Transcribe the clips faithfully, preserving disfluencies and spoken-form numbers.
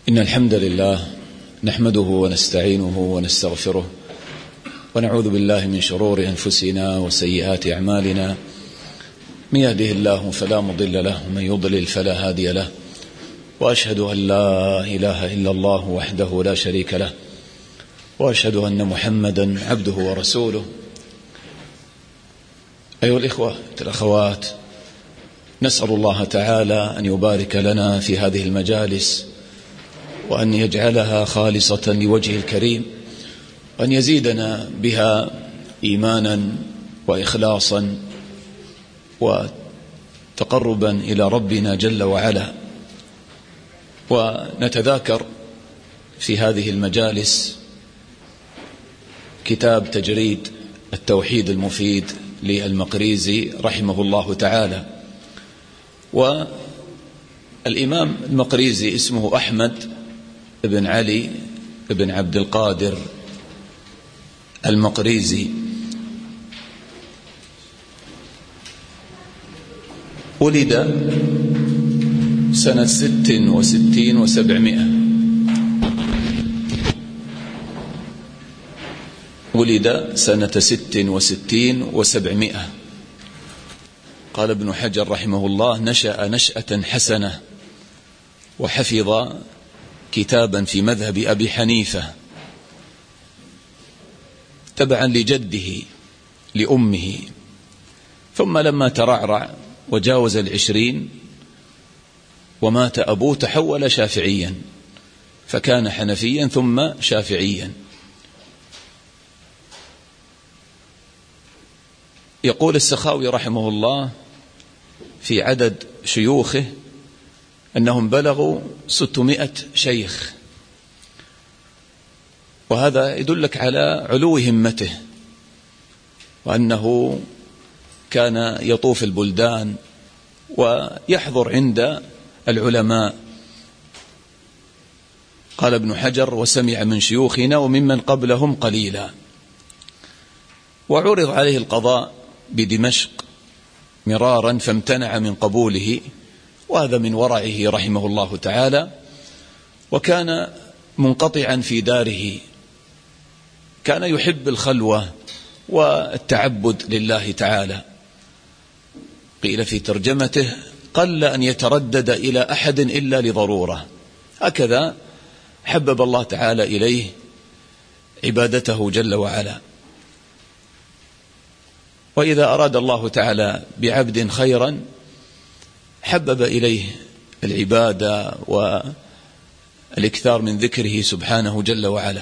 إن الحمد لله نحمده ونستعينه ونستغفره ونعوذ بالله من شرور أنفسنا وسيئات أعمالنا. من يهده الله فلا مضل له ومن يضلل فلا هادي له، وأشهد أن لا إله إلا الله وحده لا شريك له، وأشهد أن محمدا عبده ورسوله. أيها الإخوة الأخوات، نسأل الله تعالى أن يبارك لنا في هذه المجالس، وأن يجعلها خالصة لوجهه الكريم، وأن يزيدنا بها إيمانا وإخلاصا وتقربا إلى ربنا جل وعلا. ونتذاكر في هذه المجالس كتاب تجريد التوحيد المفيد للمقريزي رحمه الله تعالى. والإمام المقريزي اسمه أحمد بن علي بن عبد القادر المقريزي، ولد سنة ست وستين وسبعمائة ولد سنة ست وستين وسبعمائة. قال ابن حجر رحمه الله: نشأ نشأة حسنة، وحفظ كتابا في مذهب أبي حنيفة تبعا لجده لأمه، ثم لما ترعرع وجاوز العشرين ومات أبوه تحول شافعيا، فكان حنفيا ثم شافعيا. يقول السخاوي رحمه الله في عدد شيوخه أنهم بلغوا ستمائة شيخ، وهذا يدلك على علو همته، وأنه كان يطوف البلدان ويحضر عند العلماء. قال ابن حجر: وسمع من شيوخنا وممن قبلهم قليلا. وعرض عليه القضاء بدمشق مرارا فامتنع من قبوله، وهذا من ورعه رحمه الله تعالى. وكان منقطعا في داره، كان يحب الخلوة والتعبد لله تعالى. قيل في ترجمته: قل أن يتردد إلى أحد إلا لضرورة. هكذا حبب الله تعالى إليه عبادته جل وعلا. وإذا أراد الله تعالى بعبد خيرا حبب إليه العبادة والإكثار من ذكره سبحانه جل وعلا.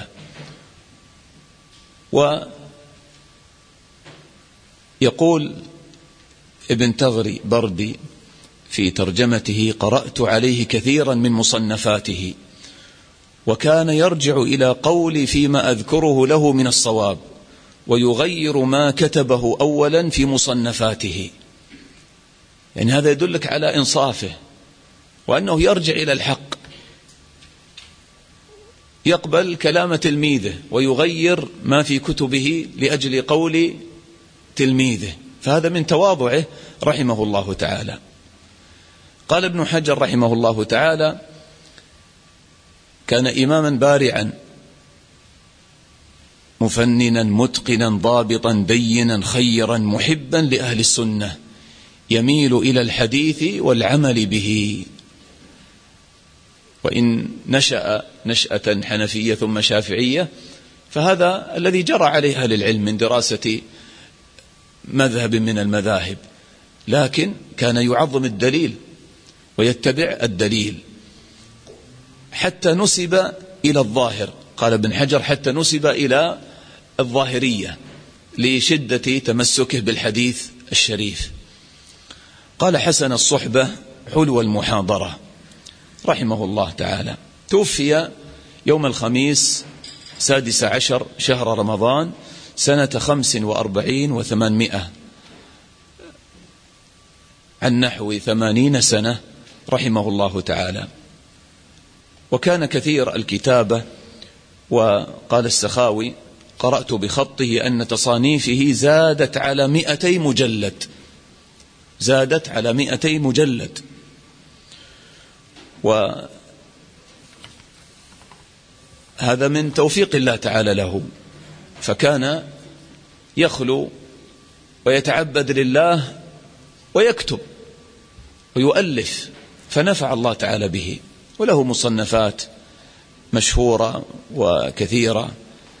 ويقول ابن تغري بردي في ترجمته: قرأت عليه كثيرا من مصنفاته، وكان يرجع إلى قولي فيما أذكره له من الصواب، ويغير ما كتبه أولا في مصنفاته. يعني هذا يدلك على إنصافه، وأنه يرجع إلى الحق، يقبل كلام تلميذه ويغير ما في كتبه لأجل قول تلميذه، فهذا من تواضعه رحمه الله تعالى. قال ابن حجر رحمه الله تعالى: كان إماما بارعا مفننا متقنا ضابطا دينا خيرا محبا لأهل السنة، يميل إلى الحديث والعمل به. وإن نشأ نشأة حنفية ثم شافعية، فهذا الذي جرى عليه أهل العلم من دراسة مذهب من المذاهب، لكن كان يعظم الدليل ويتبع الدليل حتى نسب إلى الظاهر. قال ابن حجر: حتى نسب إلى الظاهرية لشدة تمسكه بالحديث الشريف. قال: حسن الصحبة حلو المحاضرة، رحمه الله تعالى. توفي يوم الخميس سادس عشر شهر رمضان سنة خمس وأربعين وثمانمائة، عن نحو ثمانين سنة، رحمه الله تعالى. وكان كثير الكتابة. وقال السخاوي: قرأت بخطه أن تصانيفه زادت على مئتي مجلد، زادت على مئتي مجلد. هذا من توفيق الله تعالى له، فكان يخلو ويتعبد لله ويكتب ويؤلف، فنفع الله تعالى به، وله مصنفات مشهورة وكثيرة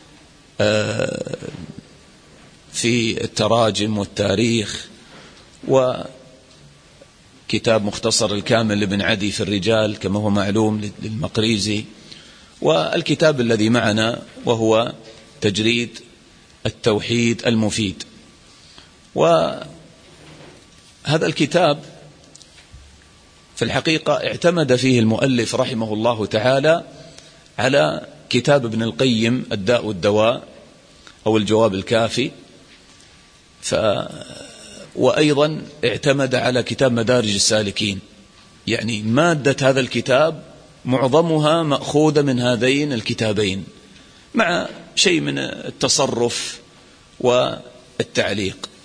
في التراجم والتاريخ، وكتاب مختصر الكامل لابن عدي في الرجال كما هو معلوم للمقريزي، والكتاب الذي معنا وهو تجريد التوحيد المفيد. وهذا الكتاب في الحقيقة اعتمد فيه المؤلف رحمه الله تعالى على كتاب ابن القيم الداء والدواء أو الجواب الكافي، ف وأيضا اعتمد على كتاب مدارج السالكين، يعني مادة هذا الكتاب معظمها مأخوذة من هذين الكتابين مع شيء من التصرف والتعليق.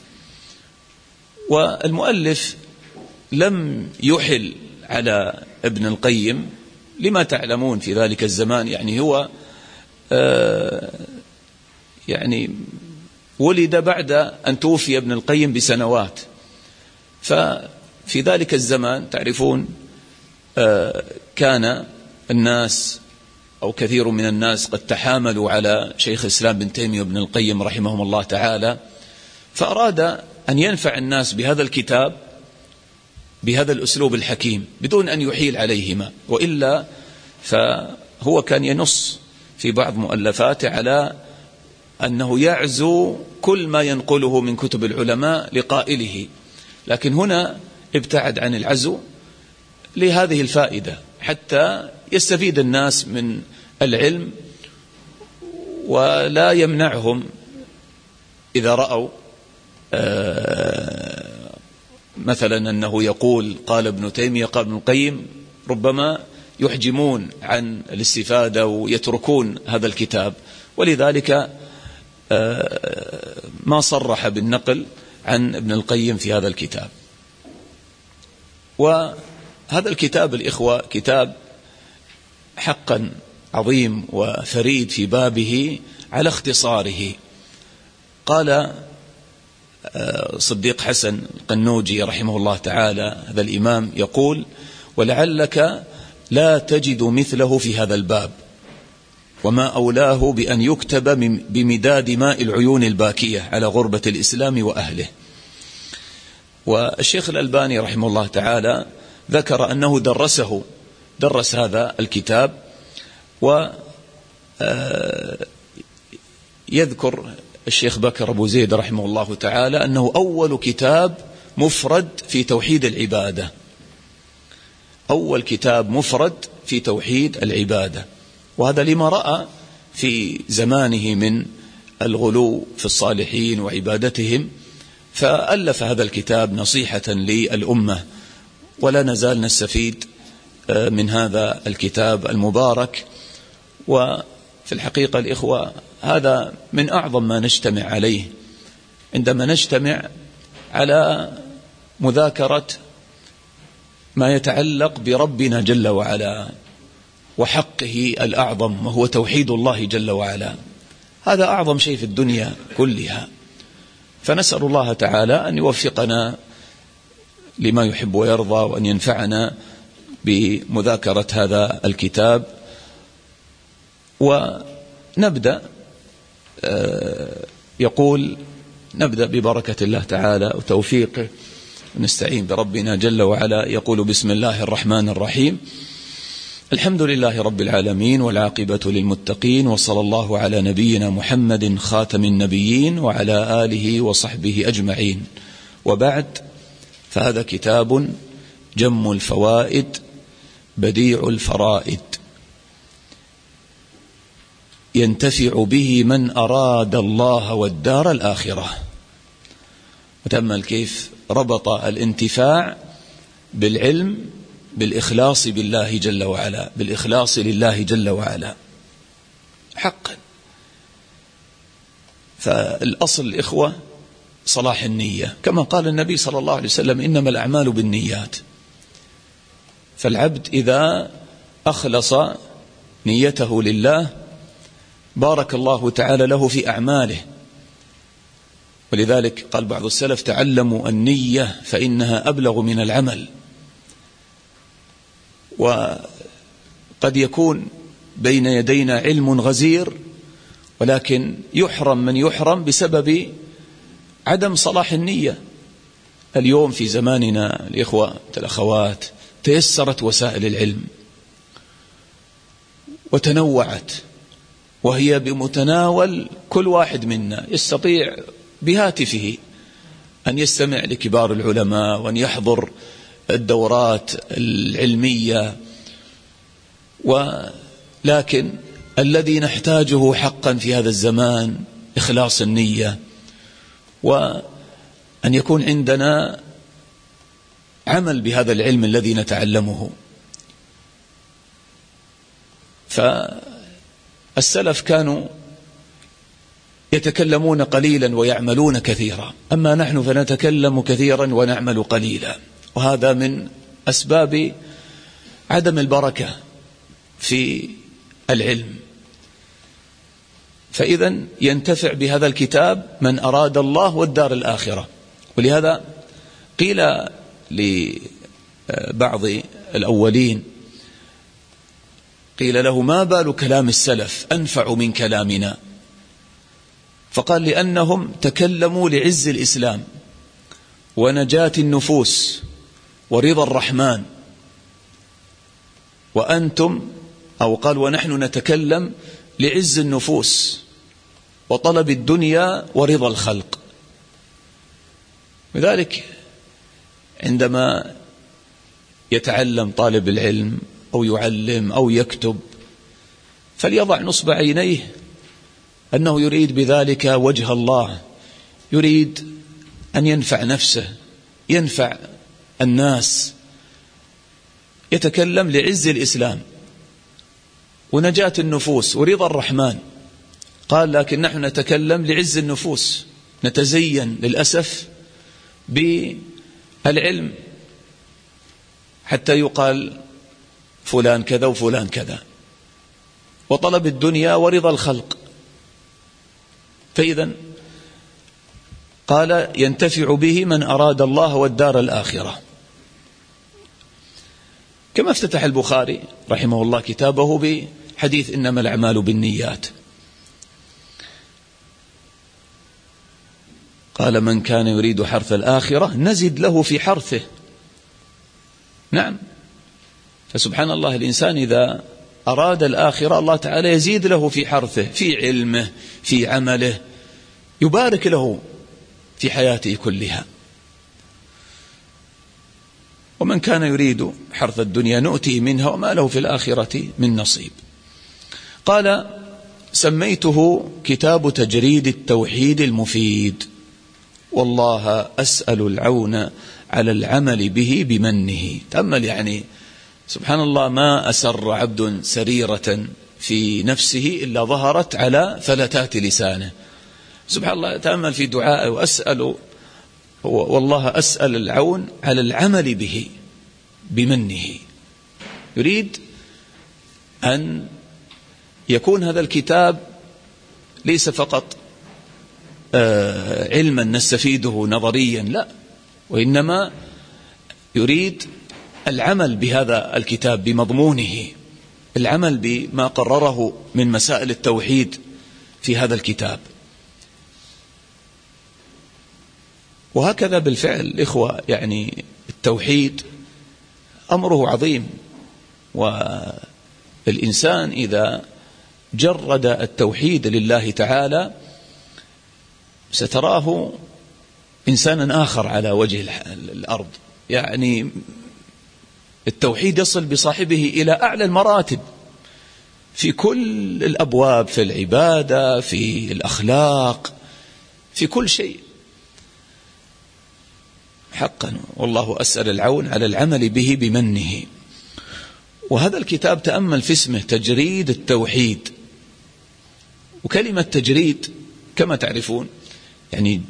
والمؤلف لم يحل على ابن القيم لما تعلمون في ذلك الزمان، يعني هو آه يعني ولد بعد أن توفي ابن القيم بسنوات، ففي ذلك الزمان تعرفون آه كان الناس أو كثير من الناس قد تحاملوا على شيخ الإسلام بن تيمية وابن القيم رحمهم الله تعالى، فأراد أن ينفع الناس بهذا الكتاب بهذا الأسلوب الحكيم بدون أن يحيل عليهما، وإلا فهو كان ينص في بعض مؤلفاته على أنه يعزو كل ما ينقله من كتب العلماء لقائله، لكن هنا ابتعد عن العزو لهذه الفائدة حتى يستفيد الناس من العلم، ولا يمنعهم إذا رأوا مثلا أنه يقول قال ابن تيمية قال ابن القيم، ربما يحجمون عن الاستفادة ويتركون هذا الكتاب، ولذلك ما صرح بالنقل عن ابن القيم في هذا الكتاب. وهذا الكتاب الإخوة كتاب حقا عظيم وفريد في بابه على اختصاره. قال صديق حسن القنوجي رحمه الله تعالى هذا الإمام يقول: ولعلك لا تجد مثله في هذا الباب، وما أولاه بأن يكتب بمداد ماء العيون الباكية على غربة الإسلام وأهله. والشيخ الألباني رحمه الله تعالى ذكر أنه درسه درس هذا الكتاب، ويذكر الشيخ بكر أبو زيد رحمه الله تعالى أنه أول كتاب مفرد في توحيد العبادة، أول كتاب مفرد في توحيد العبادة، وهذا لما رأى في زمانه من الغلو في الصالحين وعبادتهم، فألف هذا الكتاب نصيحة للأمة، ولا نزال نستفيد من هذا الكتاب المبارك. وفي الحقيقة الإخوة هذا من أعظم ما نجتمع عليه عندما نجتمع على مذاكرة ما يتعلق بربنا جل وعلا وحقه الأعظم، وهو توحيد الله جل وعلا. هذا أعظم شيء في الدنيا كلها، فنسأل الله تعالى أن يوفقنا لما يحب ويرضى، وأن ينفعنا بمذاكرة هذا الكتاب. ونبدأ يقول نبدأ ببركة الله تعالى وتوفيقه، ونستعين بربنا جل وعلا. يقول: بسم الله الرحمن الرحيم، الحمد لله رب العالمين، والعاقبة للمتقين، وصلى الله على نبينا محمد خاتم النبيين وعلى آله وصحبه أجمعين، وبعد، فهذا كتاب جم الفوائد بديع الفرائد، ينتفع به من أراد الله والدار الآخرة. وتأمل كيف ربط الانتفاع بالعلم بالإخلاص بالله جل وعلا، بالإخلاص لله جل وعلا حقا. فالأصل الإخوة صلاح النية، كما قال النبي صلى الله عليه وسلم: إنما الأعمال بالنيات. فالعبد إذا أخلص نيته لله بارك الله تعالى له في أعماله. ولذلك قال بعض السلف: تعلموا النية فإنها أبلغ من العمل. وقد يكون بين يدينا علم غزير، ولكن يحرم من يحرم بسبب عدم صلاح النية. اليوم في زماننا الإخوة الأخوات تيسرت وسائل العلم وتنوعت، وهي بمتناول كل واحد منا، يستطيع بهاتفه أن يستمع لكبار العلماء وأن يحضر الدورات العلمية. ولكن الذي نحتاجه حقا في هذا الزمان إخلاص النية، وأن يكون عندنا عمل بهذا العلم الذي نتعلمه. فالسلف كانوا يتكلمون قليلا ويعملون كثيرا، أما نحن فنتكلم كثيرا ونعمل قليلا، وهذا من أسباب عدم البركة في العلم. فإذا ينتفع بهذا الكتاب من أراد الله والدار الآخرة. ولهذا قيل لبعض الأولين، قيل له: ما بال كلام السلف أنفع من كلامنا؟ فقال: لأنهم تكلموا لعز الإسلام ونجاة النفوس ورضا الرحمن، وأنتم أو قال ونحن نتكلم لعز النفوس وطلب الدنيا ورضا الخلق. لذلك عندما يتعلم طالب العلم أو يعلم أو يكتب فليضع نصب عينيه أنه يريد بذلك وجه الله، يريد أن ينفع نفسه، ينفع الناس، يتكلم لعز الإسلام ونجاة النفوس ورضا الرحمن. قال: لكن نحن نتكلم لعز النفوس، نتزين للأسف بالعلم حتى يقال فلان كذا وفلان كذا، وطلب الدنيا ورضا الخلق. فإذا قال: ينتفع به من أراد الله والدار الآخرة. كما افتتح البخاري رحمه الله كتابه بحديث إنما الأعمال بالنيات. قال: من كان يريد حرث الآخرة نزد له في حرثه. نعم، فسبحان الله، الإنسان إذا أراد الآخرة الله تعالى يزيد له في حرثه، في علمه، في عمله، يبارك له في حياته كلها. ومن كان يريد حرث الدنيا نؤتيه منها وما له في الآخرة من نصيب. قال: سميته كتاب تجريد التوحيد المفيد، والله أسأل العون على العمل به بمنه. تأمل، يعني سبحان الله، ما أسر عبد سريرة في نفسه إلا ظهرت على فلتات لسانه. سبحان الله، تأمل في دعائه: وأسأل والله أسأل العون على العمل به بمنه. يريد أن يكون هذا الكتاب ليس فقط علما نستفيده نظريا، لا، وإنما يريد العمل بهذا الكتاب بمضمونه، العمل بما قرره من مسائل التوحيد في هذا الكتاب. وهكذا بالفعل إخوة، يعني التوحيد أمره عظيم، والإنسان إذا جرد التوحيد لله تعالى ستراه إنسانا آخر على وجه الأرض. يعني التوحيد يصل بصاحبه إلى أعلى المراتب في كل الأبواب، في العبادة، في الأخلاق، في كل شيء حقا. والله أسأل العون على العمل به بمنه. وهذا الكتاب تأمل في اسمه تجريد التوحيد. وكلمة تجريد كما تعرفون يعني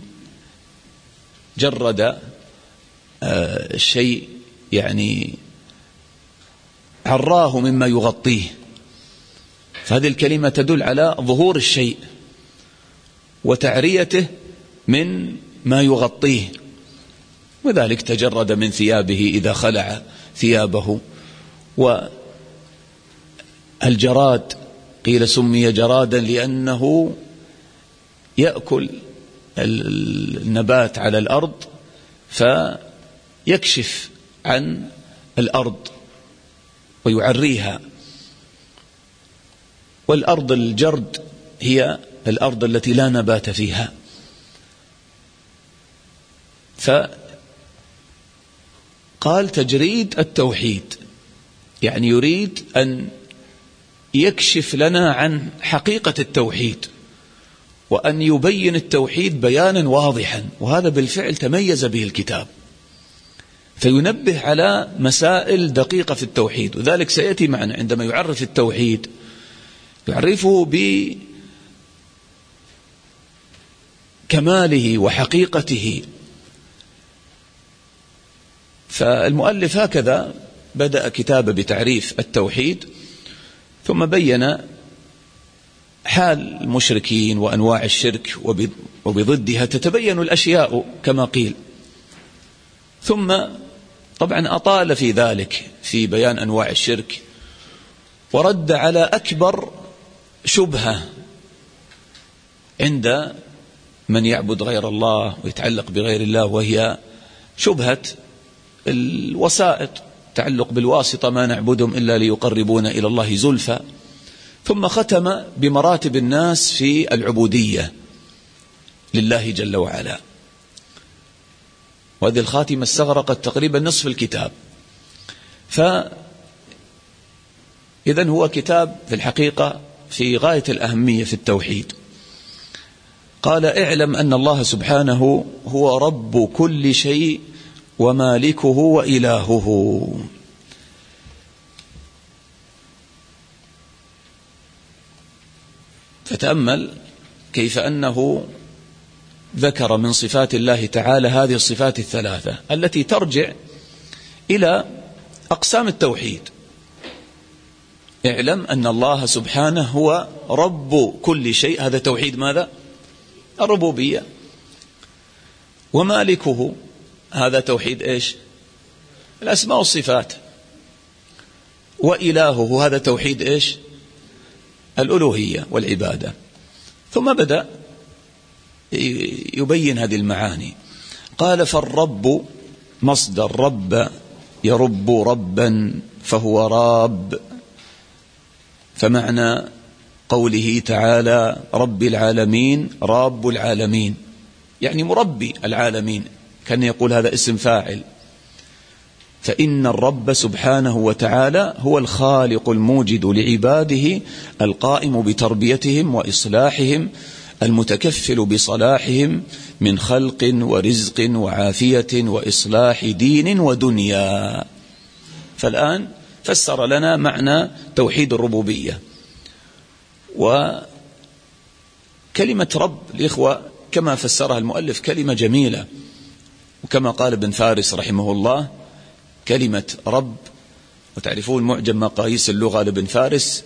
جرد الشيء، يعني عراه مما يغطيه. فهذه الكلمة تدل على ظهور الشيء وتعريته من ما يغطيه، وذلك تجرد من ثيابه إذا خلع ثيابه. والجراد قيل سمي جرادا لأنه يأكل النبات على الأرض فيكشف عن الأرض ويعريها. والأرض الجرد هي الأرض التي لا نبات فيها. فقال تجريد التوحيد، يعني يريد أن يكشف لنا عن حقيقة التوحيد وأن يبين التوحيد بيانا واضحا، وهذا بالفعل تميز به الكتاب، فينبه على مسائل دقيقة في التوحيد. وذلك سيأتي معنا عندما يعرف التوحيد يعرفه بكماله وحقيقته. فالمؤلف هكذا بدأ كتابه بتعريف التوحيد، ثم بين حال المشركين وأنواع الشرك وبضدها تتبين الأشياء كما قيل. ثم طبعا أطال في ذلك في بيان أنواع الشرك، ورد على أكبر شبهة عند من يعبد غير الله ويتعلق بغير الله، وهي شبهة الوسائط، تعلق بالواسطة، ما نعبدهم إلا ليقربونا إلى الله زلفى. ثم ختم بمراتب الناس في العبودية لله جل وعلا، وهذه الخاتمة استغرقت تقريبا نصف الكتاب. فإذن هو كتاب في الحقيقة في غاية الأهمية في التوحيد. قال اعلم أن الله سبحانه هو رب كل شيء ومالكه وإلهه. فتأمل كيف أنه ذكر من صفات الله تعالى هذه الصفات الثلاثة التي ترجع إلى أقسام التوحيد. اعلم أن الله سبحانه هو رب كل شيء، هذا توحيد ماذا؟ الربوبية. ومالكه هذا توحيد إيش؟ الأسماء والصفات. وإلهه هذا توحيد إيش؟ الألوهية والعبادة. ثم بدأ يبين هذه المعاني. قال فالرب مصدر رب يرب ربا فهو راب، فمعنى قوله تعالى رب العالمين راب العالمين، يعني مربي العالمين، كان يقول هذا اسم فاعل. فإن الرب سبحانه وتعالى هو الخالق الموجد لعباده القائم بتربيتهم وإصلاحهم المتكفل بصلاحهم من خلق ورزق وعافية وإصلاح دين ودنيا. فالآن فسر لنا معنى توحيد الربوبية. وكلمة رب الإخوة كما فسرها المؤلف كلمة جميلة، وكما قال ابن فارس رحمه الله كلمة رب، وتعرفون معجم مقاييس اللغة لابن فارس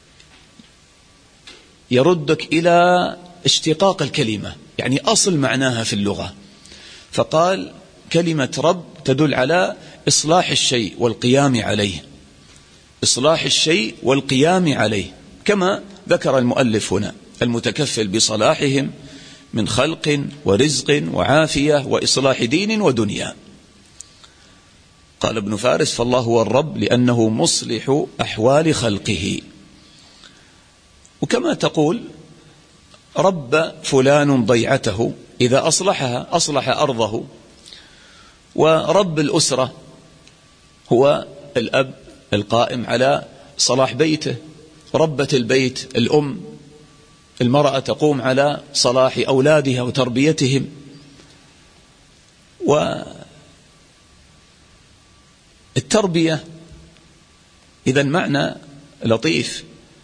يردك إلى اشتقاق الكلمة، يعني أصل معناها في اللغة. فقال كلمة رب تدل على إصلاح الشيء والقيام عليه، إصلاح الشيء والقيام عليه، كما ذكر المؤلف هنا المتكفل بصلاحهم من خلق ورزق وعافية وإصلاح دين ودنيا. قال ابن فارس فالله هو الرب لأنه مصلح أحوال خلقه. وكما تقول رب فلان ضيعته إذا أصلحها أصلح أرضه. ورب الأسرة هو الأب القائم على صلاح بيته. ربة البيت الأم، المرأة تقوم على صلاح أولادها وتربيتهم. والتربية إذن معنى لطيف،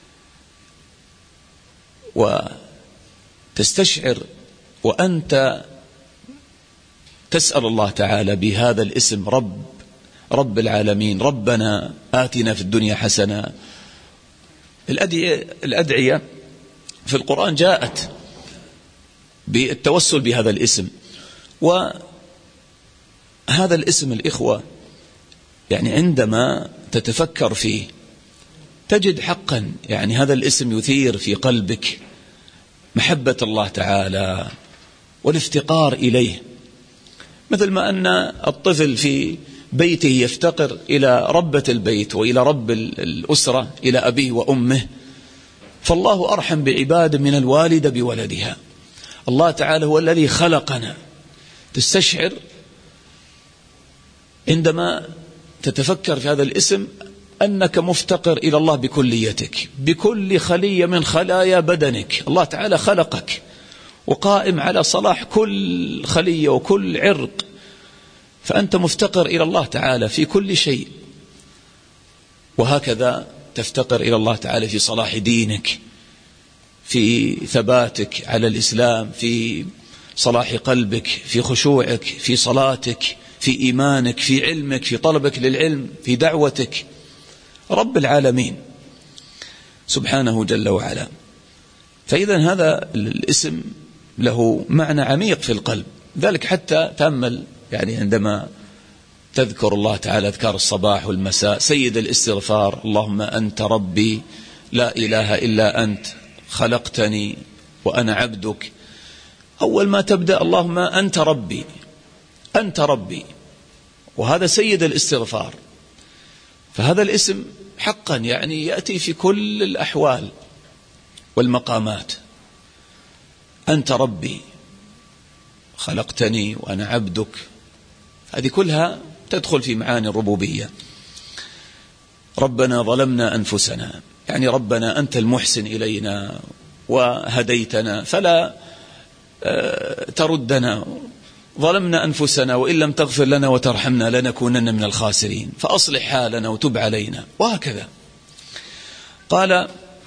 وتستشعر وأنت تسأل الله تعالى بهذا الاسم رب، رب العالمين، ربنا آتنا في الدنيا حسنة الأدعية, الأدعية في القرآن جاءت بالتوسل بهذا الاسم، وهذا الاسم الإخوة يعني عندما تتفكر فيه تجد حقا يعني هذا الاسم يثير في قلبك محبة الله تعالى والافتقار إليه، مثل ما أن الطفل في بيته يفتقر إلى ربة البيت وإلى رب الأسرة إلى أبيه وأمه، فالله أرحم بعباده من الوالدة بولدها. الله تعالى هو الذي خلقنا. تستشعر عندما تتفكر في هذا الاسم أنك مفتقر إلى الله بكليتك، بكل خلية من خلايا بدنك. الله تعالى خلقك وقائم على صلاح كل خلية وكل عرق، فأنت مفتقر إلى الله تعالى في كل شيء. وهكذا تفتقر إلى الله تعالى في صلاح دينك، في ثباتك على الإسلام، في صلاح قلبك، في خشوعك، في صلاتك، في إيمانك، في علمك، في طلبك للعلم، في دعوتك. رب العالمين سبحانه جل وعلا. فإذا هذا الاسم له معنى عميق في القلب. ذلك حتى تأمل يعني عندما تذكر الله تعالى أذكار الصباح والمساء، سيد الاستغفار: اللهم أنت ربي لا إله إلا أنت خلقتني وأنا عبدك. أول ما تبدأ اللهم أنت ربي، أنت ربي، وهذا سيد الاستغفار. فهذا الاسم حقا يعني يأتي في كل الأحوال والمقامات. أنت ربي خلقتني وأنا عبدك، هذه كلها تدخل في معاني الربوبية. ربنا ظلمنا أنفسنا، يعني ربنا أنت المحسن إلينا وهديتنا فلا تردنا، ظلمنا أنفسنا وإن لم تغفر لنا وترحمنا لنكونن من الخاسرين، فأصلح حالنا وتب علينا، وهكذا. قال: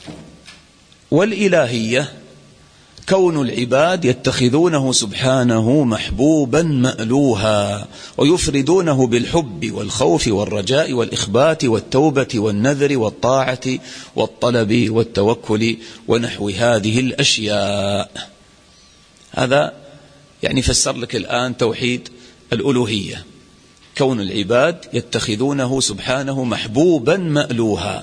والإلهية كون العباد يتخذونه سبحانه محبوبا مألوها، ويفردونه بالحب والخوف والرجاء والإخبات والتوبة والنذر والطاعة والطلب والتوكل ونحو هذه الأشياء. هذا يعني فسر لك الآن توحيد الألوهية، كون العباد يتخذونه سبحانه محبوبا مألوها.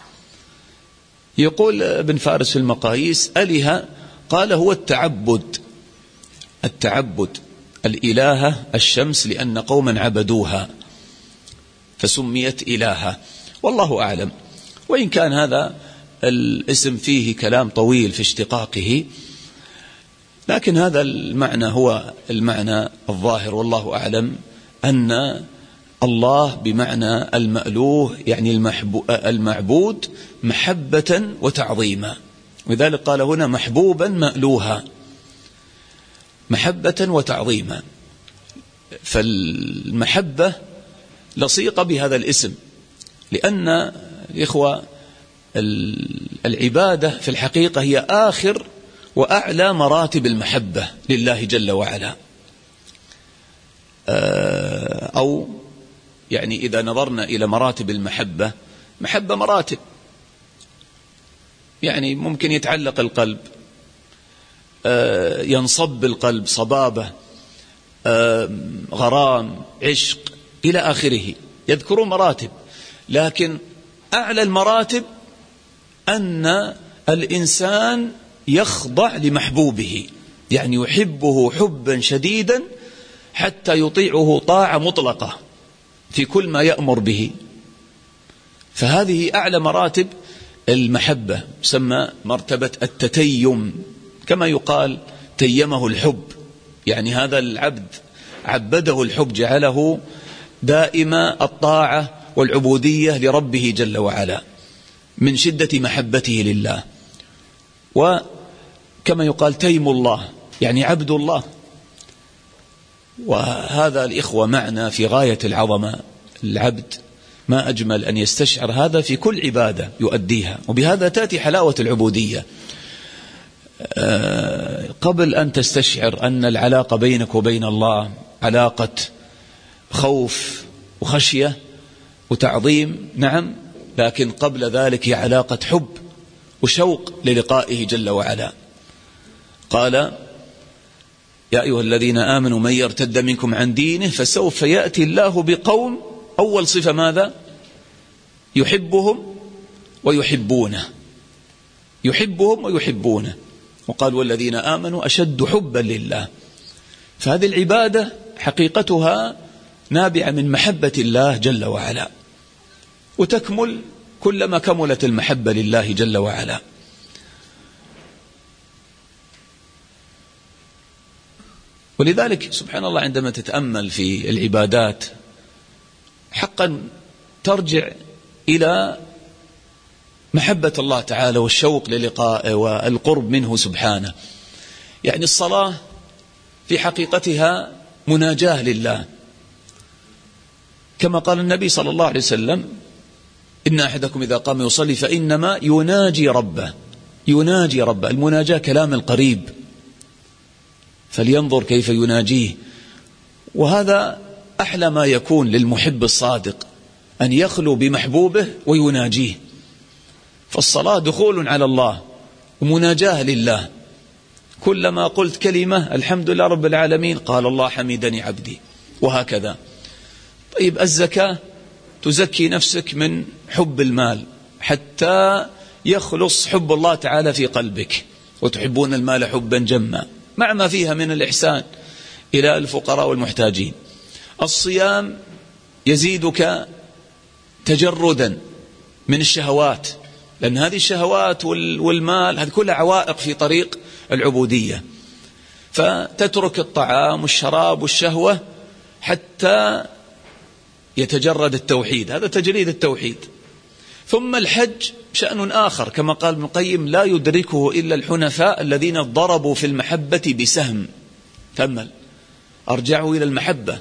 يقول ابن فارس في المقاييس: أله، قال هو التعبد، التعبد الإلهة الشمس لأن قوما عبدوها فسميت إلهة، والله أعلم. وإن كان هذا الاسم فيه كلام طويل في اشتقاقه، لكن هذا المعنى هو المعنى الظاهر، والله أعلم، أن الله بمعنى المألوه يعني المعبود محبة وتعظيما، ولذلك قال هنا محبوبا مألوها، محبة وتعظيما. فالمحبة لصيقة بهذا الاسم، لأن الإخوة العبادة في الحقيقة هي آخر وأعلى مراتب المحبة لله جل وعلا. أو يعني إذا نظرنا إلى مراتب المحبة، محبة مراتب، يعني ممكن يتعلق القلب، ينصب القلب صبابة، غرام، عشق إلى آخره، يذكرون مراتب. لكن أعلى المراتب أن الإنسان يخضع لمحبوبه، يعني يحبه حبا شديدا حتى يطيعه طاعة مطلقة في كل ما يأمر به. فهذه أعلى مراتب المحبة، تسمى مرتبة التتيم، كما يقال تيمه الحب، يعني هذا العبد عبده الحب، جعله دائم الطاعة والعبودية لربه جل وعلا من شدة محبته لله. وكما يقال تيم الله، يعني عبد الله. وهذا الإخوة معنى في غاية العظمة. العبد ما أجمل أن يستشعر هذا في كل عبادة يؤديها، وبهذا تأتي حلاوة العبودية. قبل أن تستشعر أن العلاقة بينك وبين الله علاقة خوف وخشية وتعظيم، نعم، لكن قبل ذلك هي علاقة حب وشوق للقائه جل وعلا. قال يا أيها الذين آمنوا من يرتد منكم عن دينه فسوف يأتي الله بقوم، أول صفة ماذا؟ يحبهم ويحبونه، يحبهم ويحبونه. وقال والذين آمنوا أشد حبا لله. فهذه العبادة حقيقتها نابعة من محبة الله جل وعلا، وتكمل كلما كملت المحبة لله جل وعلا. ولذلك سبحان الله عندما تتأمل في العبادات حقا ترجع إلى محبة الله تعالى والشوق للقائه والقرب منه سبحانه. يعني الصلاة في حقيقتها مناجاة لله، كما قال النبي صلى الله عليه وسلم إن أحدكم إذا قام يصلي فإنما يناجي ربه، يناجي ربه. المناجاة كلام القريب، فلينظر كيف يناجيه. وهذا أحلى ما يكون للمحب الصادق، أن يخلو بمحبوبه ويناجيه. فالصلاة دخول على الله ومناجاة لله. كلما قلت كلمة الحمد لله رب العالمين قال الله حمدني عبدي، وهكذا. طيب الزكاة تزكي نفسك من حب المال حتى يخلص حب الله تعالى في قلبك، وتحبون المال حبا جما، مع ما فيها من الإحسان إلى الفقراء والمحتاجين. الصيام يزيدك تجردا من الشهوات، لأن هذه الشهوات والمال هذه كلها عوائق في طريق العبودية، فتترك الطعام والشراب والشهوة حتى يتجرد التوحيد، هذا تجريد التوحيد. ثم الحج شأن آخر، كما قال ابن القيم لا يدركه إلا الحنفاء الذين ضربوا في المحبة بسهم. تأمل، أرجعوا إلى المحبة،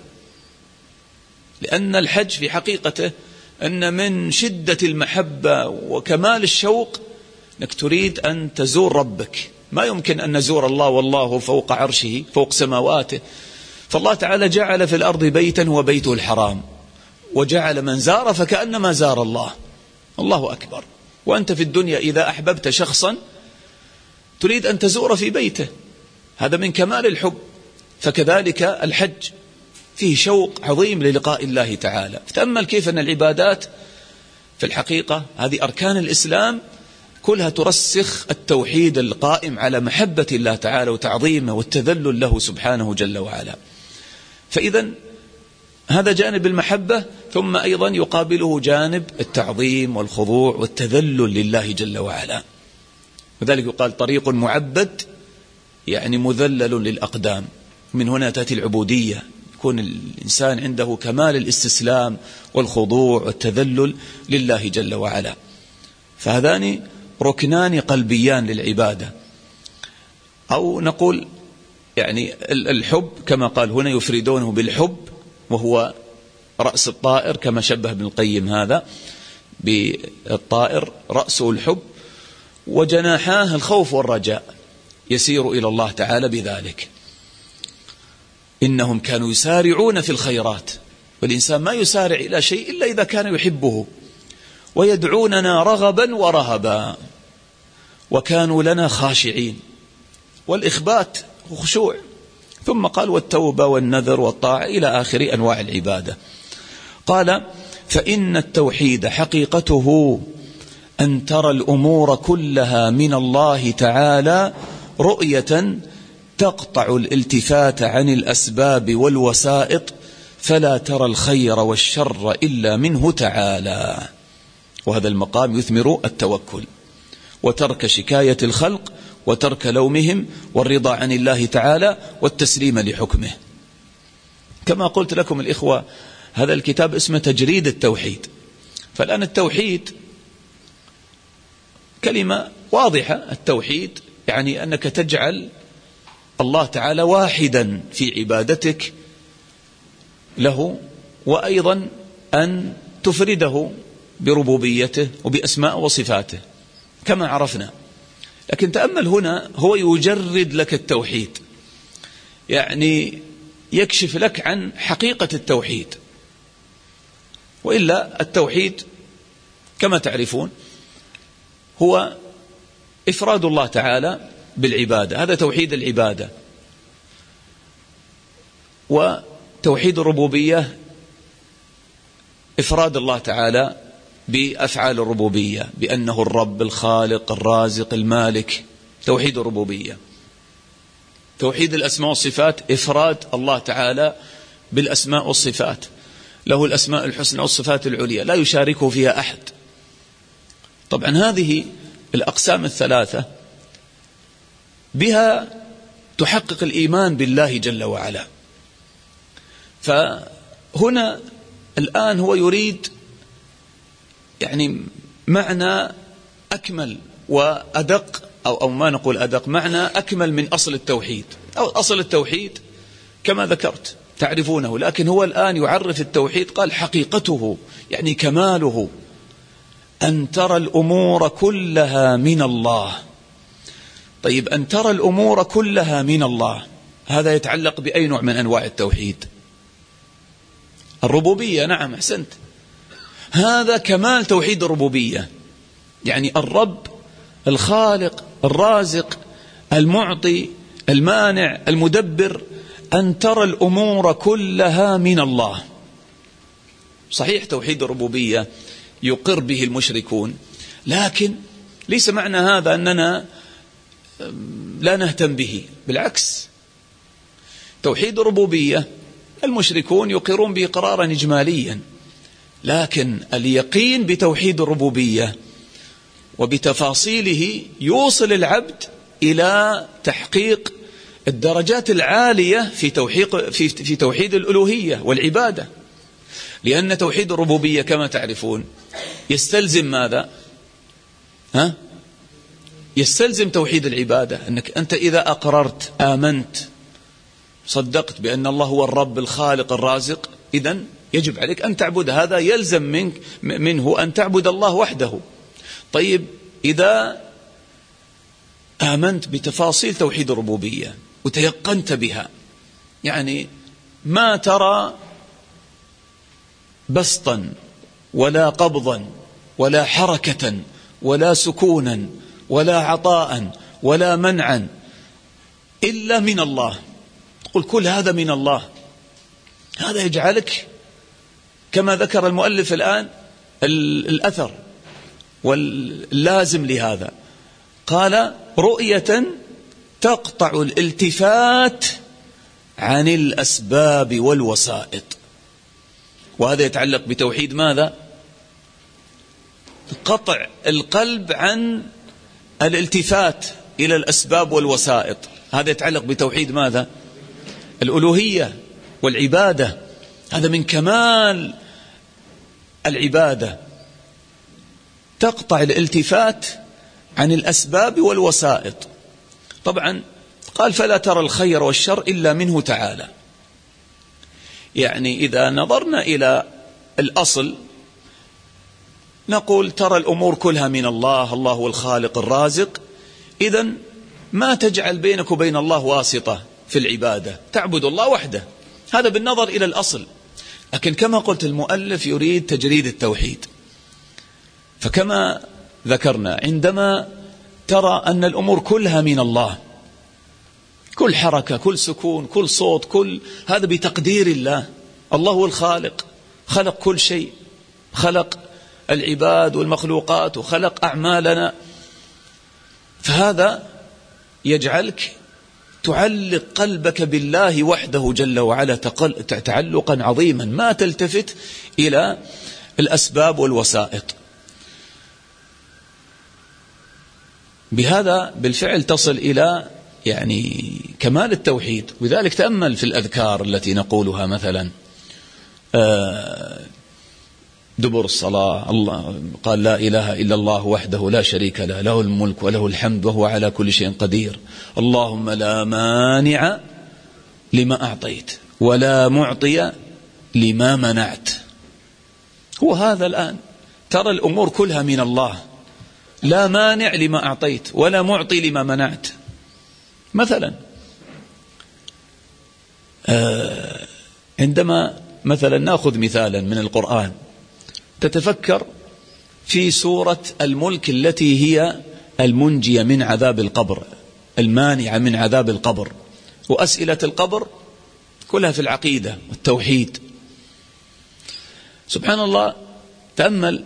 لأن الحج في حقيقته أن من شدة المحبة وكمال الشوق أنك تريد أن تزور ربك. ما يمكن أن نزور الله والله فوق عرشه فوق سماواته. فالله تعالى جعل في الأرض بيتا هو بيته الحرام، وجعل من زار فكأنما زار الله. الله أكبر. وأنت في الدنيا إذا أحببت شخصا تريد أن تزور في بيته، هذا من كمال الحب. فكذلك الحج فيه شوق عظيم للقاء الله تعالى. تأمل كيف أن العبادات في الحقيقة هذه أركان الإسلام كلها ترسخ التوحيد القائم على محبة الله تعالى وتعظيمه والتذلل له سبحانه جل وعلا. فإذا هذا جانب المحبة، ثم أيضا يقابله جانب التعظيم والخضوع والتذلل لله جل وعلا. وذلك يقال طريق معبد، يعني مذلل للأقدام. من هنا تأتي العبودية، يكون الإنسان عنده كمال الاستسلام والخضوع والتذلل لله جل وعلا. فهذان ركنان قلبيان للعبادة. أو نقول يعني الحب كما قال هنا يفردونه بالحب، وهو رأس الطائر، كما شبه ابن القيم هذا بالطائر رأسه الحب، وجناحاه الخوف والرجاء، يسير إلى الله تعالى بذلك. إنهم كانوا يسارعون في الخيرات، والإنسان ما يسارع إلى شيء إلا إذا كان يحبه، ويدعوننا رغبا ورهبا، وكانوا لنا خاشعين. والإخبات وخشوع. ثم قال والتوبة والنذر والطاعة إلى آخر أنواع العبادة. قال فإن التوحيد حقيقته أن ترى الأمور كلها من الله تعالى رؤية تقطع الالتفات عن الأسباب والوسائط، فلا ترى الخير والشر إلا منه تعالى. وهذا المقام يثمر التوكل وترك شكاية الخلق وترك لومهم والرضا عن الله تعالى والتسليم لحكمه. كما قلت لكم الإخوة، هذا الكتاب اسمه تجريد التوحيد. فالآن التوحيد كلمة واضحة. التوحيد يعني أنك تجعل الله تعالى واحدا في عبادتك له، وأيضا أن تفرده بربوبيته وبأسماء وصفاته كما عرفنا. لكن تأمل هنا، هو يجرد لك التوحيد، يعني يكشف لك عن حقيقة التوحيد. وإلا التوحيد كما تعرفون هو إفراد الله تعالى بالعبادة، هذا توحيد العبادة. وتوحيد الربوبية إفراد الله تعالى بأفعال الربوبية، بأنه الرب الخالق الرازق المالك، توحيد الربوبية. توحيد الأسماء والصفات إفراد الله تعالى بالأسماء والصفات، له الأسماء الحسنى والصفات العليا لا يشاركه فيها أحد. طبعا هذه الأقسام الثلاثة بها تحقق الإيمان بالله جل وعلا. فهنا الآن هو يريد يعني معنى أكمل وأدق، أو, أو ما نقول أدق، معنى أكمل من أصل التوحيد. أو أصل التوحيد كما ذكرت تعرفونه، لكن هو الآن يعرف التوحيد، قال حقيقته يعني كماله أن ترى الأمور كلها من الله. طيب أن ترى الأمور كلها من الله، هذا يتعلق بأي نوع من أنواع التوحيد؟ الربوبية. نعم أحسنت، هذا كمال توحيد الربوبية، يعني الرب الخالق الرازق المعطي المانع المدبر، أن ترى الأمور كلها من الله. صحيح توحيد الربوبية يقر به المشركون، لكن ليس معنى هذا أننا لا نهتم به، بالعكس. توحيد الربوبية المشركون يقرون به قرارا إجماليا، لكن اليقين بتوحيد الربوبية وبتفاصيله يوصل العبد إلى تحقيق الدرجات العالية في توحيد, في, في توحيد الألوهية والعبادة. لأن توحيد الربوبية كما تعرفون يستلزم ماذا؟ ها؟ يستلزم توحيد العبادة، أنك أنت إذا أقررت آمنت صدقت بأن الله هو الرب الخالق الرازق، إذن يجب عليك أن تعبد، هذا يلزم منك منه أن تعبد الله وحده. طيب إذا آمنت بتفاصيل توحيد الربوبية وتيقنت بها، يعني ما ترى بسطا ولا قبضا ولا حركة ولا سكونا ولا عطاء ولا منعا إلا من الله، تقول كل هذا من الله، هذا يجعلك كما ذكر المؤلف الآن الأثر واللازم لهذا، قال رؤية تقطع الالتفات عن الأسباب والوسائط. وهذا يتعلق بتوحيد ماذا؟ قطع القلب عن الالتفات إلى الأسباب والوسائط، هذا يتعلق بتوحيد ماذا؟ الألوهية والعبادة، هذا من كمال العبادة، تقطع الالتفات عن الأسباب والوسائط. طبعا قال فلا ترى الخير والشر إلا منه تعالى، يعني إذا نظرنا إلى الأصل نقول ترى الأمور كلها من الله، الله هو الخالق الرازق، إذن ما تجعل بينك وبين الله واسطة في العبادة، تعبد الله وحده، هذا بالنظر إلى الأصل. لكن كما قلت المؤلف يريد تجريد التوحيد، فكما ذكرنا عندما ترى أن الأمور كلها من الله، كل حركة كل سكون كل صوت كل هذا بتقدير الله، الله هو الخالق، خلق كل شيء، خلق العباد والمخلوقات وخلق أعمالنا، فهذا يجعلك تعلق قلبك بالله وحده جل وعلا تعلقا عظيما، ما تلتفت إلى الأسباب والوسائط. بهذا بالفعل تصل إلى يعني كمال التوحيد. وذلك تأمل في الأذكار التي نقولها مثلا دبر الصلاة، الله قال لا إله إلا الله وحده لا شريك له، له الملك وله الحمد وهو على كل شيء قدير، اللهم لا مانع لما أعطيت ولا معطي لما منعت. هو هذا الآن ترى الأمور كلها من الله، لا مانع لما أعطيت ولا معطي لما منعت. مثلا آه عندما مثلا نأخذ مثالا من القرآن، تتفكر في سورة الملك التي هي المنجية من عذاب القبر، المانعة من عذاب القبر. وأسئلة القبر كلها في العقيدة والتوحيد. سبحان الله، تأمل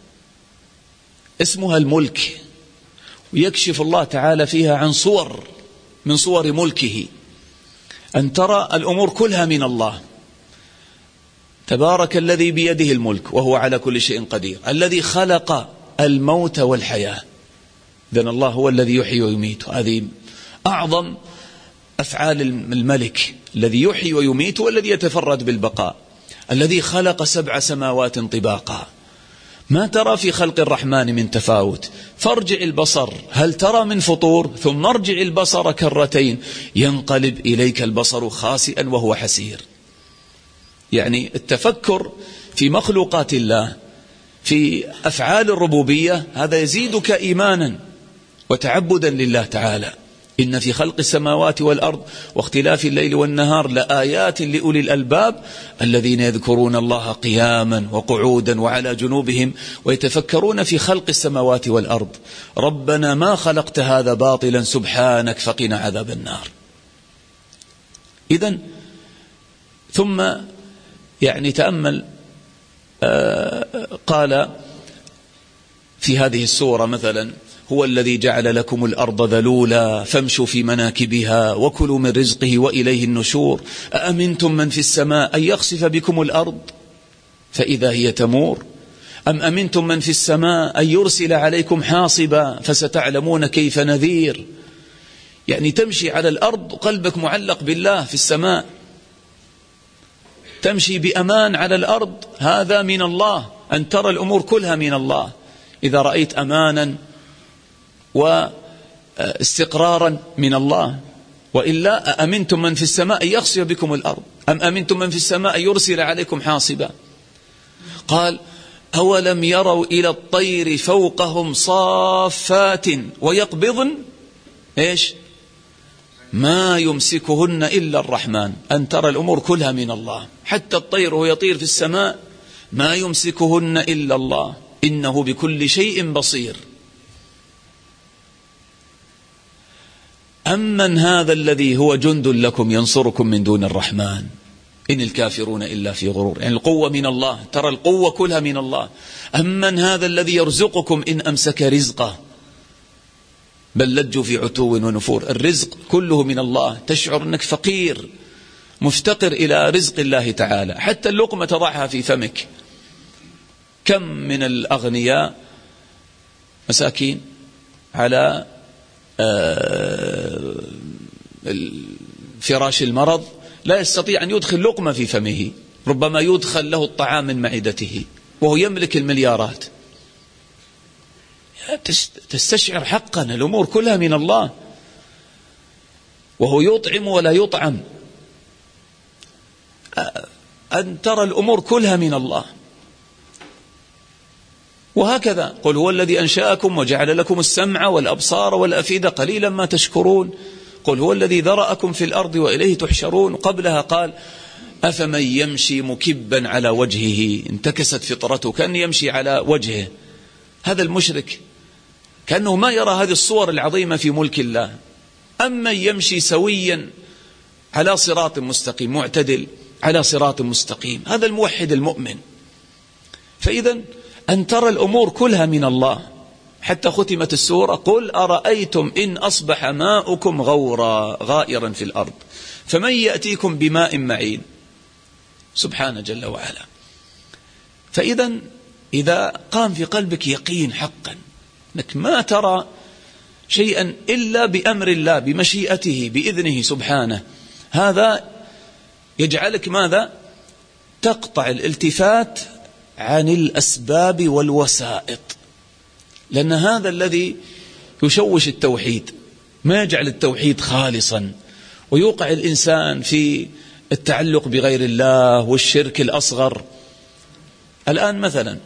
اسمها الملك، ويكشف الله تعالى فيها عن صور من صور ملكه، أن ترى الأمور كلها من الله. تبارك الذي بيده الملك وهو على كل شيء قدير، الذي خلق الموت والحياة. إذن الله هو الذي يحيي ويميت. هذه أعظم أفعال الملك، الذي يحيي ويميت والذي يتفرد بالبقاء. الذي خلق سبع سماوات طباقا، ما ترى في خلق الرحمن من تفاوت، فارجع البصر هل ترى من فطور، ثم ارجع البصر كرتين ينقلب إليك البصر خاسئا وهو حسير. يعني التفكر في مخلوقات الله، في أفعال الربوبية، هذا يزيدك إيمانا وتعبدا لله تعالى. إن في خلق السماوات والأرض واختلاف الليل والنهار لآيات لأولي الألباب الذين يذكرون الله قياما وقعودا وعلى جنوبهم ويتفكرون في خلق السماوات والأرض ربنا ما خلقت هذا باطلا سبحانك فقنا عذاب النار. إذن ثم يعني تأمل، آه قال في هذه السورة مثلا: هو الذي جعل لكم الأرض ذلولا فامشوا في مناكبها وكلوا من رزقه وإليه النشور أأمنتم من في السماء أن يخسف بكم الأرض فإذا هي تمور أم أمنتم من في السماء أن يرسل عليكم حاصبا فستعلمون كيف نذير. يعني تمشي على الأرض وقلبك معلق بالله في السماء، تمشي بأمان على الأرض، هذا من الله. أن ترى الأمور كلها من الله. إذا رأيت أمانا واستقرارا من الله، وإلا أأمنتم من في السماء أن يخسف بكم الأرض أم أمنتم من في السماء أن يرسل عليكم حاصبا. قال: أولم يروا إلى الطير فوقهم صافات ويقبضن إيش ما يمسكهن إلا الرحمن. أن ترى الأمور كلها من الله، حتى الطير وهو يطير في السماء ما يمسكهن إلا الله إنه بكل شيء بصير. أمن هذا الذي هو جند لكم ينصركم من دون الرحمن إن الكافرون إلا في غرور. يعني القوة من الله، ترى القوة كلها من الله. أمن هذا الذي يرزقكم إن أمسك رزقه بل لجوا في عتو ونفور. الرزق كله من الله، تشعر أنك فقير مفتقر إلى رزق الله تعالى. حتى اللقمة تضعها في فمك. كم من الأغنياء مساكين على فراش المرض لا يستطيع أن يدخل لقمة في فمه، ربما يدخل له الطعام من معدته وهو يملك المليارات. تستشعر حقا الأمور كلها من الله، وهو يطعم ولا يطعم. أن ترى الأمور كلها من الله. وهكذا قل هو الذي أنشأكم وجعل لكم السمع والأبصار والأفئدة قليلا ما تشكرون. قل هو الذي ذرأكم في الأرض وإليه تحشرون. قبلها قال: أفمن يمشي مكبا على وجهه انتكست فطرته، كأن يمشي على وجهه. هذا المشرك كأنه ما يرى هذه الصور العظيمة في ملك الله. أما يمشي سويا على صراط مستقيم، معتدل على صراط مستقيم، هذا الموحد المؤمن. فإذا أن ترى الأمور كلها من الله. حتى ختمت السورة: قل أرأيتم إن أصبح ماؤكم غورا غائرا في الأرض فمن يأتيكم بماء معين. سبحانه جل وعلا. فإذا إذا قام في قلبك يقين حقا أنك ما ترى شيئا إلا بأمر الله، بمشيئته، بإذنه سبحانه، هذا يجعلك ماذا؟ تقطع الالتفات عن الأسباب والوسائط، لأن هذا الذي يشوش التوحيد، ما يجعل التوحيد خالصا، ويوقع الإنسان في التعلق بغير الله والشرك الأصغر. الآن مثلا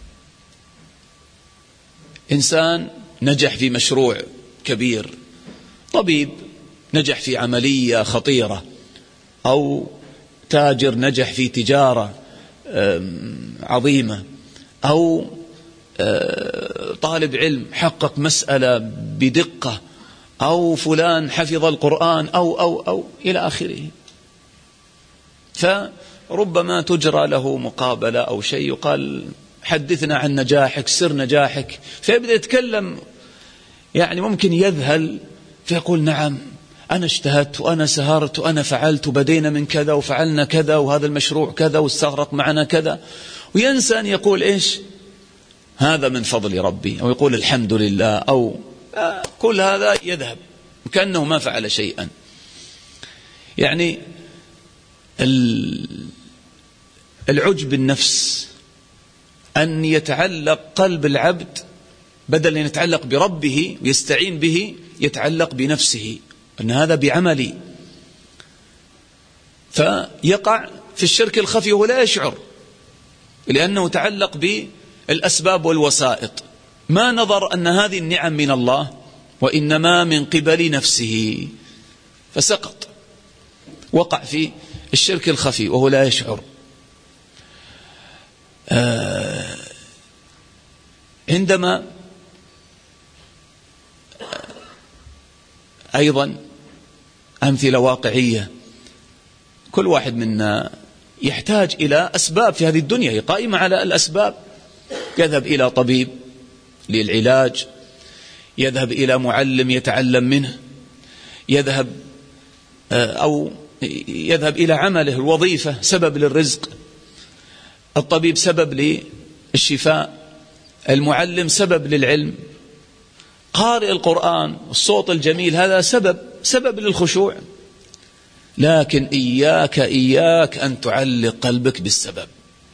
إنسان نجح في مشروع كبير، طبيب نجح في عملية خطيرة، أو تاجر نجح في تجارة عظيمة، أو طالب علم حقق مسألة بدقة، أو فلان حفظ القرآن، أو أو أو إلى آخره. فربما تجرى له مقابلة أو شيء، يقال حدثنا عن نجاحك، سر نجاحك، فيبدأ يتكلم، يعني ممكن يذهل فيقول نعم أنا اجتهدت وأنا سهرت وأنا فعلت وبدينا من كذا وفعلنا كذا وهذا المشروع كذا واستغرق معنا كذا، وينسى أن يقول إيش هذا من فضل ربي، أو يقول الحمد لله، أو كل هذا يذهب كأنه ما فعل شيئا. يعني العجب النفس أن يتعلق قلب العبد بدل أن يتعلق بربه ويستعين به يتعلق بنفسه، أن هذا بعملي، فيقع في الشرك الخفي وهو لا يشعر، لأنه تعلق بالأسباب والوسائط، ما نظر أن هذه النعم من الله وإنما من قبل نفسه، فسقط، وقع في الشرك الخفي وهو لا يشعر. آه عندما أيضا أمثلة واقعية، كل واحد منا يحتاج إلى أسباب في هذه الدنيا، هي قائمة على الأسباب، يذهب إلى طبيب للعلاج، يذهب إلى معلم يتعلم منه، يذهب أو يذهب إلى عمله الوظيفة سبب للرزق، الطبيب سبب للشفاء، المعلم سبب للعلم، قارئ القرآن الصوت الجميل هذا سبب سبب للخشوع. لكن إياك إياك أن تعلق قلبك بالسبب،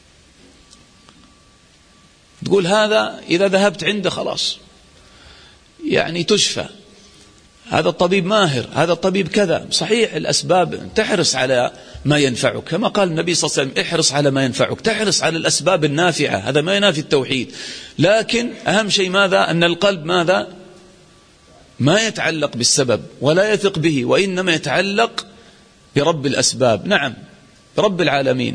تقول هذا إذا ذهبت عنده خلاص يعني تشفى، هذا الطبيب ماهر، هذا الطبيب كذا. صحيح الأسباب، تحرص على ما ينفعك كما قال النبي صلى الله عليه وسلم احرص على ما ينفعك، تحرص على الأسباب النافعة، هذا ما ينافي التوحيد. لكن أهم شيء ماذا؟ أن القلب ماذا؟ ما يتعلق بالسبب ولا يثق به، وإنما يتعلق برب الأسباب، نعم رب العالمين.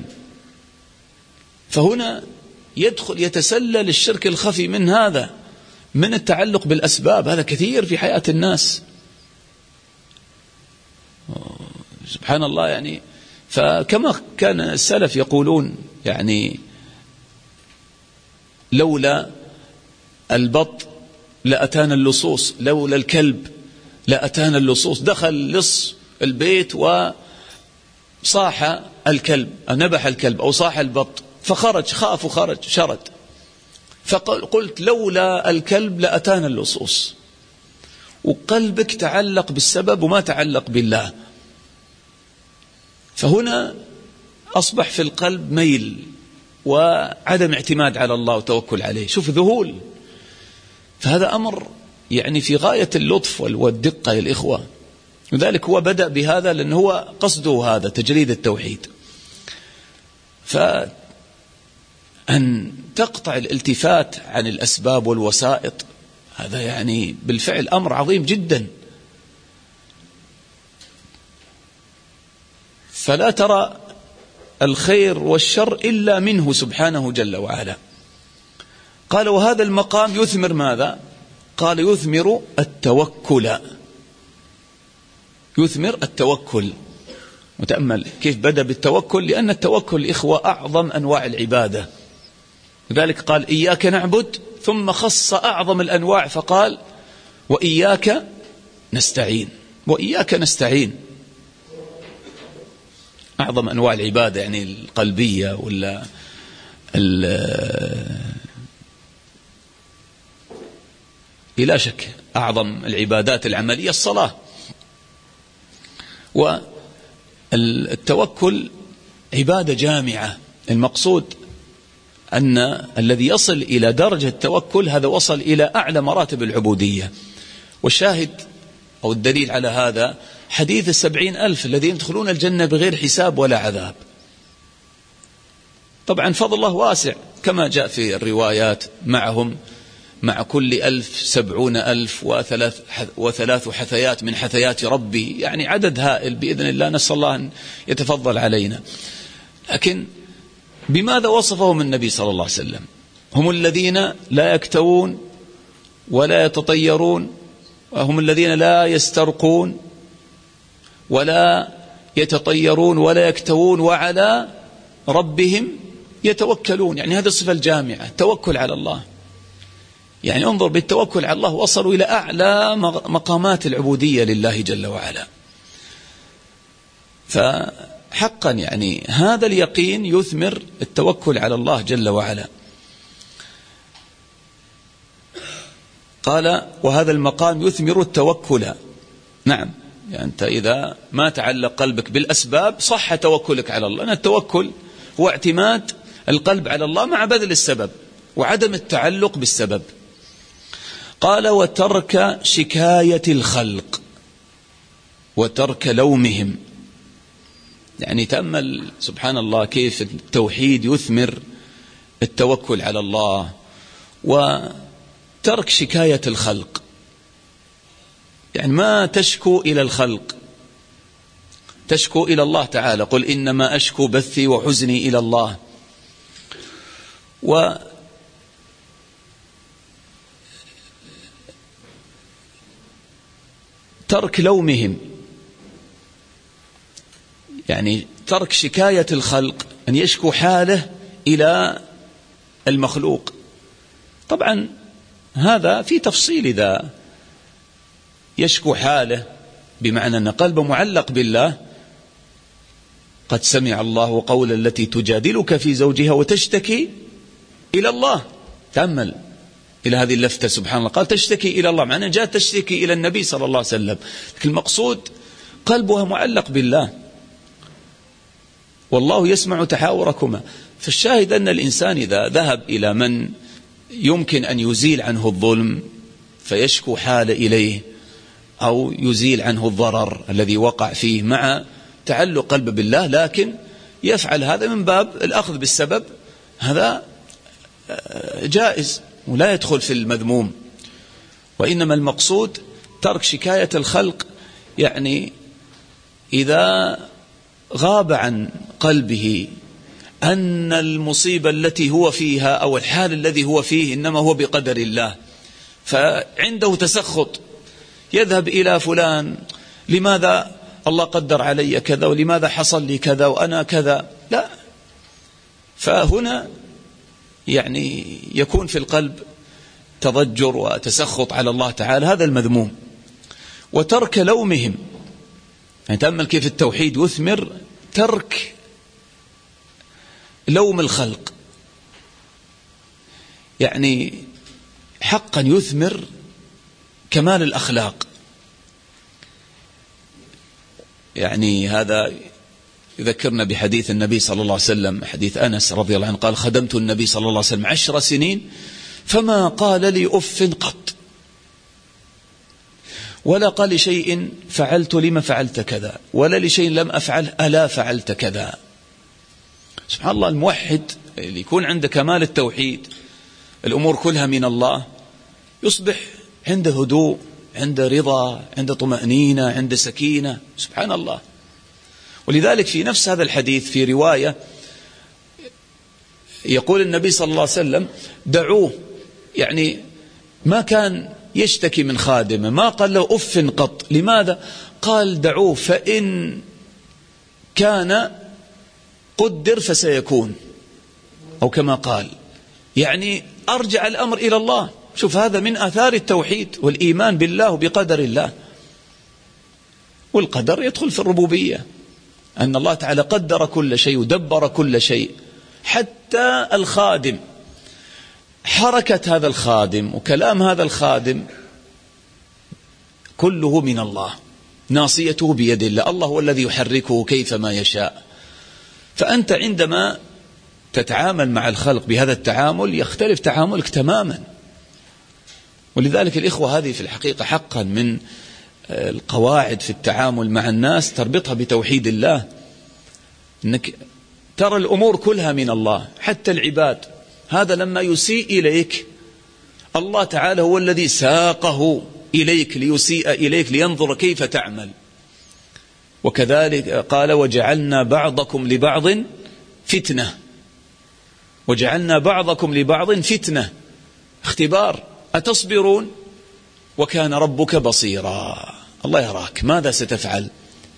فهنا يدخل يتسلل الشرك الخفي من هذا، من التعلق بالأسباب، هذا كثير في حياة الناس سبحان الله. يعني فكما كان السلف يقولون يعني لولا البط لأتانا اللصوص، لولا الكلب لأتانا اللصوص. دخل لص البيت وصاح الكلب، نبح الكلب أو صاح البط، فخرج، خاف وخرج شرد، فقلت لولا الكلب لأتانا اللصوص. وقلبك تعلق بالسبب وما تعلق بالله، فهنا أصبح في القلب ميل وعدم اعتماد على الله وتوكل عليه. شوف ذهول، فهذا أمر يعني في غاية اللطف والدقة يا الإخوة. وذلك هو بدأ بهذا لأنه هو قصده هذا تجريد التوحيد. فأن تقطع الالتفات عن الأسباب والوسائط هذا يعني بالفعل أمر عظيم جدا. فلا ترى الخير والشر إلا منه سبحانه جل وعلا. قال وهذا المقام يثمر ماذا؟ قال يثمر التوكل، يثمر التوكل. وتأمل كيف بدأ بالتوكل، لأن التوكل إخوة أعظم أنواع العبادة. لذلك قال إياك نعبد، ثم خص أعظم الأنواع فقال وإياك نستعين، وإياك نستعين أعظم أنواع العبادة، يعني القلبية ولا بلا شك أعظم العبادات العملية الصلاة. والتوكل عبادة جامعة، المقصود أن الذي يصل إلى درجة التوكل هذا وصل إلى أعلى مراتب العبودية. والشاهد أو الدليل على هذا حديث السبعين ألف الذين يدخلون الجنة بغير حساب ولا عذاب. طبعا فضل الله واسع كما جاء في الروايات، معهم مع كل ألف سبعون ألف وثلاث, وثلاث حثيات من حثيات ربي، يعني عدد هائل بإذن الله، نسأل الله أن يتفضل علينا. لكن بماذا وصفهم النبي صلى الله عليه وسلم؟ هم الذين لا يكتوون ولا يتطيرون، وهم الذين لا يسترقون ولا يتطيرون ولا يكتوون وعلى ربهم يتوكلون. يعني هذه الصفة الجامعة، التوكل على الله. يعني انظر، بالتوكل على الله وصلوا إلى أعلى مقامات العبودية لله جل وعلا. فحقا يعني هذا اليقين يثمر التوكل على الله جل وعلا. قال وهذا المقام يثمر التوكل. نعم، يعني أنت إذا ما تعلق قلبك بالأسباب صح توكلك على الله، لأن التوكل هو اعتماد القلب على الله مع بذل السبب وعدم التعلق بالسبب. قال وترك شكاية الخلق وترك لومهم. يعني تأمل سبحان الله كيف التوحيد يثمر التوكل على الله وترك شكاية الخلق. يعني ما تشكو إلى الخلق، تشكو إلى الله تعالى. قل إنما أشكو بثي وحزني إلى الله. و ترك لومهم، يعني ترك شكاية الخلق، أن يشكو حاله إلى المخلوق. طبعا هذا في تفصيل، إذا يشكو حاله بمعنى أن قلبه معلق بالله. قد سمع الله قول التي تجادلك في زوجها وتشتكي إلى الله. تأمل إلى هذه اللفتة سبحان الله، قال تشتكي إلى الله، معنى جاءت تشتكي إلى النبي صلى الله عليه وسلم، لكن المقصود قلبها معلق بالله، والله يسمع تحاوركما. فالشاهد أن الإنسان إذا ذهب إلى من يمكن أن يزيل عنه الظلم فيشكو حال إليه، أو يزيل عنه الضرر الذي وقع فيه مع تعلق قلبه بالله، لكن يفعل هذا من باب الأخذ بالسبب، هذا جائز ولا يدخل في المذموم. وإنما المقصود ترك شكاية الخلق، يعني إذا غاب عن قلبه أن المصيبة التي هو فيها أو الحال الذي هو فيه إنما هو بقدر الله، فعنده تسخط، يذهب إلى فلان لماذا الله قدر علي كذا، ولماذا حصل لي كذا وأنا كذا، لا. فهنا يعني يكون في القلب تضجر وتسخط على الله تعالى، هذا المذموم. وترك لومهم، يعني تأمل كيف التوحيد يثمر ترك لوم الخلق، يعني حقا يثمر كمال الأخلاق. يعني هذا يذكرنا بحديث النبي صلى الله عليه وسلم، حديث أنس رضي الله عنه قال خدمت النبي صلى الله عليه وسلم عشر سنين فما قال لي أف قط، ولا قال لشيء فعلت لما فعلت كذا، ولا لشيء لم أفعل ألا فعلت كذا. سبحان الله، الموحد اللي يكون عنده كمال التوحيد، الأمور كلها من الله، يصبح عنده هدوء، عنده رضا، عنده طمأنينة، عنده سكينة. سبحان الله. ولذلك في نفس هذا الحديث في رواية يقول النبي صلى الله عليه وسلم دعوه، يعني ما كان يشتكي من خادمه، ما قال له أف قط. لماذا؟ قال دعوه فإن كان قدر فسيكون، أو كما قال، يعني أرجع الأمر إلى الله. شوف، هذا من آثار التوحيد والإيمان بالله وبقدر الله. والقدر يدخل في الربوبية، أن الله تعالى قدر كل شيء ودبر كل شيء، حتى الخادم، حركة هذا الخادم وكلام هذا الخادم كله من الله، ناصيته بيد الله، الله هو الذي يحركه كيفما يشاء. فأنت عندما تتعامل مع الخلق بهذا التعامل يختلف تعاملك تماما. ولذلك الإخوة، هذه في الحقيقة حقا من القواعد في التعامل مع الناس، تربطها بتوحيد الله، أنك ترى الأمور كلها من الله، حتى العباد. هذا لما يسيء إليك الله تعالى هو الذي ساقه إليك ليسيء إليك لينظر كيف تعمل. وكذلك قال وجعلنا بعضكم لبعض فتنة، وجعلنا بعضكم لبعض فتنة، اختبار. أتصبرون وكان ربك بصيرا. الله يراك ماذا ستفعل.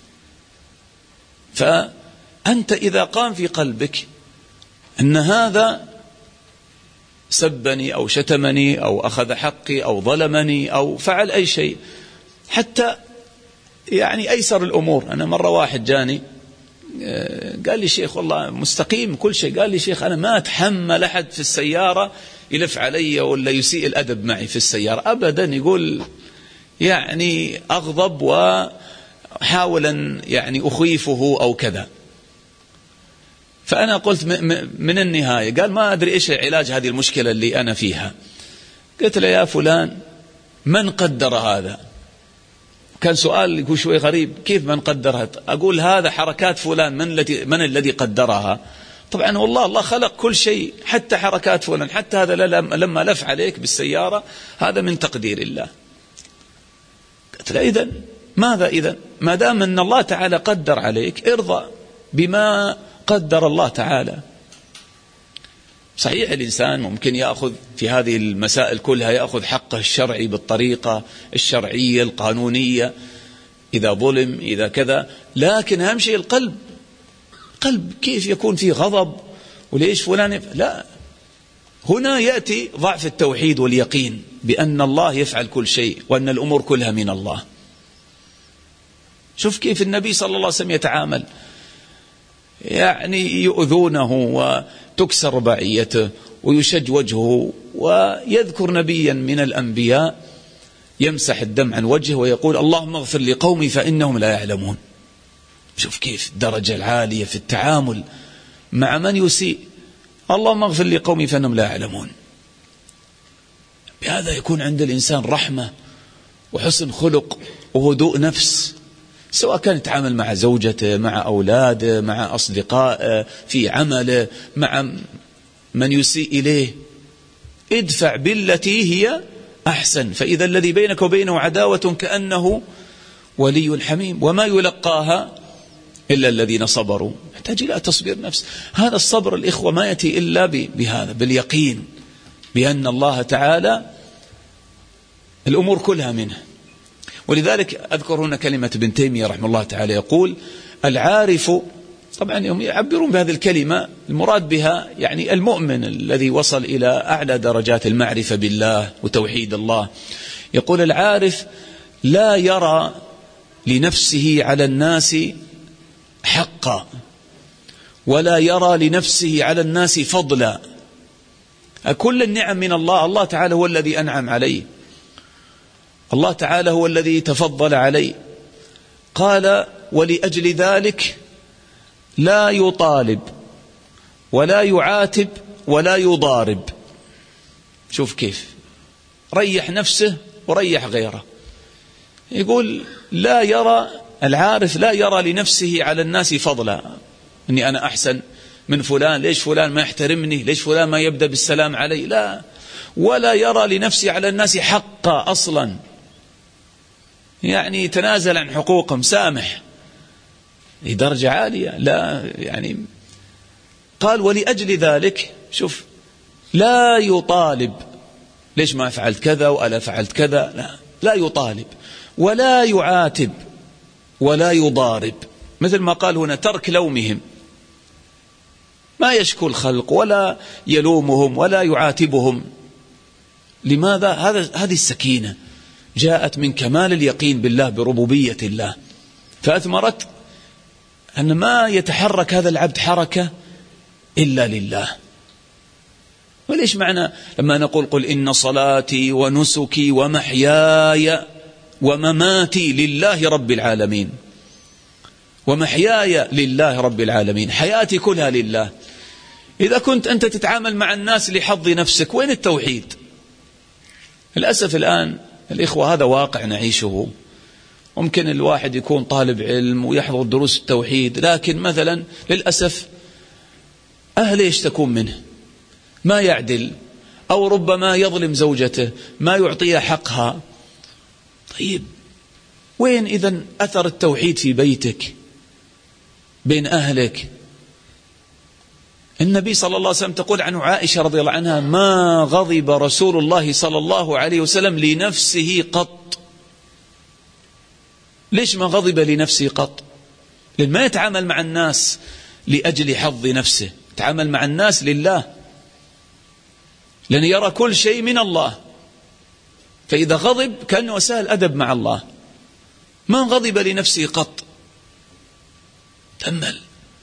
فأنت إذا قام في قلبك أن هذا سبني أو شتمني أو أخذ حقي أو ظلمني أو فعل أي شيء، حتى يعني أيسر الأمور. أنا مرة واحد جاني قال لي شيخ والله مستقيم كل شيء، قال لي شيخ أنا ما أتحمل أحد في السيارة يلف علي ولا يسيء الأدب معي في السيارة أبدا. يقول يعني أغضب وحاول أن يعني أخيفه أو كذا. فأنا قلت من النهاية، قال ما أدري إيش علاج هذه المشكلة اللي أنا فيها. قلت له يا فلان من قدر هذا؟ كان سؤال يقول شوي غريب، كيف من قدرها؟ أقول هذا حركات فلان، من الذي من الذي قدرها؟ طبعا والله الله خلق كل شيء حتى حركات فلان، حتى هذا لما لف عليك بالسيارة هذا من تقدير الله. قلت له إذن ماذا إذن؟ ما دام أن الله تعالى قدر عليك ارضى بما قدر الله تعالى. صحيح الإنسان ممكن يأخذ في هذه المسائل كلها يأخذ حقه الشرعي بالطريقة الشرعية القانونية إذا ظلم إذا كذا، لكن أهم شيء القلب. قلب كيف يكون فيه غضب وليش فلان؟ لا، هنا يأتي ضعف التوحيد واليقين بأن الله يفعل كل شيء وأن الأمور كلها من الله. شوف كيف النبي صلى الله عليه وسلم يتعامل، يعني يؤذونه وتكسر رباعيته ويشج وجهه، ويذكر نبيا من الأنبياء يمسح الدم عن وجهه ويقول اللهم اغفر لقومي فإنهم لا يعلمون. شوف كيف الدرجة العالية في التعامل مع من يسيء، اللهم اغفر لقومي فإنهم لا يعلمون. بهذا يكون عند الإنسان رحمة وحسن خلق وهدوء نفس، سواء كان يتعامل مع زوجته مع أولاده مع أصدقائه في عمله مع من يسيء إليه. ادفع بالتي هي أحسن، فإذا الذي بينك وبينه عداوة كأنه ولي حميم، وما يلقاها إلا الذين صبروا. يحتاج إلى تصبير نفس. هذا الصبر الإخوة ما يأتي إلا بهذا، باليقين بأن الله تعالى الأمور كلها منه. ولذلك أذكر هنا كلمة ابن تيمية رحمه الله تعالى يقول العارف، طبعا يوم يعبرون بهذه الكلمة المراد بها يعني المؤمن الذي وصل إلى أعلى درجات المعرفة بالله وتوحيد الله. يقول العارف لا يرى لنفسه على الناس حقا ولا يرى لنفسه على الناس فضلا. كل النعم من الله، الله تعالى هو الذي أنعم عليه، الله تعالى هو الذي تفضل عليه. قال ولأجل ذلك لا يطالب ولا يعاتب ولا يضارب. شوف كيف ريح نفسه وريح غيره. يقول لا يرى العارف لا يرى لنفسه على الناس فضلا، أني أنا أحسن من فلان، ليش فلان ما يحترمني، ليش فلان ما يبدأ بالسلام علي، لا. ولا يرى لنفسه على الناس حقا أصلا، يعني تنازل عن حقوقهم، سامح لدرجة عالية. لا يعني قال ولأجل ذلك شوف لا يطالب، ليش ما فعلت كذا وألا فعلت كذا، لا لا يطالب ولا يعاتب ولا يضارب. مثل ما قال هنا ترك لومهم، ما يشكو الخلق ولا يلومهم ولا يعاتبهم. لماذا؟ هذا هذه السكينة جاءت من كمال اليقين بالله بربوبية الله، فأثمرت أن ما يتحرك هذا العبد حركة إلا لله. وليش معنى لما نقول قل إن صلاتي ونسكي ومحياي ومماتي لله رب العالمين، ومحياي لله رب العالمين، حياتي كلها لله. إذا كنت أنت تتعامل مع الناس لحظ نفسك، وين التوحيد؟ للأسف الآن الإخوة هذا واقع نعيشه. ممكن الواحد يكون طالب علم ويحضر دروس التوحيد، لكن مثلا للأسف أهله يشتكون منه، ما يعدل، أو ربما يظلم زوجته، ما يعطيها حقها. طيب وين إذن أثر التوحيد في بيتك بين أهلك؟ النبي صلى الله عليه وسلم تقول عنه عائشة رضي الله عنها: ما غضب رسول الله صلى الله عليه وسلم لنفسه قط. ليش ما غضب لنفسه قط؟ لأن ما يتعامل مع الناس لأجل حظ نفسه، يتعامل مع الناس لله، لأن يرى كل شيء من الله، فإذا غضب كأنه أساء الأدب مع الله. ما غضب لنفسه قط، تأمل،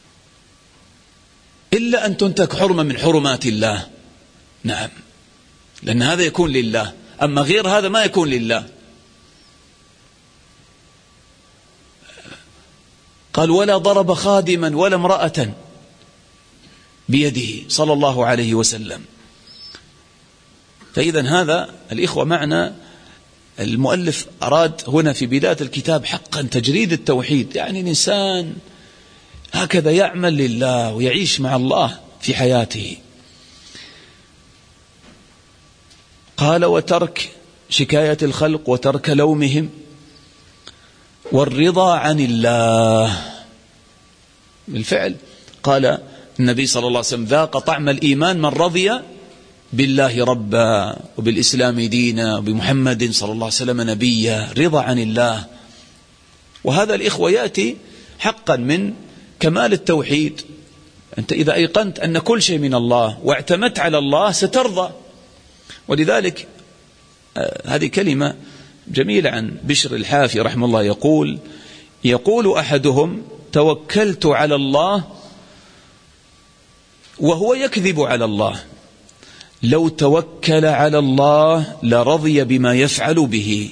إلا أن تنتهك حرمة من حرمات الله، نعم، لأن هذا يكون لله، أما غير هذا ما يكون لله. قال: ولا ضرب خادما ولا امرأة بيده صلى الله عليه وسلم. فإذا هذا الإخوة معنى المؤلف أراد هنا في بداية الكتاب حقا تجريد التوحيد، يعني الإنسان هكذا يعمل لله ويعيش مع الله في حياته. قال: وترك شكاية الخلق وترك لومهم والرضا عن الله. بالفعل قال النبي صلى الله عليه وسلم: ذاق طعم الإيمان من رضي بالله ربا وبالإسلام دينا وبمحمد صلى الله عليه وسلم نبيا. رضا عن الله، وهذا الإخوة يأتي حقا من كمال التوحيد. أنت إذا أيقنت أن كل شيء من الله واعتمدت على الله سترضى. ولذلك آه هذه كلمة جميلة عن بشر الحافي رحمه الله، يقول يقول أحدهم: توكلت على الله وهو يكذب على الله، لو توكل على الله لرضي بما يفعل به.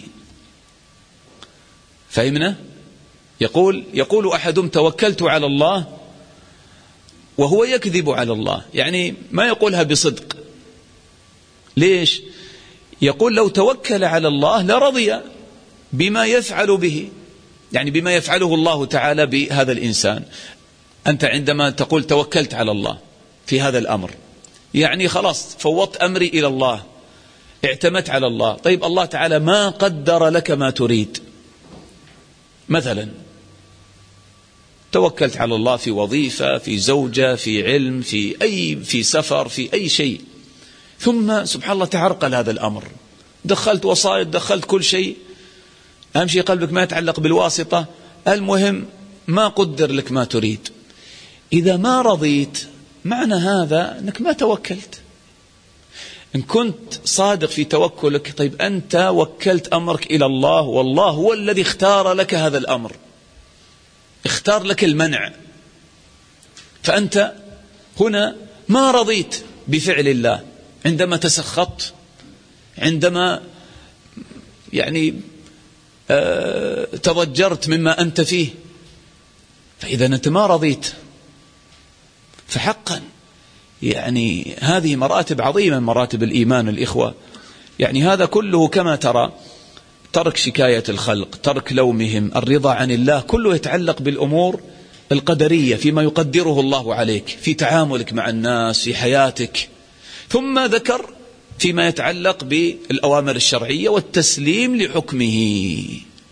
فهمنا؟ يقول يقول أحدهم: توكلت على الله وهو يكذب على الله، يعني ما يقولها بصدق. ليش؟ يقول لو توكل على الله لرضي بما يفعل به، يعني بما يفعله الله تعالى بهذا الإنسان. أنت عندما تقول توكلت على الله في هذا الأمر، يعني خلاص فوضت أمري إلى الله، اعتمدت على الله. طيب الله تعالى ما قدر لك ما تريد، مثلا توكلت على الله في وظيفة، في زوجة، في علم، في أي في سفر، في أي شيء، ثم سبحان الله تعرقل هذا الأمر، دخلت وسائط، دخلت كل شيء، أهم شيء قلبك ما يتعلق بالواسطة، المهم ما قدر لك ما تريد. إذا ما رضيت معنى هذا أنك ما توكلت. إن كنت صادق في توكلك، طيب أنت وكلت أمرك إلى الله، والله هو الذي اختار لك هذا الأمر، اختار لك المنع، فأنت هنا ما رضيت بفعل الله. عندما تسخطت، عندما يعني آه تضجرت مما أنت فيه، فإذا أنت ما رضيت. فحقا يعني هذه مراتب عظيمة من مراتب الإيمان الإخوة. يعني هذا كله كما ترى، ترك شكاية الخلق، ترك لومهم، الرضا عن الله، كله يتعلق بالأمور القدرية فيما يقدره الله عليك في تعاملك مع الناس في حياتك. ثم ذكر فيما يتعلق بالأوامر الشرعية والتسليم لحكمه،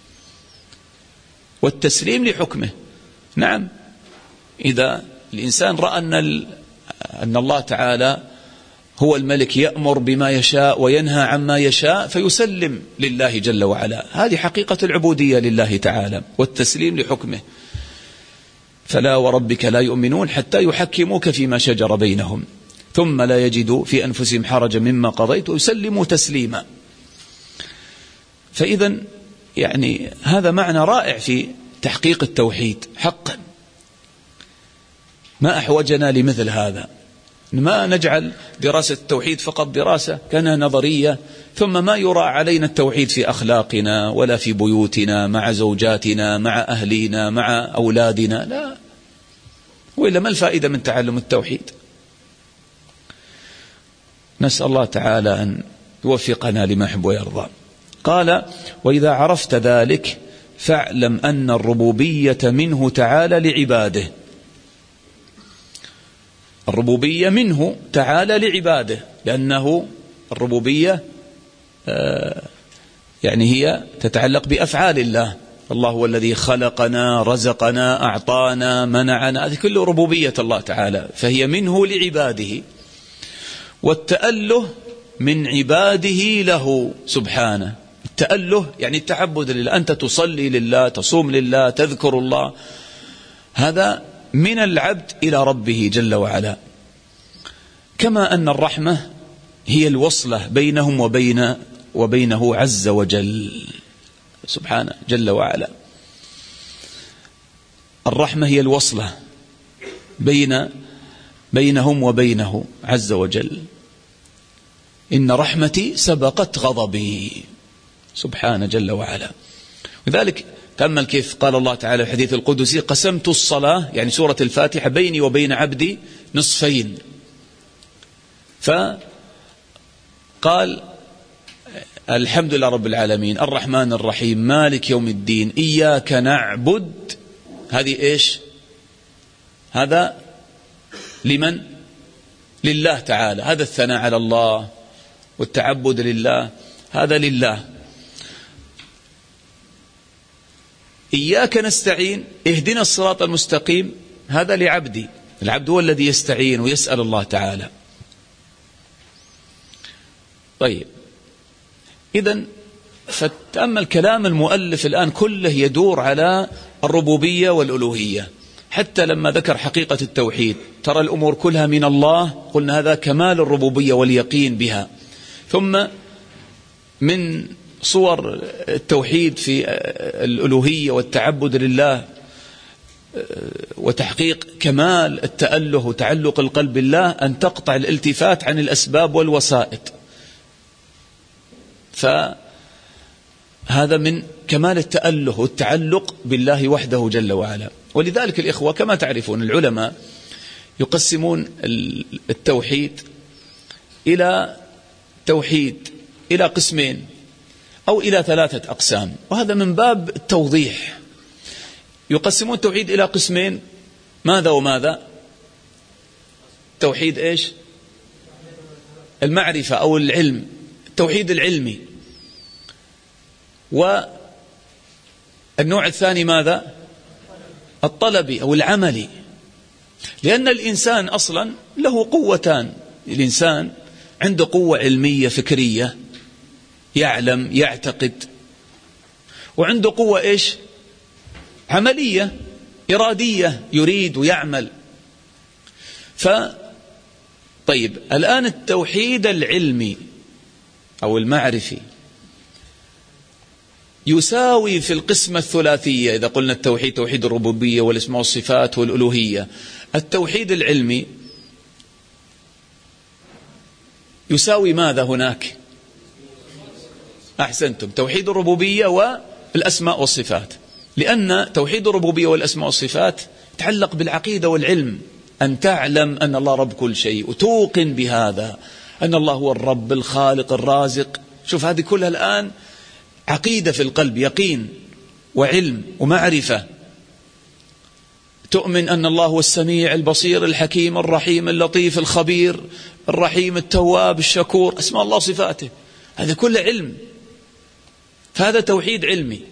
والتسليم لحكمه. نعم، إذا الإنسان رأى أن, أن الله تعالى هو الملك يأمر بما يشاء وينهى عما يشاء فيسلم لله جل وعلا، هذه حقيقة العبودية لله تعالى والتسليم لحكمه. فلا وربك لا يؤمنون حتى يحكموك فيما شجر بينهم ثم لا يجدوا في أنفسهم حرجا مما قضيت ويسلموا تسليما. فإذا يعني هذا معنى رائع في تحقيق التوحيد حقا. ما أحوجنا لمثل هذا، ما نجعل دراسة التوحيد فقط دراسة كانها نظرية، ثم ما يرى علينا التوحيد في أخلاقنا ولا في بيوتنا مع زوجاتنا مع أهلينا مع أولادنا، لا. وإلا ما الفائدة من تعلم التوحيد؟ نسأل الله تعالى أن يوفقنا لما يحب ويرضى. قال: وإذا عرفت ذلك فاعلم أن الربوبية منه تعالى لعباده. الربوبية منه تعالى لعباده، لأنه الربوبية آه يعني هي تتعلق بأفعال الله، الله هو الذي خلقنا، رزقنا، أعطانا، منعنا، هذه كله ربوبية الله تعالى، فهي منه لعباده. والتأله من عباده له سبحانه. التأله يعني التعبد لله، أنت تصلي لله، تصوم لله، تذكر الله، هذا من العبد إلى ربه جل وعلا. كما أن الرحمة هي الوصلة بينهم وبين وبينه عز وجل سبحانه جل وعلا. الرحمة هي الوصلة بين بينهم وبينه عز وجل. إن رحمتي سبقت غضبي سبحانه جل وعلا. لذلك تأمل كيف قال الله تعالى في الحديث القدسي: قسمت الصلاة، يعني سورة الفاتحة، بيني وبين عبدي نصفين. فقال: الحمد لله رب العالمين، الرحمن الرحيم، مالك يوم الدين، إياك نعبد. هذه إيش؟ هذا لمن؟ لله تعالى. هذا الثناء على الله والتعبد لله، هذا لله. إياك نستعين، اهدنا الصراط المستقيم، هذا لعبدي. العبد هو الذي يستعين ويسأل الله تعالى. طيب، إذن فتأمل كلام المؤلف الآن كله يدور على الربوبية والألوهية. حتى لما ذكر حقيقة التوحيد، ترى الأمور كلها من الله، قلنا هذا كمال الربوبية واليقين بها. ثم من صور التوحيد في الألوهية والتعبد لله وتحقيق كمال التأله وتعلق القلب بالله أن تقطع الالتفات عن الأسباب والوسائط. فهذا من كمال التأله والتعلق بالله وحده جل وعلا. ولذلك الإخوة كما تعرفون العلماء يقسمون التوحيد إلى توحيد إلى قسمين أو إلى ثلاثة أقسام، وهذا من باب التوضيح. يقسمون التوحيد إلى قسمين، ماذا وماذا؟ توحيد إيش؟ المعرفة أو العلم، التوحيد العلمي. والنوع الثاني ماذا؟ الطلبي أو العملي. لأن الإنسان أصلا له قوتان. الإنسان عنده قوة علمية فكرية، يعلم يعتقد، وعنده قوة إيش؟ عملية إرادية، يريد ويعمل. ف طيب الآن التوحيد العلمي أو المعرفي يساوي في القسمة الثلاثية. إذا قلنا التوحيد توحيد الربوبية والاسماء والصفات والألوهية، التوحيد العلمي يساوي ماذا هناك؟ أحسنتم، توحيد الربوبية والأسماء والصفات. لأن توحيد الربوبية والأسماء والصفات يتعلق بالعقيدة والعلم، أن تعلم أن الله رب كل شيء وتوقن بهذا، أن الله هو الرب الخالق الرازق. شوف هذه كلها الآن عقيدة في القلب، يقين وعلم ومعرفة. تؤمن أن الله هو السميع البصير الحكيم الرحيم اللطيف الخبير الرحيم التواب الشكور، أسماء الله صفاته، هذا كله علم. فهذا توحيد علمي.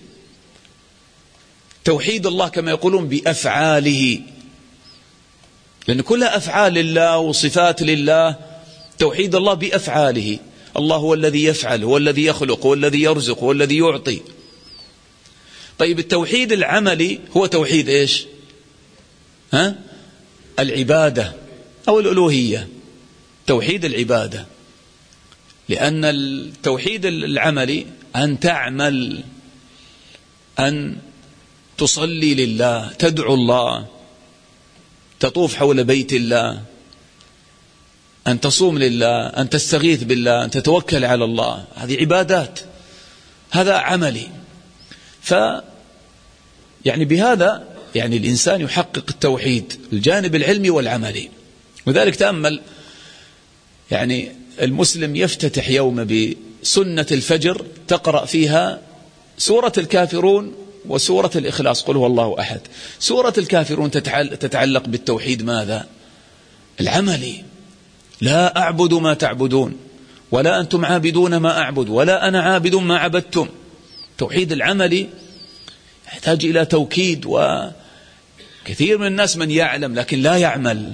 توحيد الله كما يقولون بأفعاله، لأن كلها أفعال لله وصفات لله. توحيد الله بأفعاله، الله هو الذي يفعل، هو الذي يخلق، هو الذي يرزق، هو الذي يعطي. طيب التوحيد العملي هو توحيد إيش؟ ها؟ العبادة أو الألوهية، توحيد العبادة. لأن التوحيد العملي أن تعمل، أن تصلي لله، تدعو الله، تطوف حول بيت الله، أن تصوم لله، أن تستغيث بالله، أن تتوكل على الله، هذه عبادات، هذا عملي. ف يعني بهذا يعني الإنسان يحقق التوحيد، الجانب العلمي والعملي. وذلك تأمل يعني المسلم يفتتح يوم بسنة الفجر، تقرأ فيها سورة الكافرون وسورة الإخلاص، قل هو الله أحد. سورة الكافرون تتعلق بالتوحيد ماذا؟ العملي، لا أعبد ما تعبدون ولا أنتم عابدون ما أعبد ولا أنا عابد ما عبدتم. توحيد العملي يحتاج إلى توكيد، وكثير من الناس من يعلم لكن لا يعمل،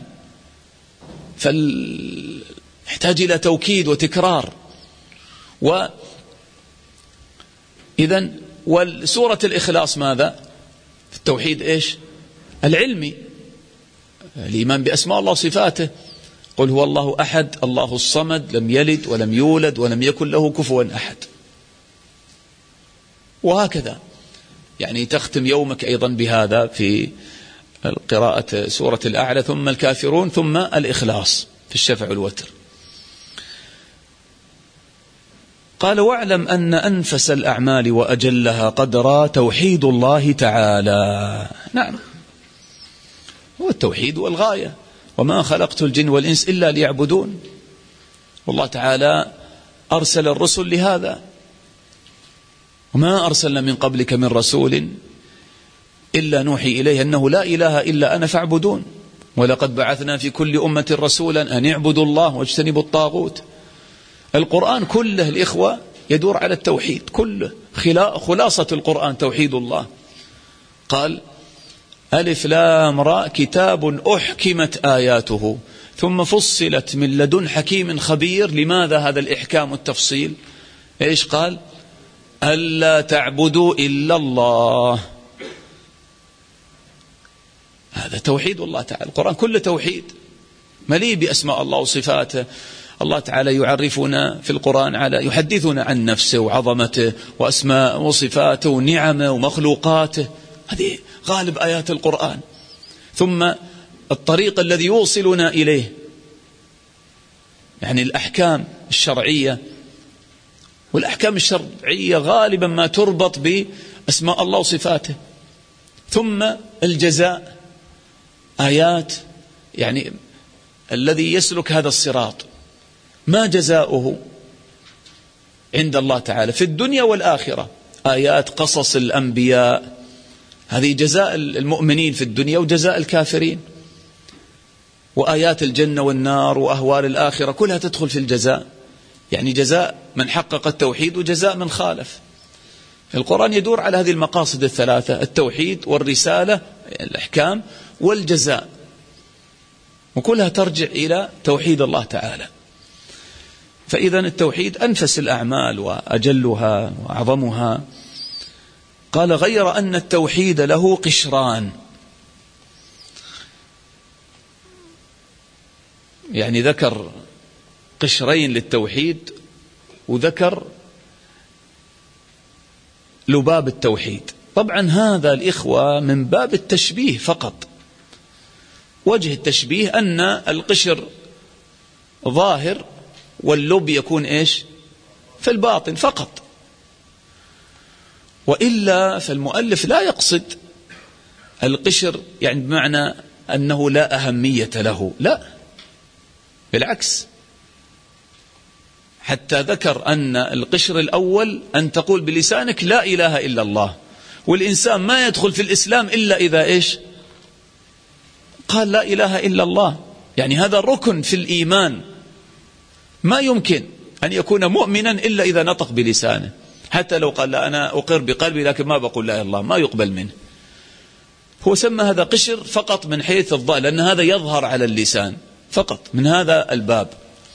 فيحتاج إلى توكيد وتكرار. وإذن والسورة الإخلاص ماذا؟ في التوحيد إيش؟ العلمي، الإيمان بأسماء الله وصفاته. قل هو الله أحد الله الصمد لم يلد ولم يولد ولم يكن له كفوا أحد. وهكذا يعني تختم يومك أيضا بهذا في قراءة سورة الأعلى، ثم الكافرون، ثم الإخلاص في الشفع والوتر. قال واعلم أن أنفس الأعمال وأجلها قدرا توحيد الله تعالى. نعم، هو التوحيد والغاية، وما خلقت الجن والإنس إلا ليعبدون. والله تعالى أرسل الرسل لهذا، وما أرسلنا من قبلك من رسول إلا نوحي إليه أنه لا إله إلا أنا فاعبدون، ولقد بعثنا في كل أمة رسولا أن اعبدوا الله واجتنبوا الطاغوت. القرآن كله الإخوة يدور على التوحيد كله، خلاصة القرآن توحيد الله. قال ألف لام راء كتاب أحكمت آياته ثم فصلت من لدن حكيم خبير. لماذا هذا الإحكام والتفصيل؟ إيش قال؟ ألا تعبدوا إلا الله. هذا توحيد الله تعالى. القرآن كله توحيد، مليء بأسماء الله وصفاته. الله تعالى يعرفنا في القرآن على يحدثنا عن نفسه وعظمته وأسماء وصفاته ونعمه ومخلوقاته، هذه غالب آيات القرآن. ثم الطريق الذي يوصلنا إليه، يعني الأحكام الشرعية، والأحكام الشرعية غالبا ما تربط بأسماء الله وصفاته. ثم الجزاء، آيات يعني الذي يسلك هذا الصراط ما جزاؤه عند الله تعالى في الدنيا والآخرة. آيات قصص الأنبياء، هذه جزاء المؤمنين في الدنيا وجزاء الكافرين. وآيات الجنة والنار وأهوال الآخرة كلها تدخل في الجزاء، يعني جزاء من حقق التوحيد وجزاء من خالف. القرآن يدور على هذه المقاصد الثلاثة: التوحيد والرسالة الأحكام والجزاء، وكلها ترجع إلى توحيد الله تعالى. فإذا التوحيد أنفس الأعمال وأجلها وأعظمها. قال غير أن التوحيد له قشران، يعني ذكر قشرين للتوحيد وذكر لباب التوحيد. طبعا هذا الإخوة من باب التشبيه فقط. وجه التشبيه أن القشر ظاهر واللب يكون إيش؟ في الباطن فقط. وإلا فالمؤلف لا يقصد القشر يعني بمعنى أنه لا أهمية له، لا بالعكس، حتى ذكر أن القشر الأول أن تقول بلسانك لا إله إلا الله. والإنسان ما يدخل في الإسلام إلا إذا إيش؟ قال لا إله إلا الله. يعني هذا ركن في الإيمان، ما يمكن أن يكون مؤمنا إلا إذا نطق بلسانه. حتى لو قال لا أنا أقر بقلبي لكن ما بقول لا إله إلا الله، ما يقبل منه. هو سمى هذا قشر فقط من حيث الظاهر، لأن هذا يظهر على اللسان فقط من هذا الباب.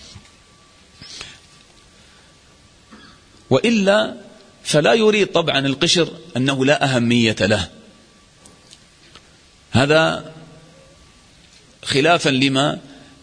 وإلا فلا يريد طبعا القشر أنه لا أهمية له، هذا خلافا لما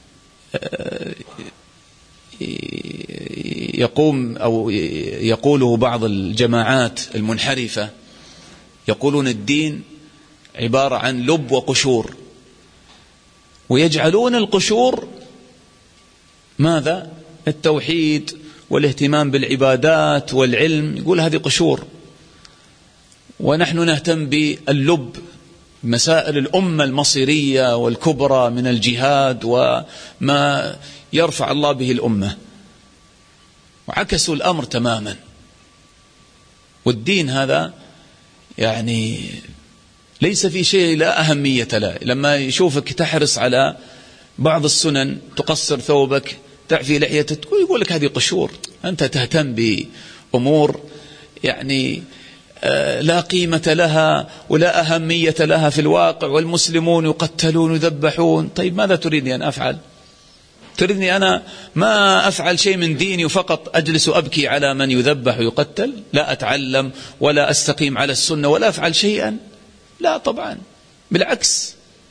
يقوم أو يقوله بعض الجماعات المنحرفة. يقولون الدين عبارة عن لب وقشور، ويجعلون القشور ماذا؟ التوحيد والاهتمام بالعبادات والعلم، يقول هذه قشور. ونحن نهتم باللب، مسائل الأمة المصيرية والكبرى من الجهاد وما يرفع الله به الأمة. وعكسوا الأمر تماما. والدين هذا يعني ليس في شيء لا أهمية له. لما يشوفك تحرص على بعض السنن، تقصر ثوبك، تعفي لحيتك، يقول لك هذه قشور. أنت تهتم بأمور يعني لا قيمة لها ولا أهمية لها في الواقع، والمسلمون يقتلون ويذبحون. طيب ماذا تريدني أن أفعل؟ تريدني أنا ما أفعل شيء من ديني وفقط أجلس أبكي على من يذبح ويقتل؟ لا أتعلم ولا أستقيم على السنة ولا أفعل شيئا؟ لا طبعا، بالعكس،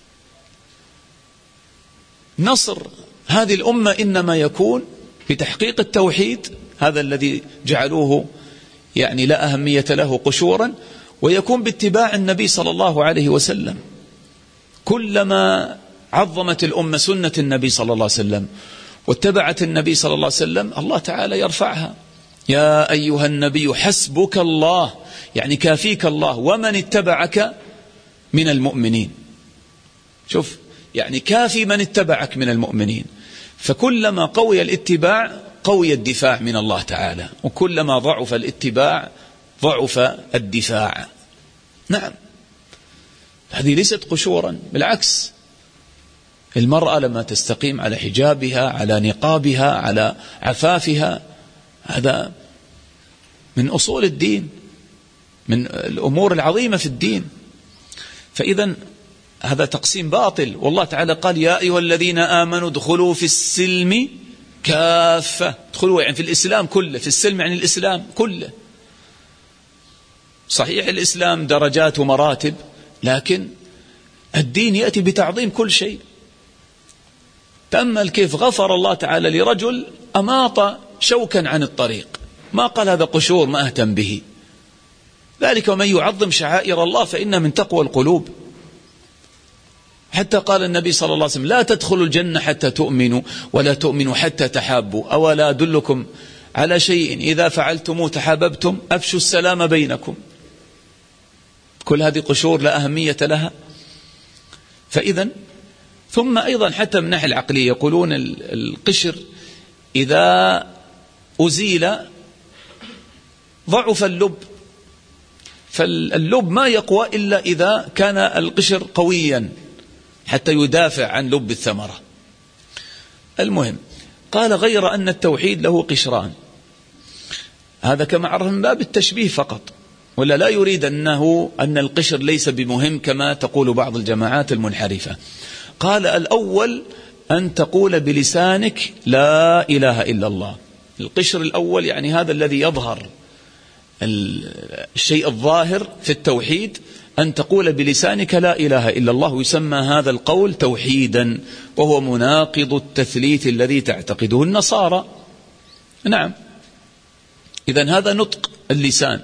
نصر هذه الأمة إنما يكون بتحقيق التوحيد، هذا الذي جعلوه يعني لا أهمية له قشورا، ويكون باتباع النبي صلى الله عليه وسلم. كلما عظمت الأمة سنة النبي صلى الله عليه وسلم واتبعت النبي صلى الله عليه وسلم، الله تعالى يرفعها. يا أيها النبي حسبك الله، يعني كافيك الله ومن اتبعك من المؤمنين. شوف، يعني كافي من اتبعك من المؤمنين. فكلما قوي الاتباع قوي الدفاع من الله تعالى، وكلما ضعف الاتباع ضعف الدفاع. نعم، هذه ليست قشورا، بالعكس، المرأة لما تستقيم على حجابها، على نقابها، على عفافها، هذا من أصول الدين، من الأمور العظيمة في الدين. فإذا هذا تقسيم باطل. والله تعالى قال يا أيها الذين آمنوا ادخلوا في السلم كافة. ادخلوا يعني في الإسلام كله، في السلم يعني الإسلام كله. صحيح الإسلام درجات ومراتب، لكن الدين يأتي بتعظيم كل شيء. تأمل كيف غفر الله تعالى لرجل أماط شوكا عن الطريق، ما قال هذا قشور ما أهتم به. ذلك ومن يعظم شعائر الله فإن من تقوى القلوب. حتى قال النبي صلى الله عليه وسلم لا تدخلوا الجنة حتى تؤمنوا ولا تؤمنوا حتى تحابوا، أولا أدلكم على شيء إذا فعلتموه تحاببتم أفشوا السلام بينكم. كل هذه قشور لا أهمية لها. فإذا ثم أيضا حتى من الناحية العقلية يقولون القشر إذا أزيل ضعف اللب، فاللب ما يقوى إلا إذا كان القشر قويا حتى يدافع عن لب الثمرة. المهم قال غير أن التوحيد له قشران، هذا كما عرف من باب التشبيه فقط، ولا لا يريد أنه أن القشر ليس بمهم كما تقول بعض الجماعات المنحرفة. قال الأول أن تقول بلسانك لا إله إلا الله. القشر الأول يعني هذا الذي يظهر الشيء الظاهر في التوحيد، أن تقول بلسانك لا إله إلا الله، ويسمى هذا القول توحيدا، وهو مناقض التثليث الذي تعتقده النصارى. نعم، إذن هذا نطق اللسان.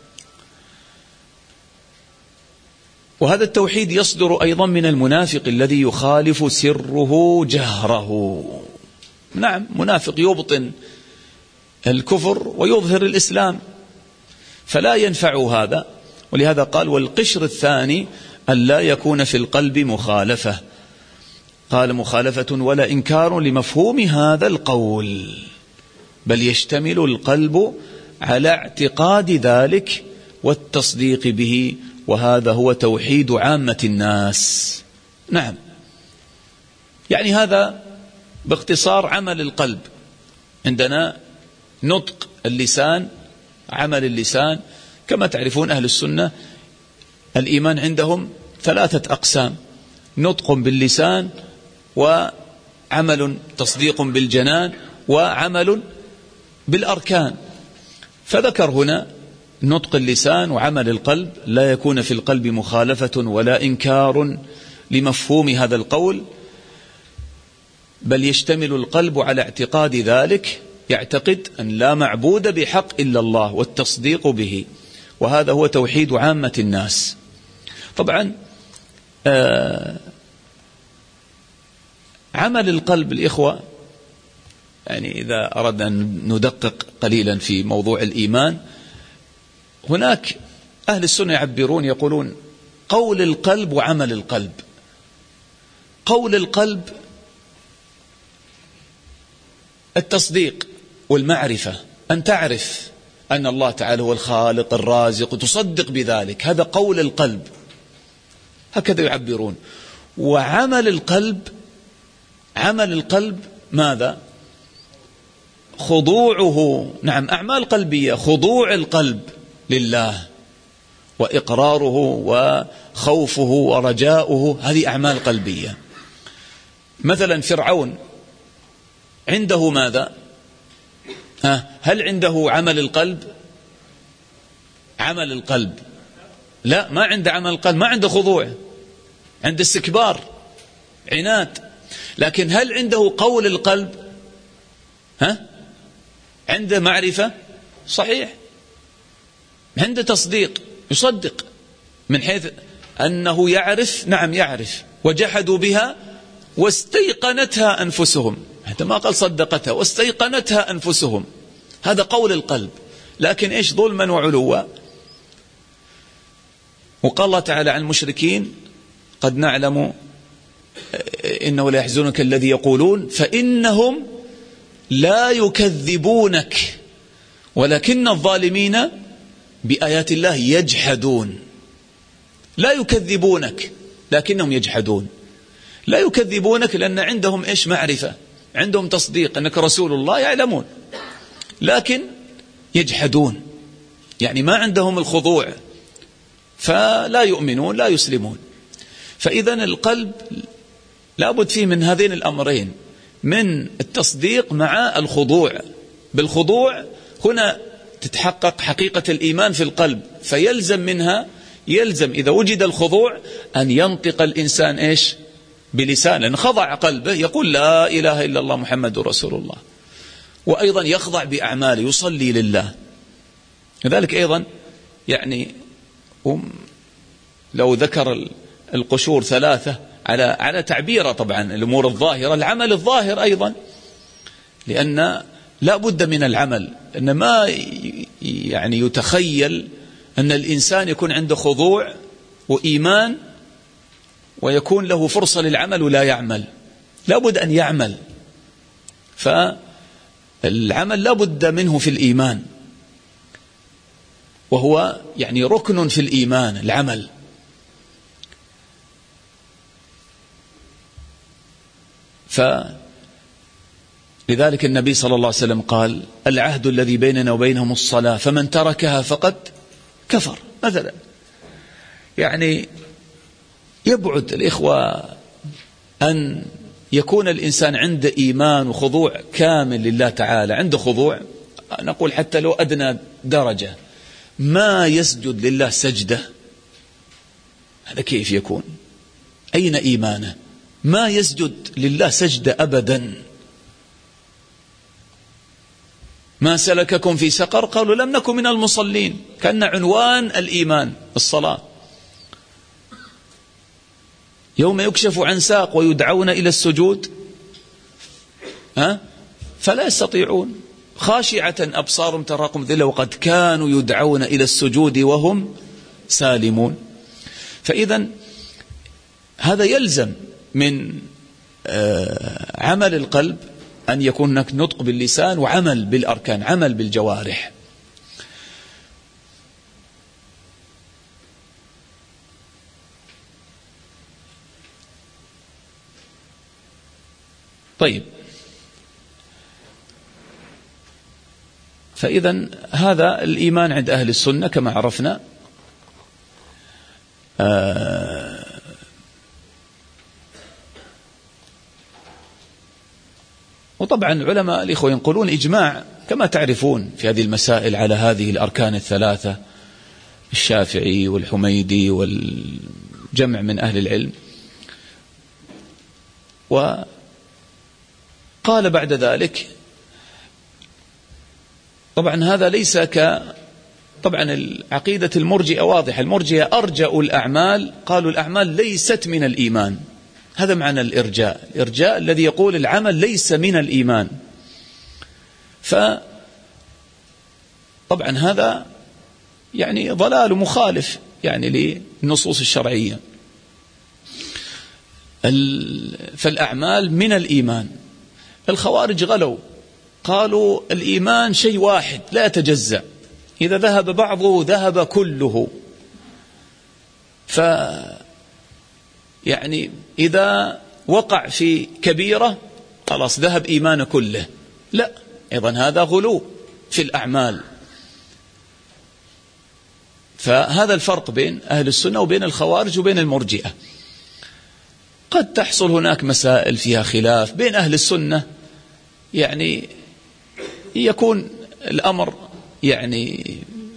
وهذا التوحيد يصدر أيضا من المنافق الذي يخالف سره جهره. نعم، منافق يبطن الكفر ويظهر الإسلام، فلا ينفع هذا. ولهذا قال والقشر الثاني أن لا يكون في القلب مخالفة. قال مخالفة ولا إنكار لمفهوم هذا القول، بل يشتمل القلب على اعتقاد ذلك والتصديق به، وهذا هو توحيد عامة الناس. نعم، يعني هذا باختصار عمل القلب. عندنا نطق اللسان، عمل اللسان. كما تعرفون أهل السنة الإيمان عندهم ثلاثة أقسام: نطق باللسان، وعمل تصديق بالجنان، وعمل بالأركان. فذكر هنا نطق اللسان وعمل القلب، لا يكون في القلب مخالفة ولا إنكار لمفهوم هذا القول، بل يشتمل القلب على اعتقاد ذلك، يعتقد أن لا معبود بحق إلا الله والتصديق به، وهذا هو توحيد عامة الناس. طبعا آه عمل القلب الإخوة، يعني إذا أردنا أن ندقق قليلا في موضوع الإيمان، هناك أهل السنة يعبرون يقولون قول القلب وعمل القلب. قول القلب التصديق والمعرفة، أن تعرف أن الله تعالى هو الخالق الرازق وتصدق بذلك، هذا قول القلب، هكذا يعبرون. وعمل القلب، عمل القلب ماذا؟ خضوعه. نعم، أعمال قلبية، خضوع القلب لله، وإقراره وخوفه ورجاؤه، هذه أعمال قلبية. مثلا فرعون عنده ماذا؟ هل عنده عمل القلب؟ عمل القلب لا، ما عنده عمل القلب، ما عنده خضوع، عنده استكبار، عناد. لكن هل عنده قول القلب؟ ها؟ عنده معرفة؟ صحيح، عنده تصديق، يصدق من حيث أنه يعرف، نعم يعرف. وجحدوا بها واستيقنتها أنفسهم، حتى ما قال صدقتها، واستيقنتها أنفسهم، هذا قول القلب. لكن إيش؟ ظلما وعلوا. وقال الله تعالى عن المشركين: قد نعلم إنه لا يحزنك الذي يقولون فإنهم لا يكذبونك ولكن الظالمين بآيات الله يجحدون. لا يكذبونك لكنهم يجحدون. لا يكذبونك لأن عندهم إيش؟ معرفة، عندهم تصديق أنك رسول الله، يعلمون، لكن يجحدون، يعني ما عندهم الخضوع، فلا يؤمنون، لا يسلمون. فإذا القلب لابد فيه من هذين الأمرين، من التصديق مع الخضوع. بالخضوع هنا تتحقق حقيقة الإيمان في القلب، فيلزم منها، يلزم إذا وجد الخضوع أن ينطق الإنسان إيش؟ بلسان، لأن خضع قلبه يقول لا إله إلا الله محمد رسول الله. وأيضا يخضع بأعماله، يصلي لله. لذلك أيضا يعني لو ذكر القشور ثلاثة على على تعبيره، طبعا الأمور الظاهرة، العمل الظاهر أيضا، لأن لا بد من العمل. إن ما يعني يتخيل أن الإنسان يكون عنده خضوع وإيمان ويكون له فرصة للعمل ولا يعمل، لا بد أن يعمل. فالعمل لا بد منه في الإيمان، وهو يعني ركن في الإيمان العمل. فلذلك النبي صلى الله عليه وسلم قال: العهد الذي بيننا وبينهم الصلاة فمن تركها فقد كفر. مثلا يعني يبعد الإخوة أن يكون الإنسان عنده إيمان وخضوع كامل لله تعالى، عنده خضوع، نقول حتى لو أدنى درجة، ما يسجد لله سجدة، هذا كيف يكون؟ أين إيمانه؟ ما يسجد لله سجدة أبدا. ما سلككم في سقر؟ قالوا لم نكن من المصلين، كأن عنوان الإيمان الصلاة. يوم يكشف عن ساق ويدعون إلى السجود ها فلا يستطيعون، خاشعة أبصارهم تراقم ذلة وقد كانوا يدعون إلى السجود وهم سالمون. فإذا هذا يلزم من عمل القلب أن يكون هناك نطق باللسان وعمل بالأركان، عمل بالجوارح. طيب، فإذا هذا الإيمان عند أهل السنة كما عرفنا. آه وطبعا العلماء الإخوة ينقلون إجماع كما تعرفون في هذه المسائل على هذه الأركان الثلاثة، الشافعي والحميدي والجمع من أهل العلم. وقال بعد ذلك طبعا هذا ليس ك طبعا العقيدة المرجئة واضحة، المرجئة أرجأوا الأعمال، قالوا الأعمال ليست من الإيمان. هذا معنى الإرجاء، الإرجاء الذي يقول العمل ليس من الإيمان. فطبعا هذا يعني ضلال مخالف يعني للنصوص الشرعية. فالأعمال من الإيمان. الخوارج غلوا، قالوا الإيمان شيء واحد لا يتجزأ، إذا ذهب بعضه ذهب كله. ف يعني إذا وقع في كبيرة خلاص ذهب إيمانه كله، لا، أيضا هذا غلو في الأعمال. فهذا الفرق بين أهل السنة وبين الخوارج وبين المرجئة. قد تحصل هناك مسائل فيها خلاف بين أهل السنة، يعني يكون الأمر يعني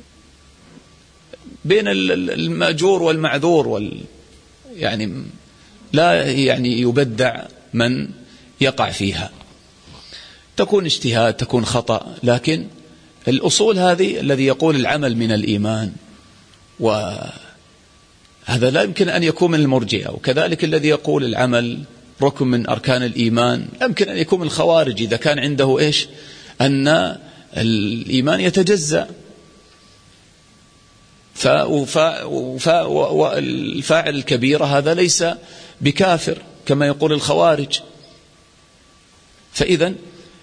بين المأجور والمعذور، وال يعني لا يعني يبدع من يقع فيها، تكون اجتهاد تكون خطأ، لكن الأصول هذه الذي يقول العمل من الإيمان، وهذا لا يمكن أن يكون من المرجئة، وكذلك الذي يقول العمل ركن من أركان الإيمان لا يمكن أن يكون من الخوارج إذا كان عنده إيش أن الإيمان يتجزأ، فالفاعل الكبيرة هذا ليس بكافر كما يقول الخوارج. فإذا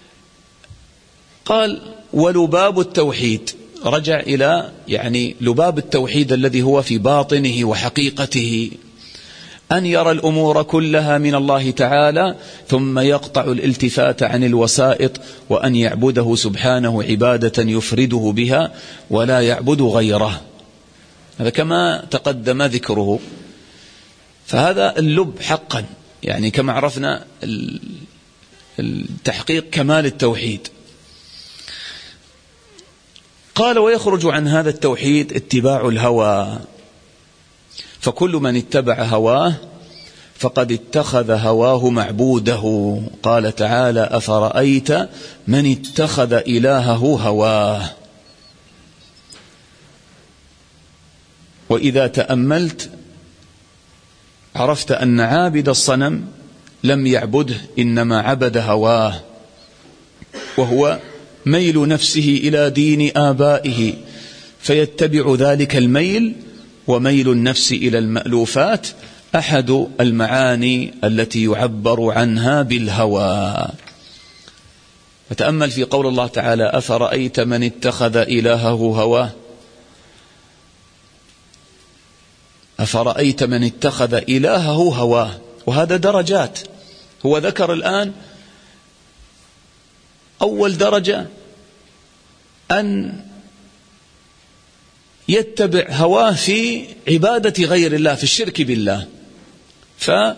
قال ولباب التوحيد، رجع إلى يعني لباب التوحيد الذي هو في باطنه وحقيقته، أن يرى الأمور كلها من الله تعالى ثم يقطع الالتفات عن الوسائط، وأن يعبده سبحانه عبادة يفرده بها ولا يعبد غيره. هذا كما تقدم ذكره. فهذا اللب حقا، يعني كما عرفنا التحقيق كمال التوحيد. قال ويخرج عن هذا التوحيد اتباع الهوى، فكل من اتبع هواه فقد اتخذ هواه معبوده. قال تعالى أفرأيت من اتخذ إلهه هواه. وإذا تأملت عرفت أن عابد الصنم لم يعبده، إنما عبد هواه، وهو ميل نفسه إلى دين آبائه، فيتبع ذلك الميل. وميل النفس إلى المألوفات أحد المعاني التي يعبر عنها بالهوى. فتأمل في قول الله تعالى أفرأيت من اتخذ إلهه هواه، أفرأيت من اتخذ إلهه هواه، وهذا درجات. هو ذكر الآن أول درجة أن يتبع هواه في عبادة غير الله، في الشرك بالله. فكما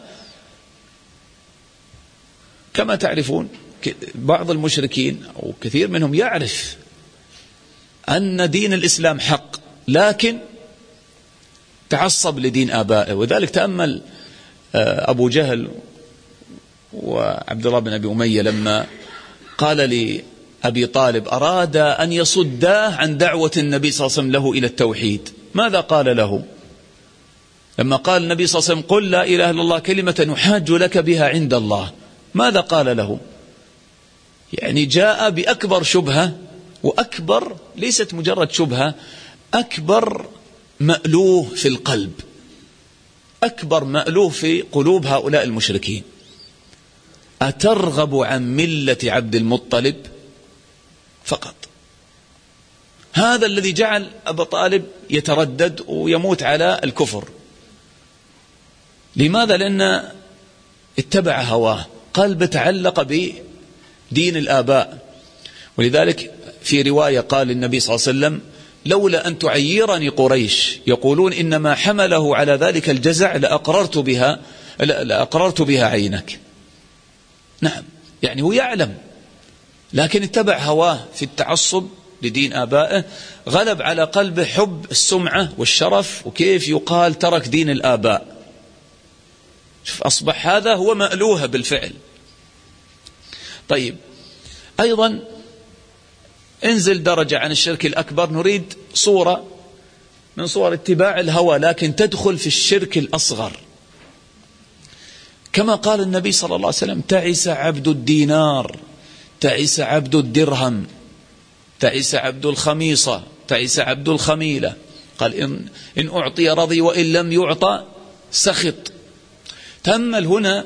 تعرفون بعض المشركين أو كثير منهم يعرف أن دين الإسلام حق، لكن تعصب لدين آبائه. وذلك تأمل أبو جهل وعبد الله بن أبي أمية لما قال لأبي طالب أراد أن يصداه عن دعوة النبي صلى الله عليه وسلم له إلى التوحيد، ماذا قال له؟ لما قال النبي صلى الله عليه وسلم قل لا إله إلا الله كلمة نحاج لك بها عند الله، ماذا قال له؟ يعني جاء بأكبر شبهة، وأكبر ليست مجرد شبهة، أكبر مألوه في القلب، أكبر مألوه في قلوب هؤلاء المشركين. أترغب عن ملة عبد المطلب فقط؟ هذا الذي جعل أبا طالب يتردد ويموت على الكفر. لماذا؟ لأن اتبع هواه، قلب تعلق بدين الآباء. ولذلك في رواية قال النبي صلى الله عليه وسلم لولا أن تعيرني قريش يقولون إنما حمله على ذلك الجزع لأقررت بها لأقررت بها عينك. نعم، يعني هو يعلم، لكن اتبع هواه في التعصب لدين آبائه، غلب على قلبه حب السمعة والشرف، وكيف يقال ترك دين الآباء. شوف، أصبح هذا هو مألوه بالفعل. طيب، أيضا انزل درجة عن الشرك الأكبر، نريد صورة من صور اتباع الهوى لكن تدخل في الشرك الأصغر. كما قال النبي صلى الله عليه وسلم تعس عبد الدينار، تعس عبد الدرهم، تعس عبد الخميصة، تعس عبد الخميلة. قال إن, إن أعطي رضي وإن لم يعطى سخط. تأمل هنا،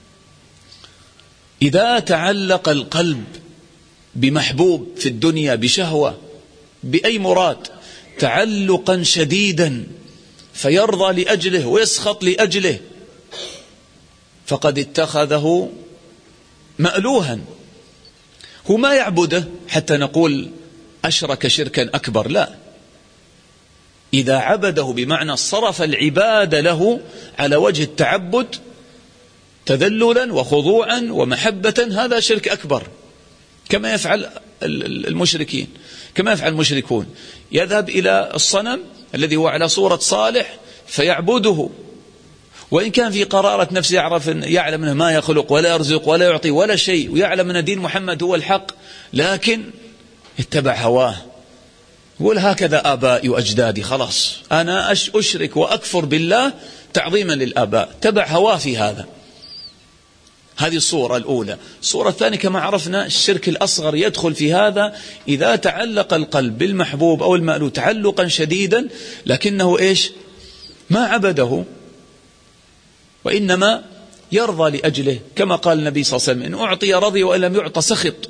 إذا تعلق القلب بمحبوب في الدنيا بشهوة بأي مراد تعلقا شديدا فيرضى لأجله ويسخط لأجله، فقد اتخذه مألوها. هو ما يعبده حتى نقول أشرك شركا أكبر، لا، إذا عبده بمعنى صرف العبادة له على وجه التعبد تذللا وخضوعا ومحبة، هذا شرك أكبر، كما يفعل المشركين، كما يفعل المشركون. يذهب إلى الصنم الذي هو على صورة صالح فيعبده، وإن كان في قرارة نفسه يعرف يعلم أنه ما يخلق ولا يرزق ولا يعطي ولا شيء، ويعلم أن دين محمد هو الحق، لكن اتبع هواه. يقول هكذا آبائي وأجدادي، خلاص أنا أشرك وأكفر بالله تعظيما للآباء، تبع هواه في هذا. هذه الصورة الأولى. الصورة الثانية كما عرفنا الشرك الأصغر يدخل في هذا إذا تعلق القلب بالمحبوب أو المألوف تعلقا شديدا، لكنه إيش؟ ما عبده، وإنما يرضى لأجله، كما قال النبي صلى الله عليه وسلم: إن أعطي رضي وإن لم يعط سخط.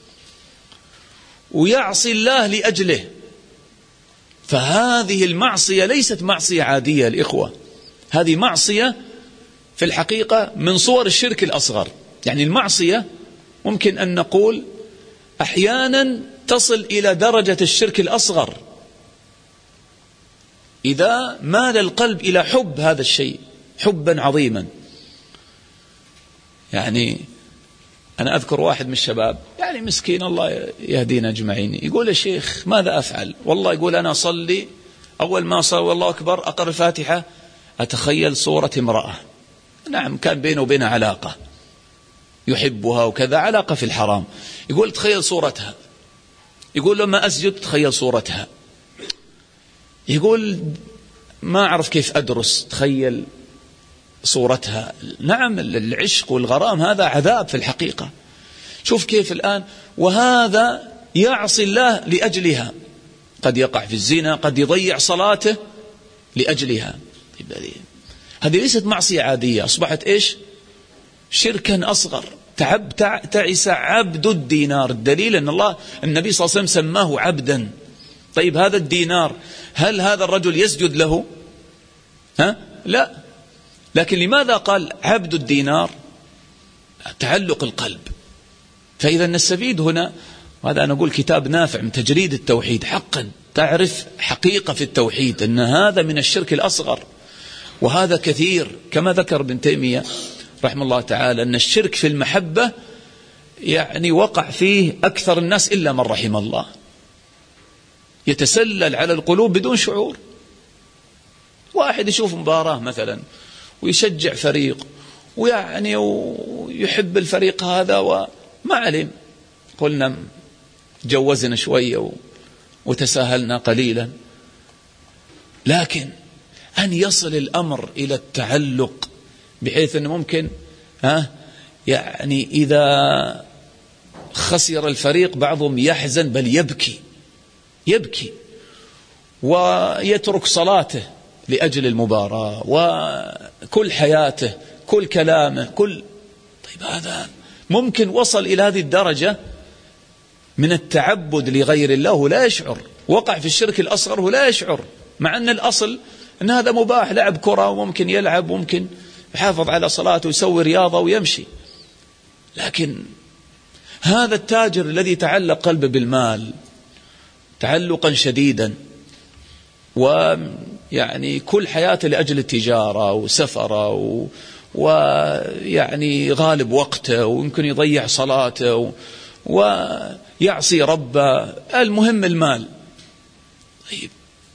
ويعصي الله لأجله. فهذه المعصية ليست معصية عادية الإخوة، هذه معصية في الحقيقة من صور الشرك الأصغر. يعني المعصية ممكن أن نقول أحيانا تصل إلى درجة الشرك الأصغر إذا مال القلب إلى حب هذا الشيء حبا عظيما. يعني أنا أذكر واحد من الشباب، يعني مسكين الله يهدينا أجمعين، يقول: يا شيخ ماذا أفعل؟ والله يقول أنا أصلي، أول ما صلى والله أكبر أقرأ الفاتحة أتخيل صورة امرأة، نعم كان بينه وبينها علاقة يحبها وكذا، علاقة في الحرام، يقول تخيل صورتها، يقول لما أسجد تخيل صورتها، يقول ما أعرف كيف أدرس تخيل صورتها. نعم العشق والغرام هذا عذاب في الحقيقة. شوف كيف الآن، وهذا يعصي الله لأجلها، قد يقع في الزنا، قد يضيع صلاته لأجلها. هذه ليست معصية عادية، أصبحت إيش؟ شركا أصغر. تعب تعس عبد الدينار. الدليل أن الله النبي صلى الله عليه وسلم سماه عبدا. طيب هذا الدينار هل هذا الرجل يسجد له؟ ها؟ لا. لكن لماذا قال عبد الدينار؟ تعلق القلب. فإذا نستفيد هنا، وهذا أنا أقول كتاب نافع من تجريد التوحيد، حقا تعرف حقيقة في التوحيد أن هذا من الشرك الأصغر، وهذا كثير. كما ذكر ابن تيمية رحمه الله تعالى أن الشرك في المحبة يعني وقع فيه أكثر الناس إلا من رحم الله، يتسلل على القلوب بدون شعور. واحد يشوف مباراة مثلا ويشجع فريق ويعني ويحب الفريق هذا وما علم، قلنا جوزنا شوية وتساهلنا قليلا، لكن أن يصل الأمر إلى التعلق بحيث أنه ممكن ها يعني إذا خسر الفريق بعضهم يحزن بل يبكي يبكي ويترك صلاته لأجل المباراة وكل حياته كل كلامه كل. طيب هذا ممكن وصل إلى هذه الدرجة من التعبد لغير الله ولا يشعر، وقع في الشرك الأصغر ولا يشعر، مع أن الأصل أن هذا مباح، لعب كرة وممكن يلعب وممكن يحافظ على صلاته ويسوي رياضة ويمشي. لكن هذا التاجر الذي تعلق قلبه بالمال تعلقا شديدا، ويعني كل حياته لأجل التجارة وسفره ويعني غالب وقته ويمكن يضيع صلاته ويعصي ربه، المهم المال. طيب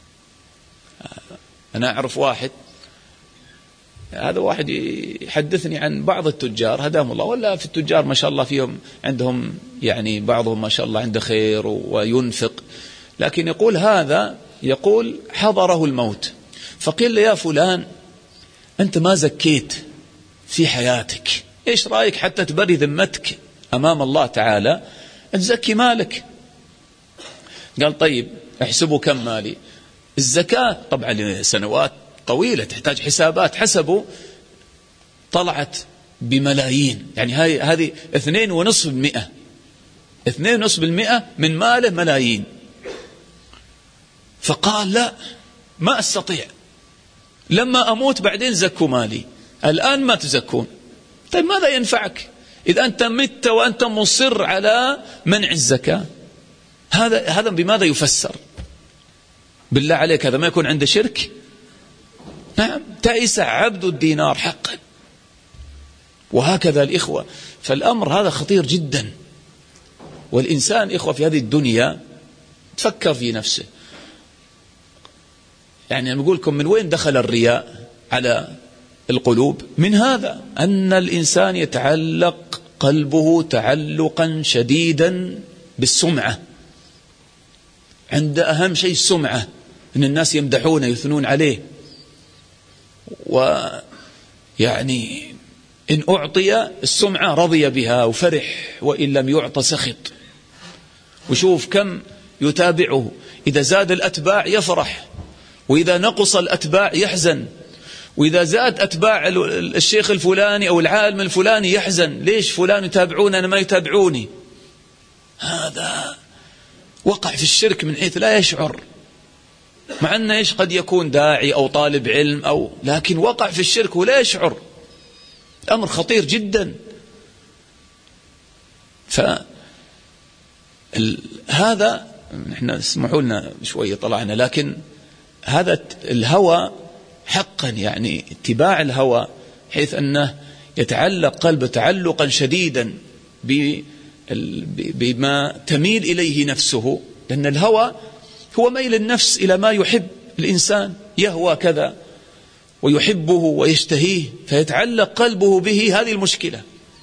أنا أعرف واحد، هذا واحد يحدثني عن بعض التجار هداهم الله، ولا في التجار ما شاء الله فيهم عندهم يعني بعضهم ما شاء الله عنده خير وينفق، لكن يقول هذا يقول حضره الموت فقيل له يا فلان أنت ما زكيت في حياتك، إيش رأيك حتى تبري ذمتك أمام الله تعالى أن تزكي مالك؟ قال طيب احسبوا كم مالي. الزكاة طبعا سنوات طويلة تحتاج حسابات، حسبوا طلعت بملايين، يعني هاي هذه اثنين ونصف بالمئة اثنين ونصف بالمئة من ماله ملايين. فقال لا ما أستطيع، لما أموت بعدين زكوا مالي، الآن ما تزكون. طيب ماذا ينفعك إذا أنت مت وأنت مصر على منع الزكاة؟ هذا هذا بماذا يفسر؟ بالله عليك هذا ما يكون عنده شرك؟ نعم، تعس عبد الدينار حقا. وهكذا الإخوة، فالأمر هذا خطير جدا. والإنسان إخوة في هذه الدنيا تفكر في نفسه. يعني أنا بقول لكم من وين دخل الرياء على القلوب؟ من هذا، أن الإنسان يتعلق قلبه تعلقا شديدا بالسمعة. عند أهم شيء السمعة، أن الناس يمدحونه يثنون عليه، ويعني إن أعطي السمعة رضي بها وفرح، وإن لم يعط سخط. وشوف كم يتابعه، إذا زاد الأتباع يفرح، وإذا نقص الأتباع يحزن، وإذا زاد أتباع الشيخ الفلاني أو العالم الفلاني يحزن. ليش فلان يتابعون أنا ما يتابعوني؟ هذا وقع في الشرك من حيث لا يشعر، مع أنه إيش قد يكون داعي أو طالب علم أو، لكن وقع في الشرك ولا يشعر. أمر خطير جدا. فهذا نحن اسمحوا لنا شوية طلعنا، لكن هذا الهوى حقا، يعني اتباع الهوى حيث أنه يتعلق قلبه تعلقا شديدا بما تميل إليه نفسه، لأن الهوى هو ميل النفس إلى ما يحب الإنسان، يهوى كذا ويحبه ويشتهيه فيتعلق قلبه به. هذه المشكلة.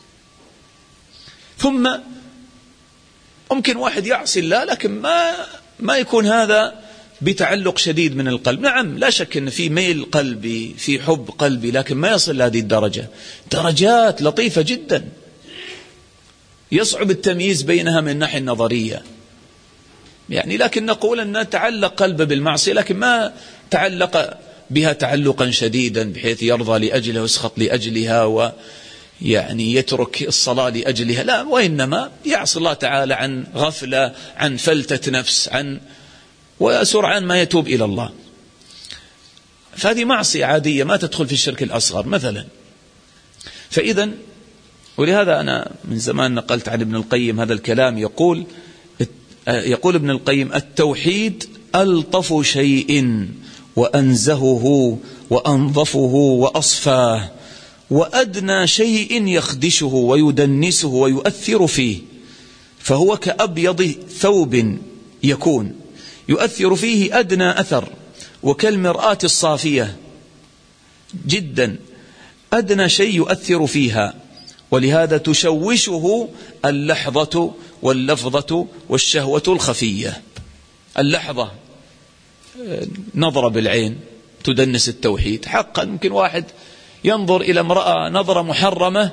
ثم ممكن واحد يعصي الله لكن ما ما يكون هذا بتعلق شديد من القلب. نعم لا شك أن في ميل قلبي، في حب قلبي، لكن ما يصل لهذه الدرجة. درجات لطيفة جدا يصعب التمييز بينها من الناحية النظرية، يعني لكن نقول أن تعلق قلبه بالمعصية لكن ما تعلق بها تعلقا شديدا بحيث يرضى لأجلها ويسخط لأجلها ويعني يترك الصلاة لأجلها، لا، وإنما يعصي الله تعالى عن غفلة، عن فلتة نفس، عن وسرعان ما يتوب إلى الله. فهذه معصية عادية ما تدخل في الشرك الأصغر مثلا. فإذا ولهذا أنا من زمان نقلت عن ابن القيم هذا الكلام، يقول يقول ابن القيم: التوحيد ألطف شيء وأنزهه وأنظفه وأصفاه، وأدنى شيء يخدشه ويدنسه ويؤثر فيه، فهو كأبيض ثوب يكون يؤثر فيه أدنى أثر، وكالمرآة الصافية جدا أدنى شيء يؤثر فيها، ولهذا تشوشه اللحظة واللفظة والشهوة الخفية. اللحظة نظرة بالعين تدنس التوحيد حقا. ممكن واحد ينظر إلى امرأة نظرة محرمة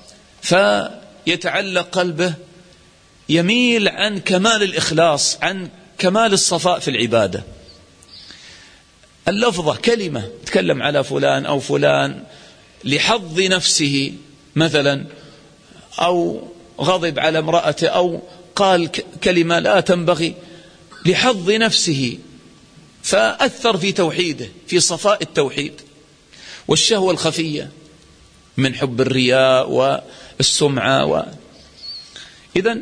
فيتعلق قلبه، يميل عن كمال الإخلاص، عن كمال الصفاء في العبادة. اللفظة كلمة تكلم على فلان أو فلان لحظ نفسه مثلا، أو غضب على امرأته، أو قال كلمة لا تنبغي لحظ نفسه، فأثر في توحيده، في صفاء التوحيد. والشهوة الخفية من حب الرياء والسمعة و... إذن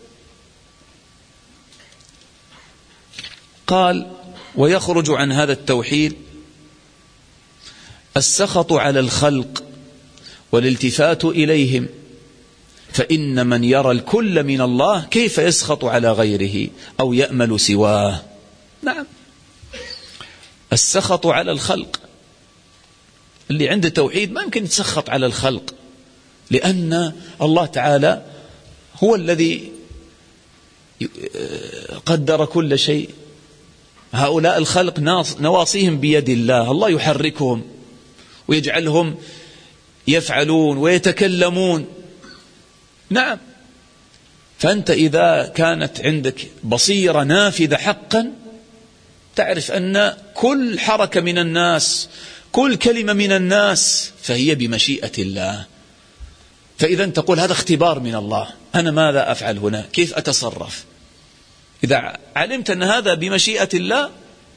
قال: ويخرج عن هذا التوحيد السخط على الخلق والالتفات إليهم، فإن من يرى الكل من الله كيف يسخط على غيره أو يأمل سواه. نعم، السخط على الخلق، اللي عنده توحيد ما يمكن يتسخط على الخلق، لأن الله تعالى هو الذي قدر كل شيء. هؤلاء الخلق نواصيهم بيد الله، الله يحركهم ويجعلهم يفعلون ويتكلمون. نعم، فأنت إذا كانت عندك بصيرة نافذة حقا تعرف أن كل حركة من الناس، كل كلمة من الناس فهي بمشيئة الله. فإذا تقول هذا اختبار من الله، أنا ماذا أفعل هنا؟ كيف أتصرف؟ إذا علمت أن هذا بمشيئة الله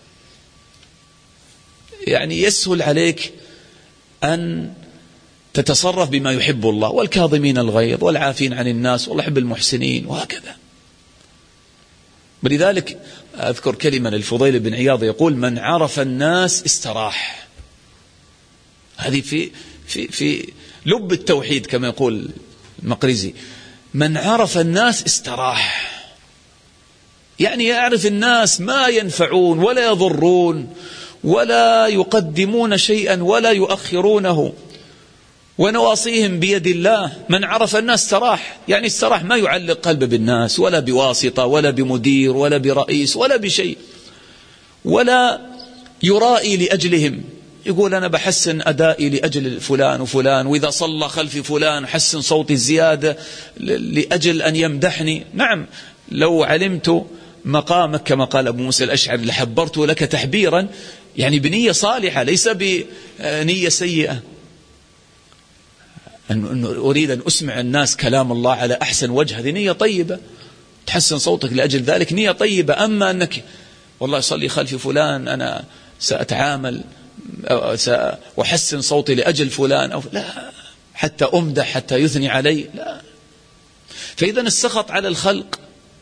يعني يسهل عليك أن تتصرف بما يحب الله، والكاظمين الغيظ والعافين عن الناس والله يحب المحسنين وهكذا. ولذلك أذكر كلمة للفضيل بن عياض يقول: من عرف الناس استراح. هذه في في في لب التوحيد كما يقول المقريزي، من عرف الناس استراح، يعني يعرف الناس ما ينفعون ولا يضرون ولا يقدمون شيئا ولا يؤخرونه، ونواصيهم بيد الله. من عرف الناس استراح، يعني استراح، ما يعلق قلبه بالناس ولا بواسطة ولا بمدير ولا برئيس ولا بشيء، ولا يرائي لأجلهم، يقول أنا بحسن أدائي لأجل فلان وفلان، وإذا صلى خلفي فلان حسن صوتي الزيادة لأجل أن يمدحني. نعم، لو علمت مقامك كما قال أبو موسى الأشعري لحبرت لك تحبيرا، يعني بنية صالحة ليس بنية سيئة، أن أريد أن أسمع الناس كلام الله على أحسن وجه، هذه نية طيبة، تحسن صوتك لأجل ذلك نية طيبة. أما أنك والله صلي خلف فلان أنا سأتعامل وحسن صوتي لأجل فلان، أو لا، حتى أمدح حتى يثني علي، لا. فإذا السخط على الخلق.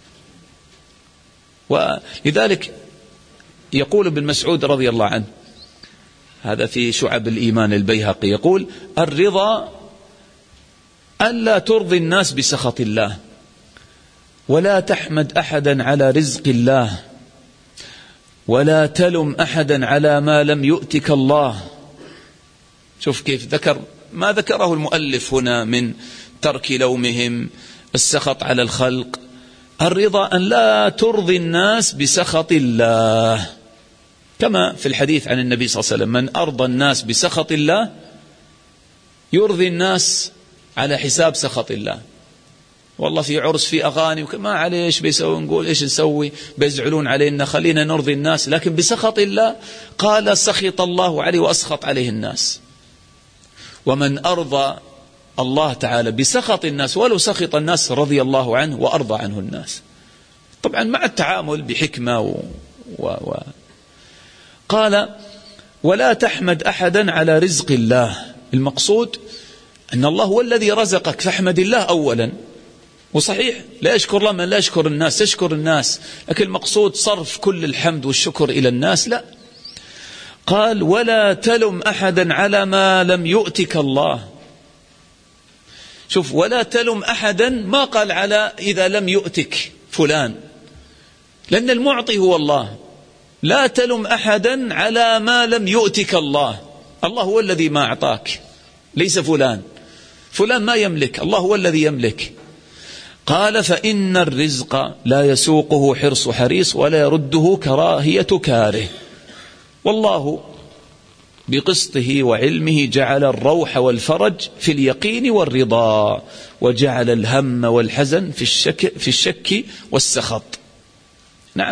ولذلك يقول ابن مسعود رضي الله عنه، هذا في شعب الإيمان البيهقي، يقول: الرضا ألا ترضي الناس بسخط الله، ولا تحمد أحدا على رزق الله، ولا تلم أحدا على ما لم يؤتك الله. شوف كيف ذكر ما ذكره المؤلف هنا من ترك لومهم، السخط على الخلق. الرضا أن لا ترضي الناس بسخط الله، كما في الحديث عن النبي صلى الله عليه وسلم: من أرضى الناس بسخط الله يرضي الناس على حساب سخط الله. والله في عرس في أغاني وما عليه إيش بيسوي، نقول إيش نسوي، بيزعلون علينا، خلينا نرضي الناس، لكن بسخط الله قال: سخط الله عليه وأسخط عليه الناس. ومن أرضى الله تعالى بسخط الناس ولو سخط الناس رضي الله عنه وأرضى عنه الناس، طبعا مع التعامل بحكمة و... و... و... قال: ولا تحمد أحدا على رزق الله. المقصود أن الله هو الذي رزقك، فاحمد الله أولا. وصحيح لا يشكر الله من لا يشكر الناس، يشكر الناس، لكن المقصود صرف كل الحمد والشكر إلى الناس، لا. قال: ولا تلم أحدا على ما لم يؤتك الله. شوف، ولا تلم أحدا، ما قال على إذا لم يؤتك فلان، لأن المعطي هو الله. لا تلم أحدا على ما لم يؤتك الله، الله هو الذي ما أعطاك، ليس فلان. فلان ما يملك، الله هو الذي يملك. قال: فإن الرزق لا يسوقه حرص حريص ولا يرده كراهية كاره، والله بقسطه وعلمه جعل الروح والفرج في اليقين والرضا، وجعل الهم والحزن في الشك, في الشك والسخط. نعم.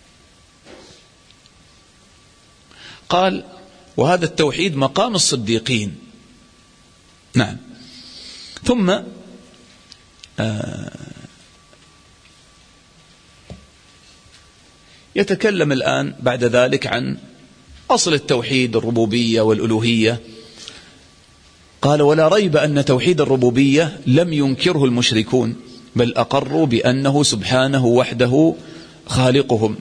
قال: وهذا التوحيد مقام الصديقين. نعم. ثم آه يتكلم الآن بعد ذلك عن أصل التوحيد، الربوبية والألوهية. قال: ولا ريب أن توحيد الربوبية لم ينكره المشركون، بل أقروا بأنه سبحانه وحده خالقهم.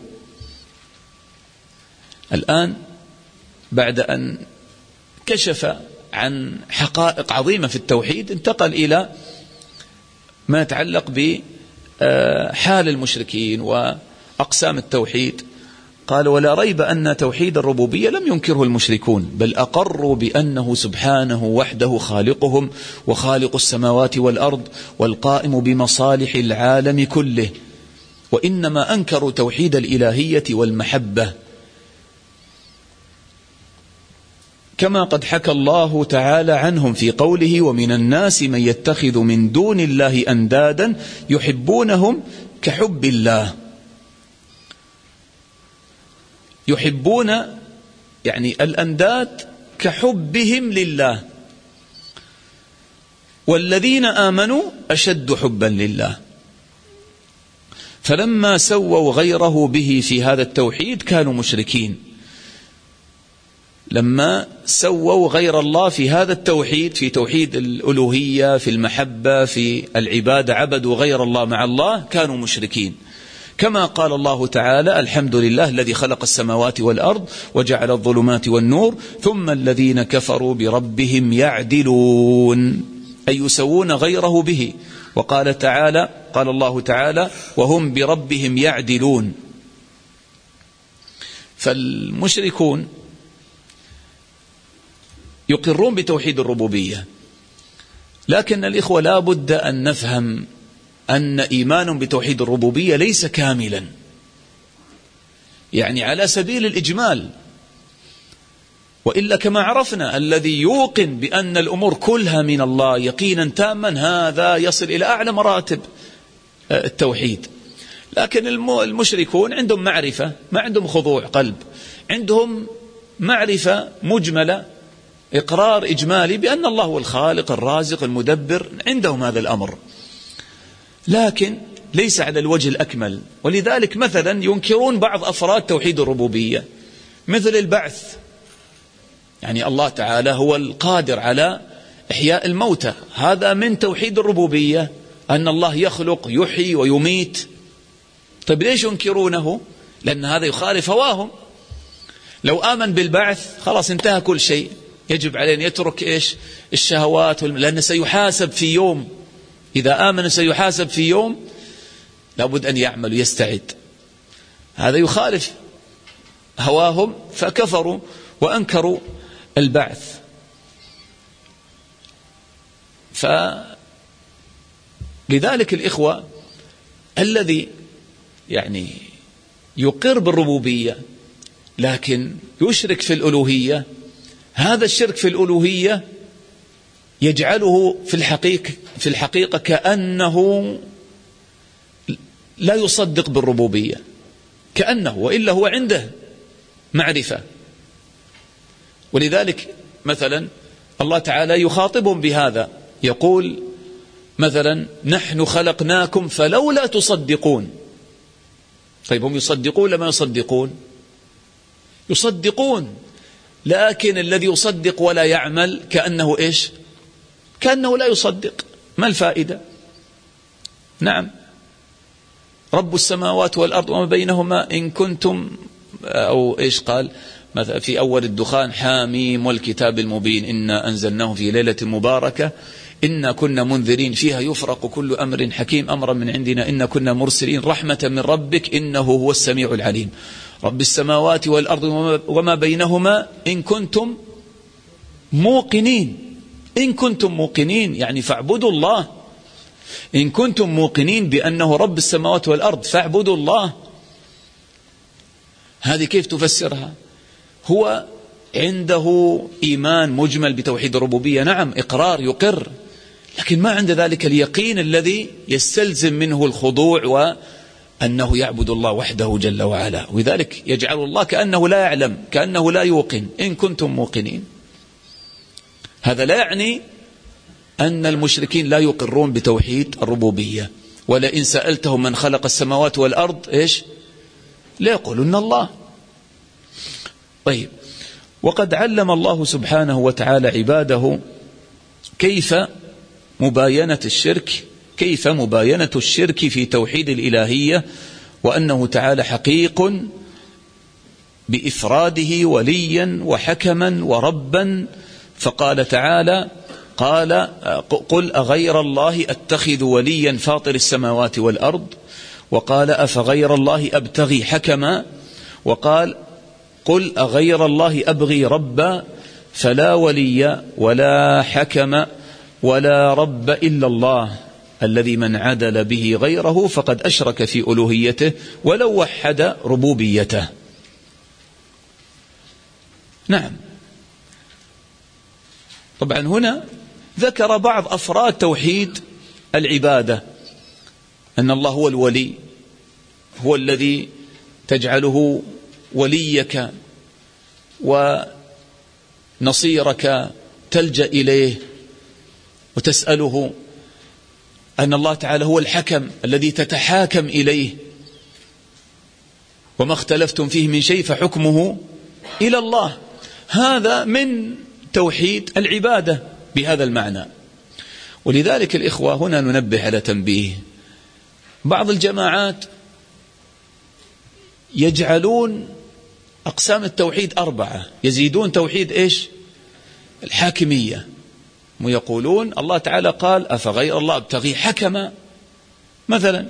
الآن بعد أن كشف عن حقائق عظيمة في التوحيد، انتقل إلى ما يتعلق بحال المشركين وأقسام التوحيد. قال: ولا ريب أن توحيد الربوبية لم ينكره المشركون، بل أقروا بأنه سبحانه وحده خالقهم وخالق السماوات والأرض والقائم بمصالح العالم كله، وإنما أنكروا توحيد الإلهية والمحبة، كما قد حكى الله تعالى عنهم في قوله: ومن الناس من يتخذ من دون الله أندادا يحبونهم كحب الله. يحبون يعني الأنداد كحبهم لله، والذين آمنوا أشد حبا لله. فلما سووا غيره به في هذا التوحيد كانوا مشركين. لما سووا غير الله في هذا التوحيد، في توحيد الألوهية، في المحبة، في العبادة، عبدوا غير الله مع الله، كانوا مشركين. كما قال الله تعالى: الحمد لله الذي خلق السماوات والأرض وجعل الظلمات والنور ثم الذين كفروا بربهم يعدلون، أي يسوون غيره به. وقال تعالى قال الله تعالى: وهم بربهم يعدلون. فالمشركون يقرون بتوحيد الربوبية، لكن الإخوة لا بد أن نفهم أن إيمان بتوحيد الربوبية ليس كاملا، يعني على سبيل الإجمال، وإلا كما عرفنا الذي يوقن بأن الأمور كلها من الله يقينا تاما هذا يصل إلى أعلى مراتب التوحيد. لكن المشركون عندهم معرفة، ما عندهم خضوع قلب، عندهم معرفة مجملة، إقرار إجمالي بأن الله هو الخالق الرازق المدبر، عندهم هذا الأمر، لكن ليس على الوجه الأكمل. ولذلك مثلا ينكرون بعض أفراد توحيد الربوبية، مثل البعث، يعني الله تعالى هو القادر على إحياء الموتى، هذا من توحيد الربوبية، أن الله يخلق يحيي ويميت. طيب ليش ينكرونه؟ لأن هذا يخالف هواهم. لو آمن بالبعث خلاص انتهى كل شيء، يجب عليه أن يترك إيش؟ الشهوات، لأنه سيحاسب في يوم، إذا آمن سيحاسب في يوم لابد أن يعمل ويستعد. هذا يخالف هواهم فكفروا وأنكروا البعث. فلذلك الإخوة الذي يعني يقر بالربوبية لكن يشرك في الألوهية، هذا الشرك في الألوهية يجعله في الحقيقة في الحقيقة كأنه لا يصدق بالربوبية، كأنه، وإلا هو عنده معرفة. ولذلك مثلا الله تعالى يخاطبهم بهذا، يقول مثلا: نحن خلقناكم فلولا تصدقون. طيب هم يصدقون لما يصدقون؟ يصدقون، لكن الذي يصدق ولا يعمل كأنه إيش؟ كأنه لا يصدق. ما الفائدة؟ نعم، رب السماوات والأرض وما بينهما إن كنتم، أو إيش قال مثلا في أول الدخان: حاميم والكتاب المبين إنا أنزلناه في ليلة مباركة إنا كنا منذرين فيها يفرق كل أمر حكيم أمرا من عندنا إنا كنا مرسلين رحمة من ربك إنه هو السميع العليم رب السماوات والأرض وما بينهما إن كنتم موقنين. إن كنتم موقنين يعني فاعبدوا الله، إن كنتم موقنين بأنه رب السماوات والأرض فاعبدوا الله. هذه كيف تفسرها؟ هو عنده إيمان مجمل بتوحيد الربوبية، نعم، إقرار يقر، لكن ما عند ذلك اليقين الذي يستلزم منه الخضوع وأنه يعبد الله وحده جل وعلا، وذلك يجعل الله كأنه لا يعلم، كأنه لا يوقن. إن كنتم موقنين، هذا لا يعني أن المشركين لا يقرون بتوحيد الربوبية. ولئن سألتهم من خلق السماوات والأرض إيش؟ لا يقولون الله. طيب، وقد علم الله سبحانه وتعالى عباده كيف مباينة الشرك كيف مباينة الشرك في توحيد الإلهية، وأنه تعالى حقيق بإفراده وليا وحكما وربا. فقال تعالى: قال قل أغير الله أتخذ وليا فاطر السماوات والأرض، وقال أفغير الله أبتغي حكما، وقال قل أغير الله أبغي ربا فلا ولي ولا حكم ولا رب إلا الله الذي من عدل به غيره فقد أشرك في ألوهيته ولو وحد ربوبيته. نعم، طبعا هنا ذكر بعض أفراد توحيد العبادة، أن الله هو الولي، هو الذي تجعله وليك ونصيرك تلجأ إليه وتسأله، أن الله تعالى هو الحكم الذي تتحاكم إليه، وما اختلفتم فيه من شيء فحكمه إلى الله. هذا من توحيد العبادة بهذا المعنى. ولذلك الإخوة هنا ننبه على تنبيه. بعض الجماعات يجعلون أقسام التوحيد أربعة، يزيدون توحيد إيش؟ الحاكمية، ويقولون الله تعالى قال أفغير الله أبتغي حكما مثلا،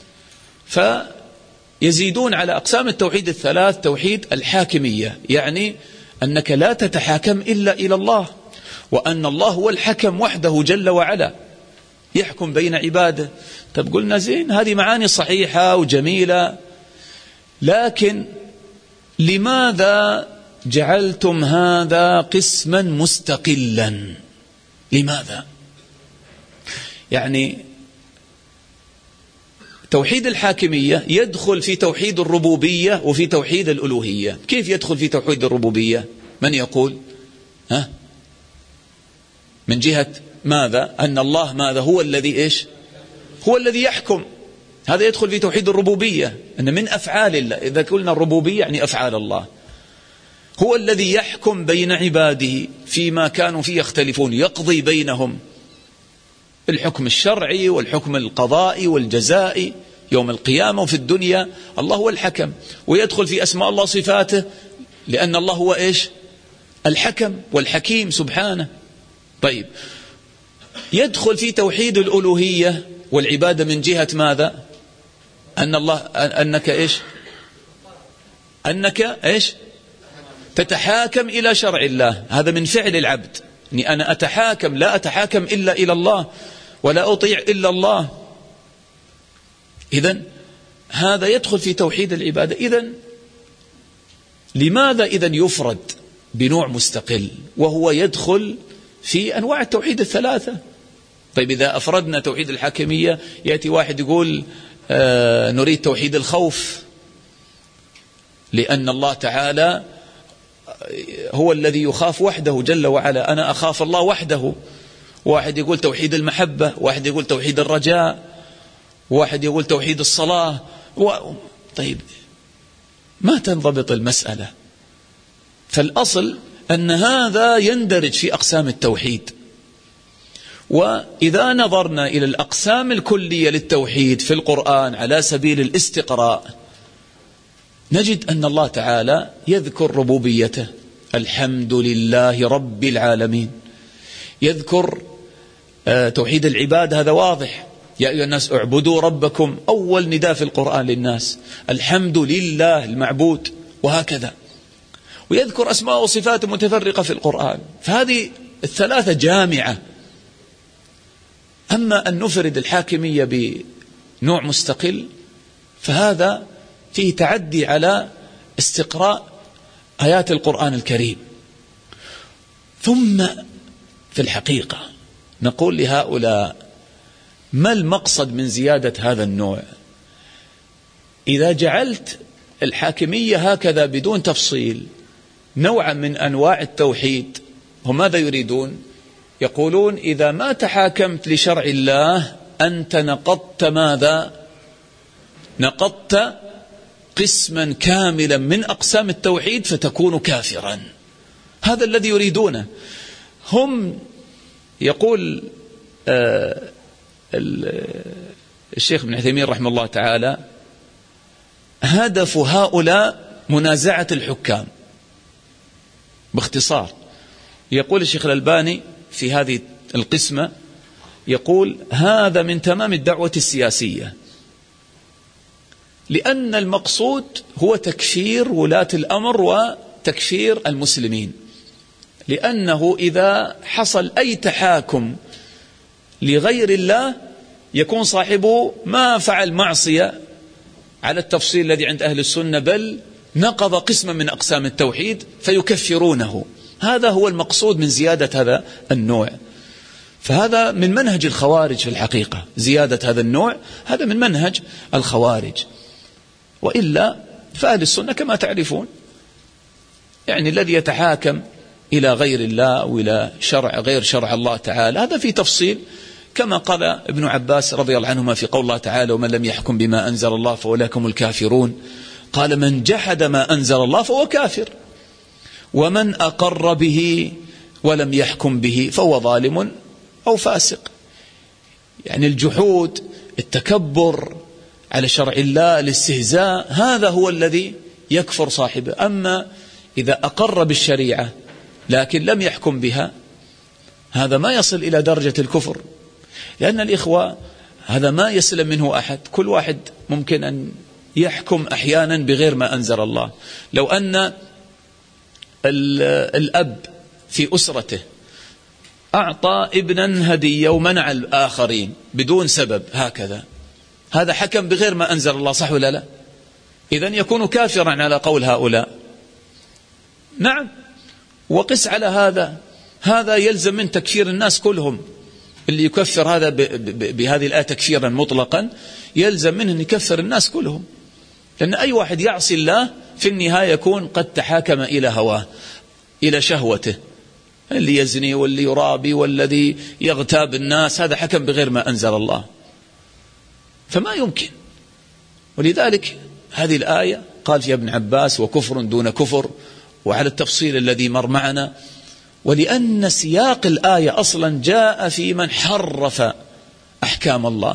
فيزيدون على أقسام التوحيد الثلاث توحيد الحاكمية، يعني أنك لا تتحاكم إلا إلى الله، وأن الله هو الحكم وحده جل وعلا يحكم بين عباده. طب قلنا زين، هذه معاني صحيحة وجميلة، لكن لماذا جعلتم هذا قسما مستقلا؟ لماذا؟ يعني توحيد الحاكمية يدخل في توحيد الربوبية وفي توحيد الألوهية. كيف يدخل في توحيد الربوبية؟ من يقول؟ ها؟ من جهة ماذا؟ أن الله ماذا؟ هو الذي إيش؟ هو الذي يحكم، هذا يدخل في توحيد الربوبية، أن من أفعال الله، إذا قلنا الربوبية يعني أفعال الله، هو الذي يحكم بين عباده فيما كانوا فيه يختلفون، يقضي بينهم الحكم الشرعي والحكم القضائي والجزائي يوم القيامة وفي الدنيا، الله هو الحكم. ويدخل في أسماء الله صفاته، لأن الله هو إيش؟ الحكم والحكيم سبحانه. طيب، يدخل في توحيد الألوهية والعبادة من جهة ماذا؟ أن الله أنك إيش؟ أنك إيش؟ تتحاكم إلى شرع الله، هذا من فعل العبد، أني أنا أتحاكم، لا أتحاكم إلا إلى الله ولا أطيع إلا الله. إذن هذا يدخل في توحيد العبادة. إذن لماذا إذن يفرد بنوع مستقل وهو يدخل في أنواع التوحيد الثلاثة؟ طيب، إذا أفردنا توحيد الحاكمية يأتي واحد يقول آه نريد توحيد الخوف، لأن الله تعالى هو الذي يخاف وحده جل وعلا، أنا أخاف الله وحده. واحد يقول توحيد المحبة، واحد يقول توحيد الرجاء، واحد يقول توحيد الصلاة و... طيب، ما تنضبط المسألة. فالأصل أن هذا يندرج في أقسام التوحيد. وإذا نظرنا إلى الأقسام الكلية للتوحيد في القرآن على سبيل الاستقراء، نجد أن الله تعالى يذكر ربوبيته، الحمد لله رب العالمين. يذكر آه توحيد العباد، هذا واضح، يا أيها الناس اعبدوا ربكم، أول نداء في القرآن للناس، الحمد لله المعبود، وهكذا. ويذكر أسماء وصفات متفرقة في القرآن، فهذه الثلاثة جامعة. أما أن نفرد الحاكمية بنوع مستقل فهذا فيه تعدي على استقراء آيات القرآن الكريم. ثم في الحقيقة نقول لهؤلاء: ما المقصد من زيادة هذا النوع؟ إذا جعلت الحاكمية هكذا بدون تفصيل نوعا من أنواع التوحيد، هم ماذا يريدون؟ يقولون إذا ما تحاكمت لشرع الله أنت نقضت ماذا؟ نقضت قسما كاملا من أقسام التوحيد فتكون كافرا. هذا الذي يريدونه هم. يقول آه الشيخ ابن عثيمين رحمه الله تعالى: هدف هؤلاء منازعة الحكام. باختصار يقول الشيخ الألباني في هذه القسمة، يقول: هذا من تمام الدعوة السياسية، لأن المقصود هو تكفير ولاة الأمر وتكفير المسلمين، لأنه إذا حصل أي تحاكم لغير الله يكون صاحبه ما فعل معصية على التفصيل الذي عند أهل السنة، بل نقض قسما من أقسام التوحيد فيكفرونه. هذا هو المقصود من زيادة هذا النوع. فهذا من منهج الخوارج في الحقيقة، زيادة هذا النوع هذا من منهج الخوارج. وإلا فأهل السنة كما تعرفون يعني الذي يتحاكم إلى غير الله وإلى شرع غير شرع الله تعالى هذا في تفصيل، كما قال ابن عباس رضي الله عنهما في قول الله تعالى: ومن لم يحكم بما أنزل الله فأولئك هم الكافرون. قال: من جحد ما أنزل الله فهو كافر، ومن أقر به ولم يحكم به فهو ظالم أو فاسق. يعني الجحود، التكبر، على شرع الله، الاستهزاء، هذا هو الذي يكفر صاحبه. أما إذا أقر بالشريعة لكن لم يحكم بها، هذا ما يصل إلى درجة الكفر، لأن الإخوة هذا ما يسلم منه أحد. كل واحد ممكن أن يحكم أحيانا بغير ما أنزل الله. لو أن الأب في أسرته أعطى ابنا هدية ومنع الآخرين بدون سبب هكذا، هذا حكم بغير ما أنزل الله، صح ولا لا؟ إذن يكون كافرا على قول هؤلاء. نعم، وقس على هذا، هذا يلزم من تكفير الناس كلهم. اللي يكفر هذا بهذه الآية تكفيرا مطلقا يلزم منه أن يكفر الناس كلهم، لأن أي واحد يعصي الله في النهاية يكون قد تحاكم إلى هواه، إلى شهوته. اللي يزني واللي يرابي والذي يغتاب الناس هذا حكم بغير ما أنزل الله، فما يمكن. ولذلك هذه الآية قال فيها ابن عباس وكفر دون كفر، وعلى التفصيل الذي مر معنا. ولأن سياق الآية أصلا جاء في من حرف أحكام الله،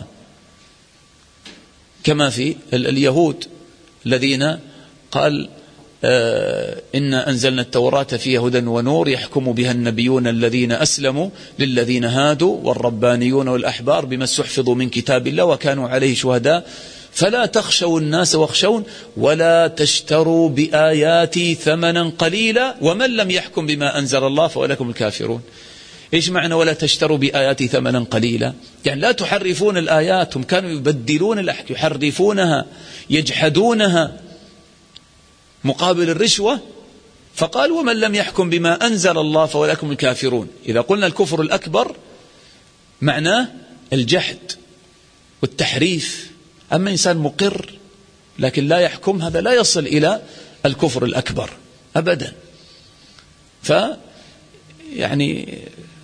كما في اليهود الذين قال آه إنا أنزلنا التوراة فيها هدى ونور يحكم بها النبيون الذين أسلموا للذين هادوا والربانيون والأحبار بما استحفظوا من كتاب الله وكانوا عليه شهداء فلا تخشوا الناس واخشون ولا تشتروا بآياتي ثمنا قليلا ومن لم يحكم بما أنزل الله فأولئكم الكافرون. إيش معنى ولا تشتروا بآياتي ثمنا قليلا؟ يعني لا تحرفون الآيات، هم كانوا يبدلون الأحكام، يحرفونها، يجحدونها مقابل الرشوة. فقال ومن لم يحكم بما أنزل الله فأولئكم الكافرون. إذا قلنا الكفر الأكبر معناه الجحد والتحريف. أما إنسان مقر لكن لا يحكم، هذا لا يصل إلى الكفر الأكبر أبدا. ف يعني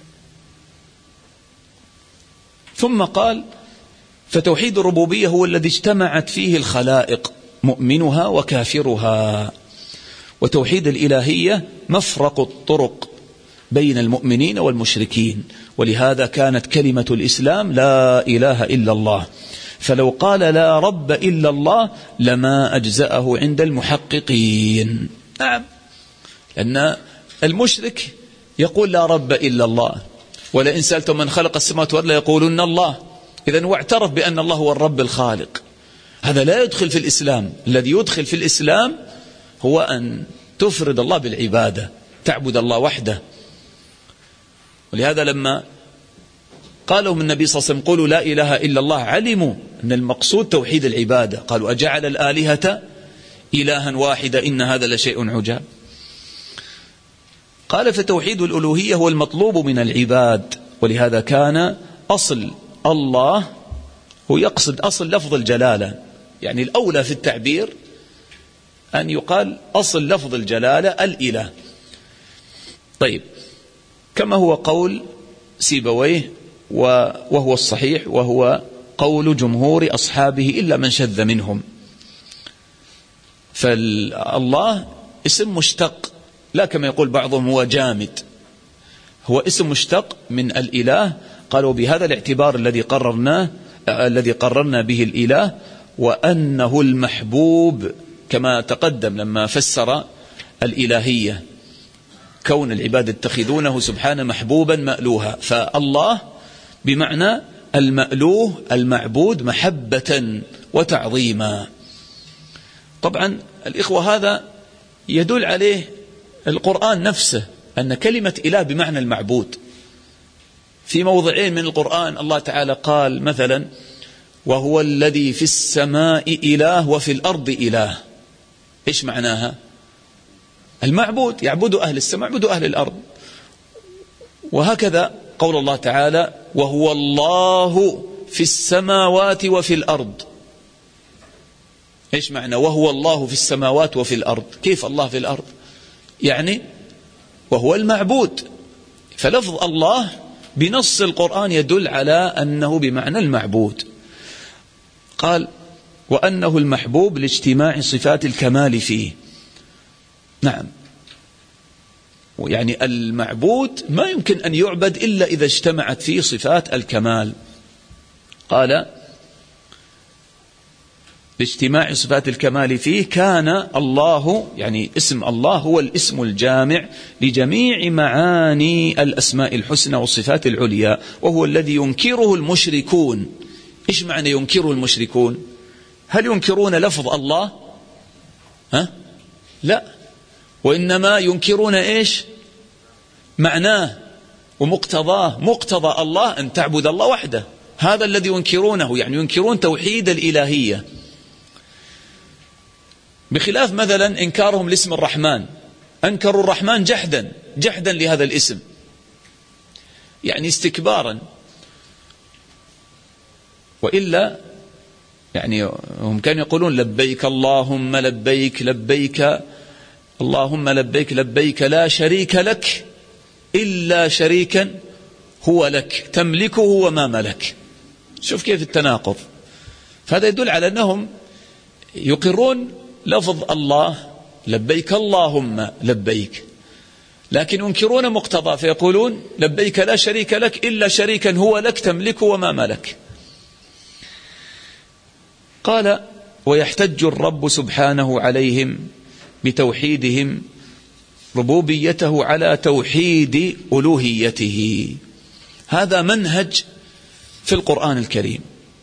ثم قال فتوحيد الربوبية هو الذي اجتمعت فيه الخلائق مؤمنها وكافرها، وتوحيد الإلهية مفرق الطرق بين المؤمنين والمشركين. ولهذا كانت كلمة الإسلام لا إله إلا الله، فلو قال لا رب إلا الله لما أجزأه عند المحققين. نعم، لأن المشرك يقول لا رب إلا الله، ولئن سألتم من خلق السماوات والأرض يقولون الله. إذن واعترف بأن الله هو الرب الخالق. هذا لا يدخل في الإسلام. الذي يدخل في الإسلام هو أن تفرد الله بالعبادة، تعبد الله وحده. ولهذا لما قالوا النبي صلى الله عليه وسلم قولوا لا إله إلا الله علموا أن المقصود توحيد العبادة. قالوا أجعل الآلهة إلها واحدا إن هذا لشيء عجاب. قال فتوحيد الألوهية هو المطلوب من العباد. ولهذا كان أصل الله هو يقصد أصل لفظ الجلالة، يعني الأولى في التعبير أن يقال أصل لفظ الجلالة الإله. طيب، كما هو قول سيبويه وهو الصحيح وهو قول جمهور أصحابه إلا من شذ منهم. فالله اسم مشتق، لا كما يقول بعضهم هو جامد، هو اسم مشتق من الإله. قالوا بهذا الاعتبار الذي قررناه الذي قررنا به الإله، وأنه المحبوب كما تقدم لما فسر الإلهية، كون العباد يتخذونه سبحانه محبوبا مألوها. فالله بمعنى المألوه المعبود محبة وتعظيما. طبعا الإخوة هذا يدل عليه القرآن نفسه، أن كلمة إله بمعنى المعبود. في موضعين من القرآن الله تعالى قال مثلا وهو الذي في السماء إله وفي الأرض إله. إيش معناها؟ المعبود، يعبد أهل السماء يعبد أهل الأرض. وهكذا قول الله تعالى وهو الله في السماوات وفي الأرض. إيش معنى وهو الله في السماوات وفي الأرض؟ كيف الله في الأرض؟ يعني وهو المعبود. فلفظ الله بنص القرآن يدل على أنه بمعنى المعبود. قال وأنه المحبوب لاجتماع صفات الكمال فيه. نعم، يعني المعبود ما يمكن أن يعبد إلا إذا اجتمعت فيه صفات الكمال. قال باجتماع صفات الكمال فيه، كان الله يعني اسم الله هو الاسم الجامع لجميع معاني الأسماء الحسنى والصفات العليا، وهو الذي ينكره المشركون. إيش معنى ينكره المشركون؟ هل ينكرون لفظ الله؟ ها؟ لا، وإنما ينكرون إيش؟ معناه ومقتضاه. مقتضى الله أن تعبد الله وحده، هذا الذي ينكرونه، يعني ينكرون توحيد الإلهية، بخلاف مثلا إنكارهم لاسم الرحمن. أنكروا الرحمن جحدا جحدا لهذا الاسم، يعني استكبارا. وإلا يعني هم كانوا يقولون لبيك اللهم لبيك لبيك اللهم لبيك لبيك لا شريك لك إلا شريكا هو لك تملكه وما ملك. شوف كيف التناقض. فهذا يدل على أنهم يقرون لفظ الله لبيك اللهم لبيك، لكن ينكرون مقتضى، فيقولون لبيك لا شريك لك إلا شريكا هو لك تملكه وما ملك. قال ويحتج الرب سبحانه عليهم بتوحيدهم ربوبيته على توحيد ألوهيته. هذا منهج في القرآن الكريم،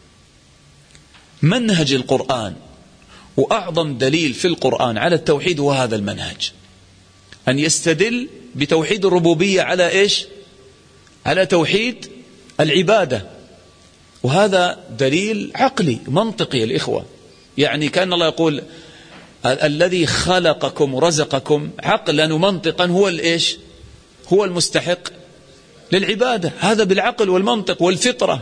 منهج القرآن، وأعظم دليل في القرآن على التوحيد هو هذا المنهج، أن يستدل بتوحيد الربوبية على إيش؟ على توحيد العبادة. وهذا دليل عقلي منطقي الإخوة، يعني كان الله يقول الذي خلقكم ورزقكم عقلا ومنطقا هو الإيش؟ هو المستحق للعبادة، هذا بالعقل والمنطق والفطرة.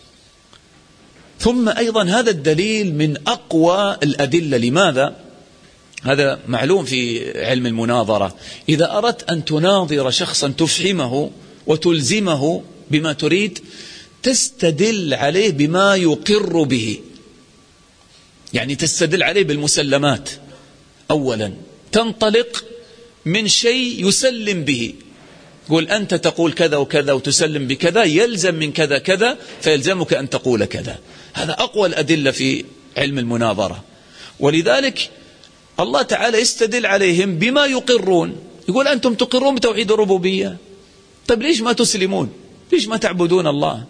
ثم أيضا هذا الدليل من أقوى الأدلة. لماذا؟ هذا معلوم في علم المناظرة، إذا أردت أن تناظر شخصا تفهمه وتلزمه بما تريد تستدل عليه بما يقر به، يعني تستدل عليه بالمسلمات. أولا تنطلق من شيء يسلم به، قول أنت تقول كذا وكذا وتسلم بكذا، يلزم من كذا كذا، فيلزمك أن تقول كذا. هذا أقوى الأدلة في علم المناظرة. ولذلك الله تعالى يستدل عليهم بما يقرون، يقول أنتم تقرون بتوحيد الربوبية، طيب ليش ما تسلمون؟ ليش ما تعبدون الله؟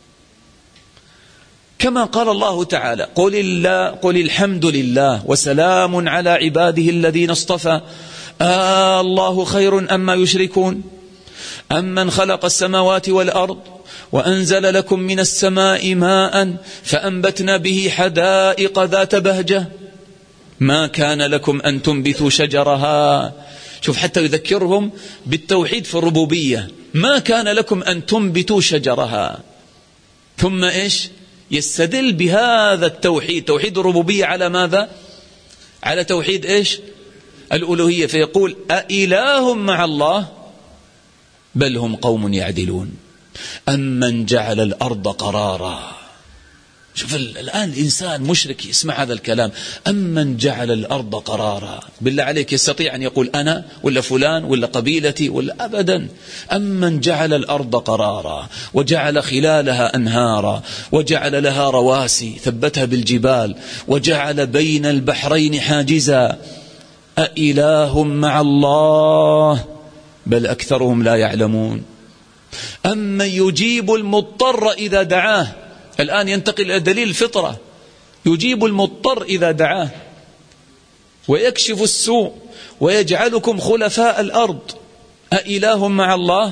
كما قال الله تعالى قل, الله قل الحمد لله وسلام على عباده الذين اصطفى آه الله خير أما يشركون أمن خلق السماوات والأرض وأنزل لكم من السماء ماء فأنبتنا به حدائق ذات بهجة ما كان لكم أن تنبتوا شجرها. شوف حتى يذكرهم بالتوحيد في الربوبية، ما كان لكم أن تنبتوا شجرها. ثم إيش؟ يستدل بهذا التوحيد، توحيد الربوبية، على ماذا؟ على توحيد إيش؟ الألوهية. فيقول أإله مع الله بل هم قوم يعدلون أمن جعل الأرض قرارا. شوف الآن الإنسان مشرك يسمع هذا الكلام، أمن جعل الأرض قرارا، بالله عليك يستطيع أن يقول أنا ولا فلان ولا قبيلتي ولا؟ أبدا. أمن جعل الأرض قرارا وجعل خلالها أنهارا وجعل لها رواسي ثبتها بالجبال وجعل بين البحرين حاجزا أإله مع الله بل أكثرهم لا يعلمون. أمن يجيب المضطر إذا دعاه، الآن ينتقل إلى دليل الفطرة، يجيب المضطر إذا دعاه ويكشف السوء ويجعلكم خلفاء الأرض أإله مع الله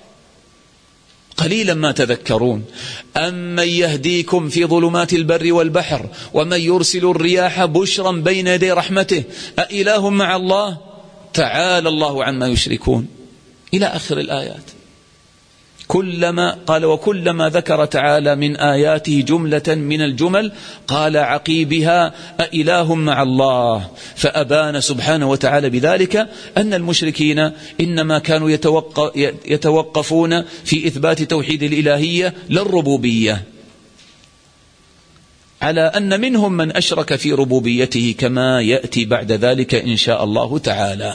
قليلا ما تذكرون. أمن يهديكم في ظلمات البر والبحر ومن يرسل الرياح بشرا بين يدي رحمته أإله مع الله تعالى الله عما يشركون، إلى آخر الآيات. كلما قال وكلما ذكر تعالى من آياته جملة من الجمل قال عقيبها أإله مع الله، فأبان سبحانه وتعالى بذلك أن المشركين إنما كانوا يتوقفون في إثبات توحيد الإلهية للربوبية، على أن منهم من أشرك في ربوبيته كما يأتي بعد ذلك إن شاء الله تعالى.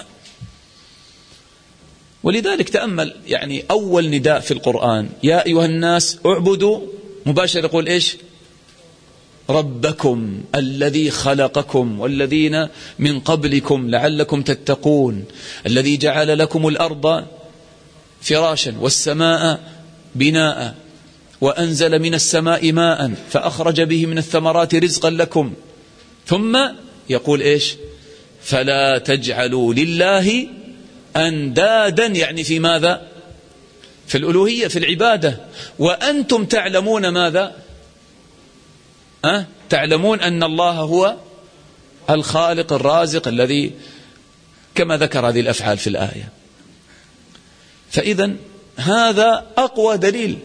ولذلك تأمل يعني أول نداء في القرآن يا أيها الناس اعبدوا، مباشر يقول إيش؟ ربكم الذي خلقكم والذين من قبلكم لعلكم تتقون الذي جعل لكم الأرض فراشا والسماء بناء وأنزل من السماء ماء فأخرج به من الثمرات رزقا لكم ثم يقول إيش فلا تجعلوا لله أندادا يعني في ماذا في الألوهية في العبادة وأنتم تعلمون ماذا أه؟ تعلمون أن الله هو الخالق الرازق الذي كما ذكر هذه الأفعال في الآية. فإذا هذا أقوى دليل.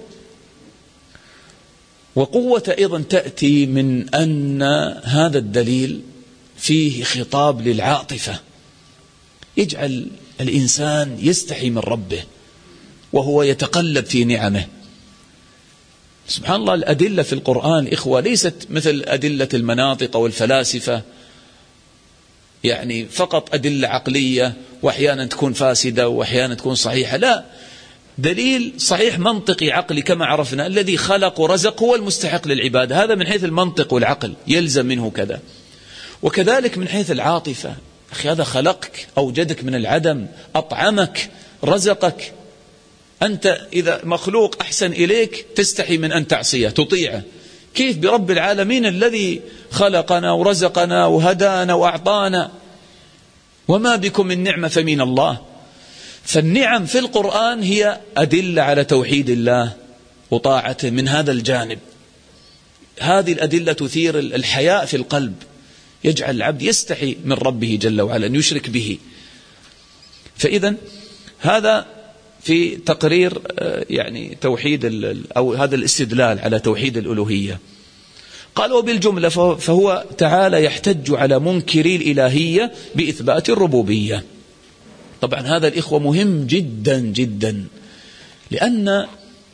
وقوة أيضا تأتي من أن هذا الدليل فيه خطاب للعاطفة يجعل الإنسان يستحي من ربه وهو يتقلب في نعمه. سبحان الله الأدلة في القرآن إخوة ليست مثل أدلة المناطق والفلاسفة يعني فقط أدلة عقلية وأحيانا تكون فاسدة وأحيانا تكون صحيحة، لا، دليل صحيح منطقي عقلي كما عرفنا الذي خلق ورزق هو المستحق للعبادة، هذا من حيث المنطق والعقل يلزم منه كذا. وكذلك من حيث العاطفة، أخي هذا خلقك أوجدك من العدم أطعمك رزقك، أنت إذا مخلوق أحسن إليك تستحي من أن تعصيه تطيعه، كيف برب العالمين الذي خلقنا ورزقنا وهدانا وأعطانا وما بكم من نعمة فمن الله. فالنعم في القرآن هي أدلة على توحيد الله وطاعته من هذا الجانب. هذه الأدلة تثير الحياء في القلب، يجعل العبد يستحي من ربه جل وعلا أن يشرك به. فإذا هذا في تقرير يعني توحيد أو هذا الاستدلال على توحيد الألوهية. قال وبالجملة فهو تعالى يحتج على منكري الإلهية بإثبات الربوبية. طبعا هذا الإخوة مهم جدا جدا، لأن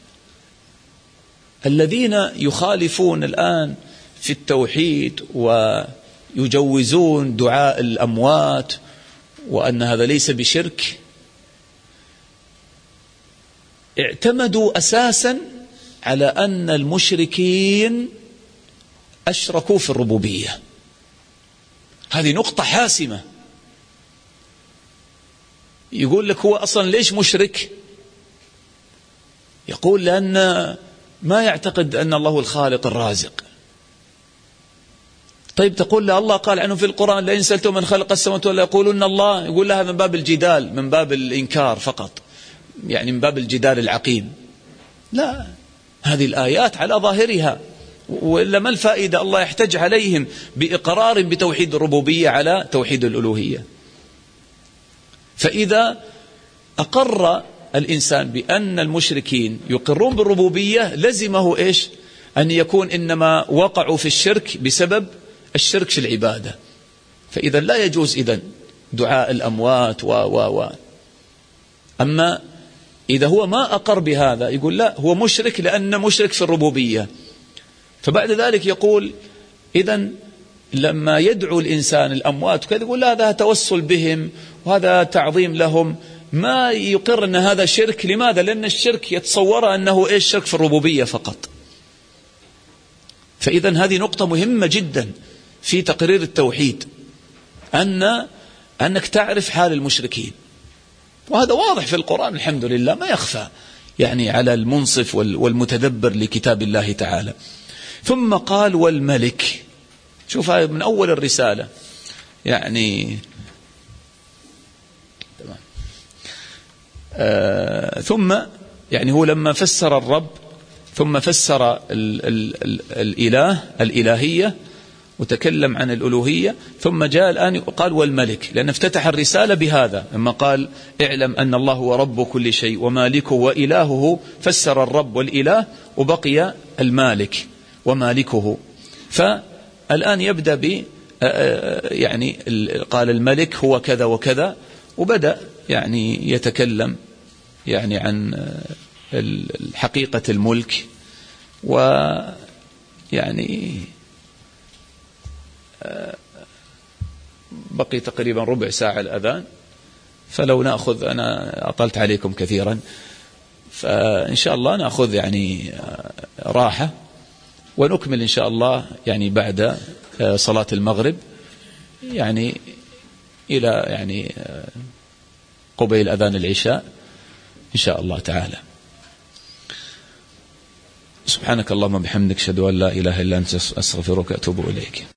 الذين يخالفون الآن في التوحيد ويجوزون دعاء الأموات وأن هذا ليس بشرك اعتمدوا أساسا على أن المشركين أشركوا في الربوبية. هذه نقطة حاسمة. يقول لك هو أصلا ليش مشرك؟ يقول لأن ما يعتقد أن الله هو الخالق الرازق. طيب تقول له الله قال عنه في القرآن لئن سألتم من خلق السماوات والأرض يقولون الله، يقول لها من باب الجدال من باب الإنكار فقط، يعني من باب الجدال العقيم. لا، هذه الآيات على ظاهرها، وإلا ما الفائدة الله يحتج عليهم بإقرار بتوحيد الربوبية على توحيد الألوهية. فإذا أقر الإنسان بأن المشركين يقرون بالربوبية لزمه إيش؟ أن يكون إنما وقعوا في الشرك بسبب الشرك في العبادة. فإذا لا يجوز إذن دعاء الأموات و و و أما إذا هو ما أقر بهذا يقول لا، هو مشرك لأنه مشرك في الربوبية. فبعد ذلك يقول إذن لما يدعو الإنسان الأموات وكذا يقول لا، هذا توسل بهم وهذا تعظيم لهم، ما يقر أن هذا شرك. لماذا؟ لأن الشرك يتصور أنه إيش؟ شرك في الربوبية فقط. فإذا هذه نقطة مهمة جدا في تقرير التوحيد، أن أنك تعرف حال المشركين، وهذا واضح في القرآن الحمد لله ما يخفى يعني على المنصف والمتدبر لكتاب الله تعالى. ثم قال والملك، شوف هذا من أول الرسالة يعني تمام. آه ثم يعني هو لما فسر الرب ثم فسر ال ال ال الإله الإلهية وتكلم عن الألوهية، ثم جاء الآن قال والملك، لأن افتتح الرسالة بهذا لما قال اعلم أن الله هو رب كل شيء ومالكه وإلهه، فسر الرب والإله وبقي المالك ومالكه. فالآن يبدأ ب يعني قال الملك هو كذا وكذا، وبدأ يعني يتكلم يعني عن حقيقة الملك. ويعني بقي تقريبا ربع ساعة الأذان، فلو نأخذ، أنا أطلت عليكم كثيرا، فإن شاء الله نأخذ يعني راحة ونكمل إن شاء الله يعني بعد صلاة المغرب يعني إلى يعني قبيل أذان العشاء إن شاء الله تعالى. سبحانك اللهم وبحمدك أشهد أن لا إله إلا أنت أستغفرك وأتوب إليك.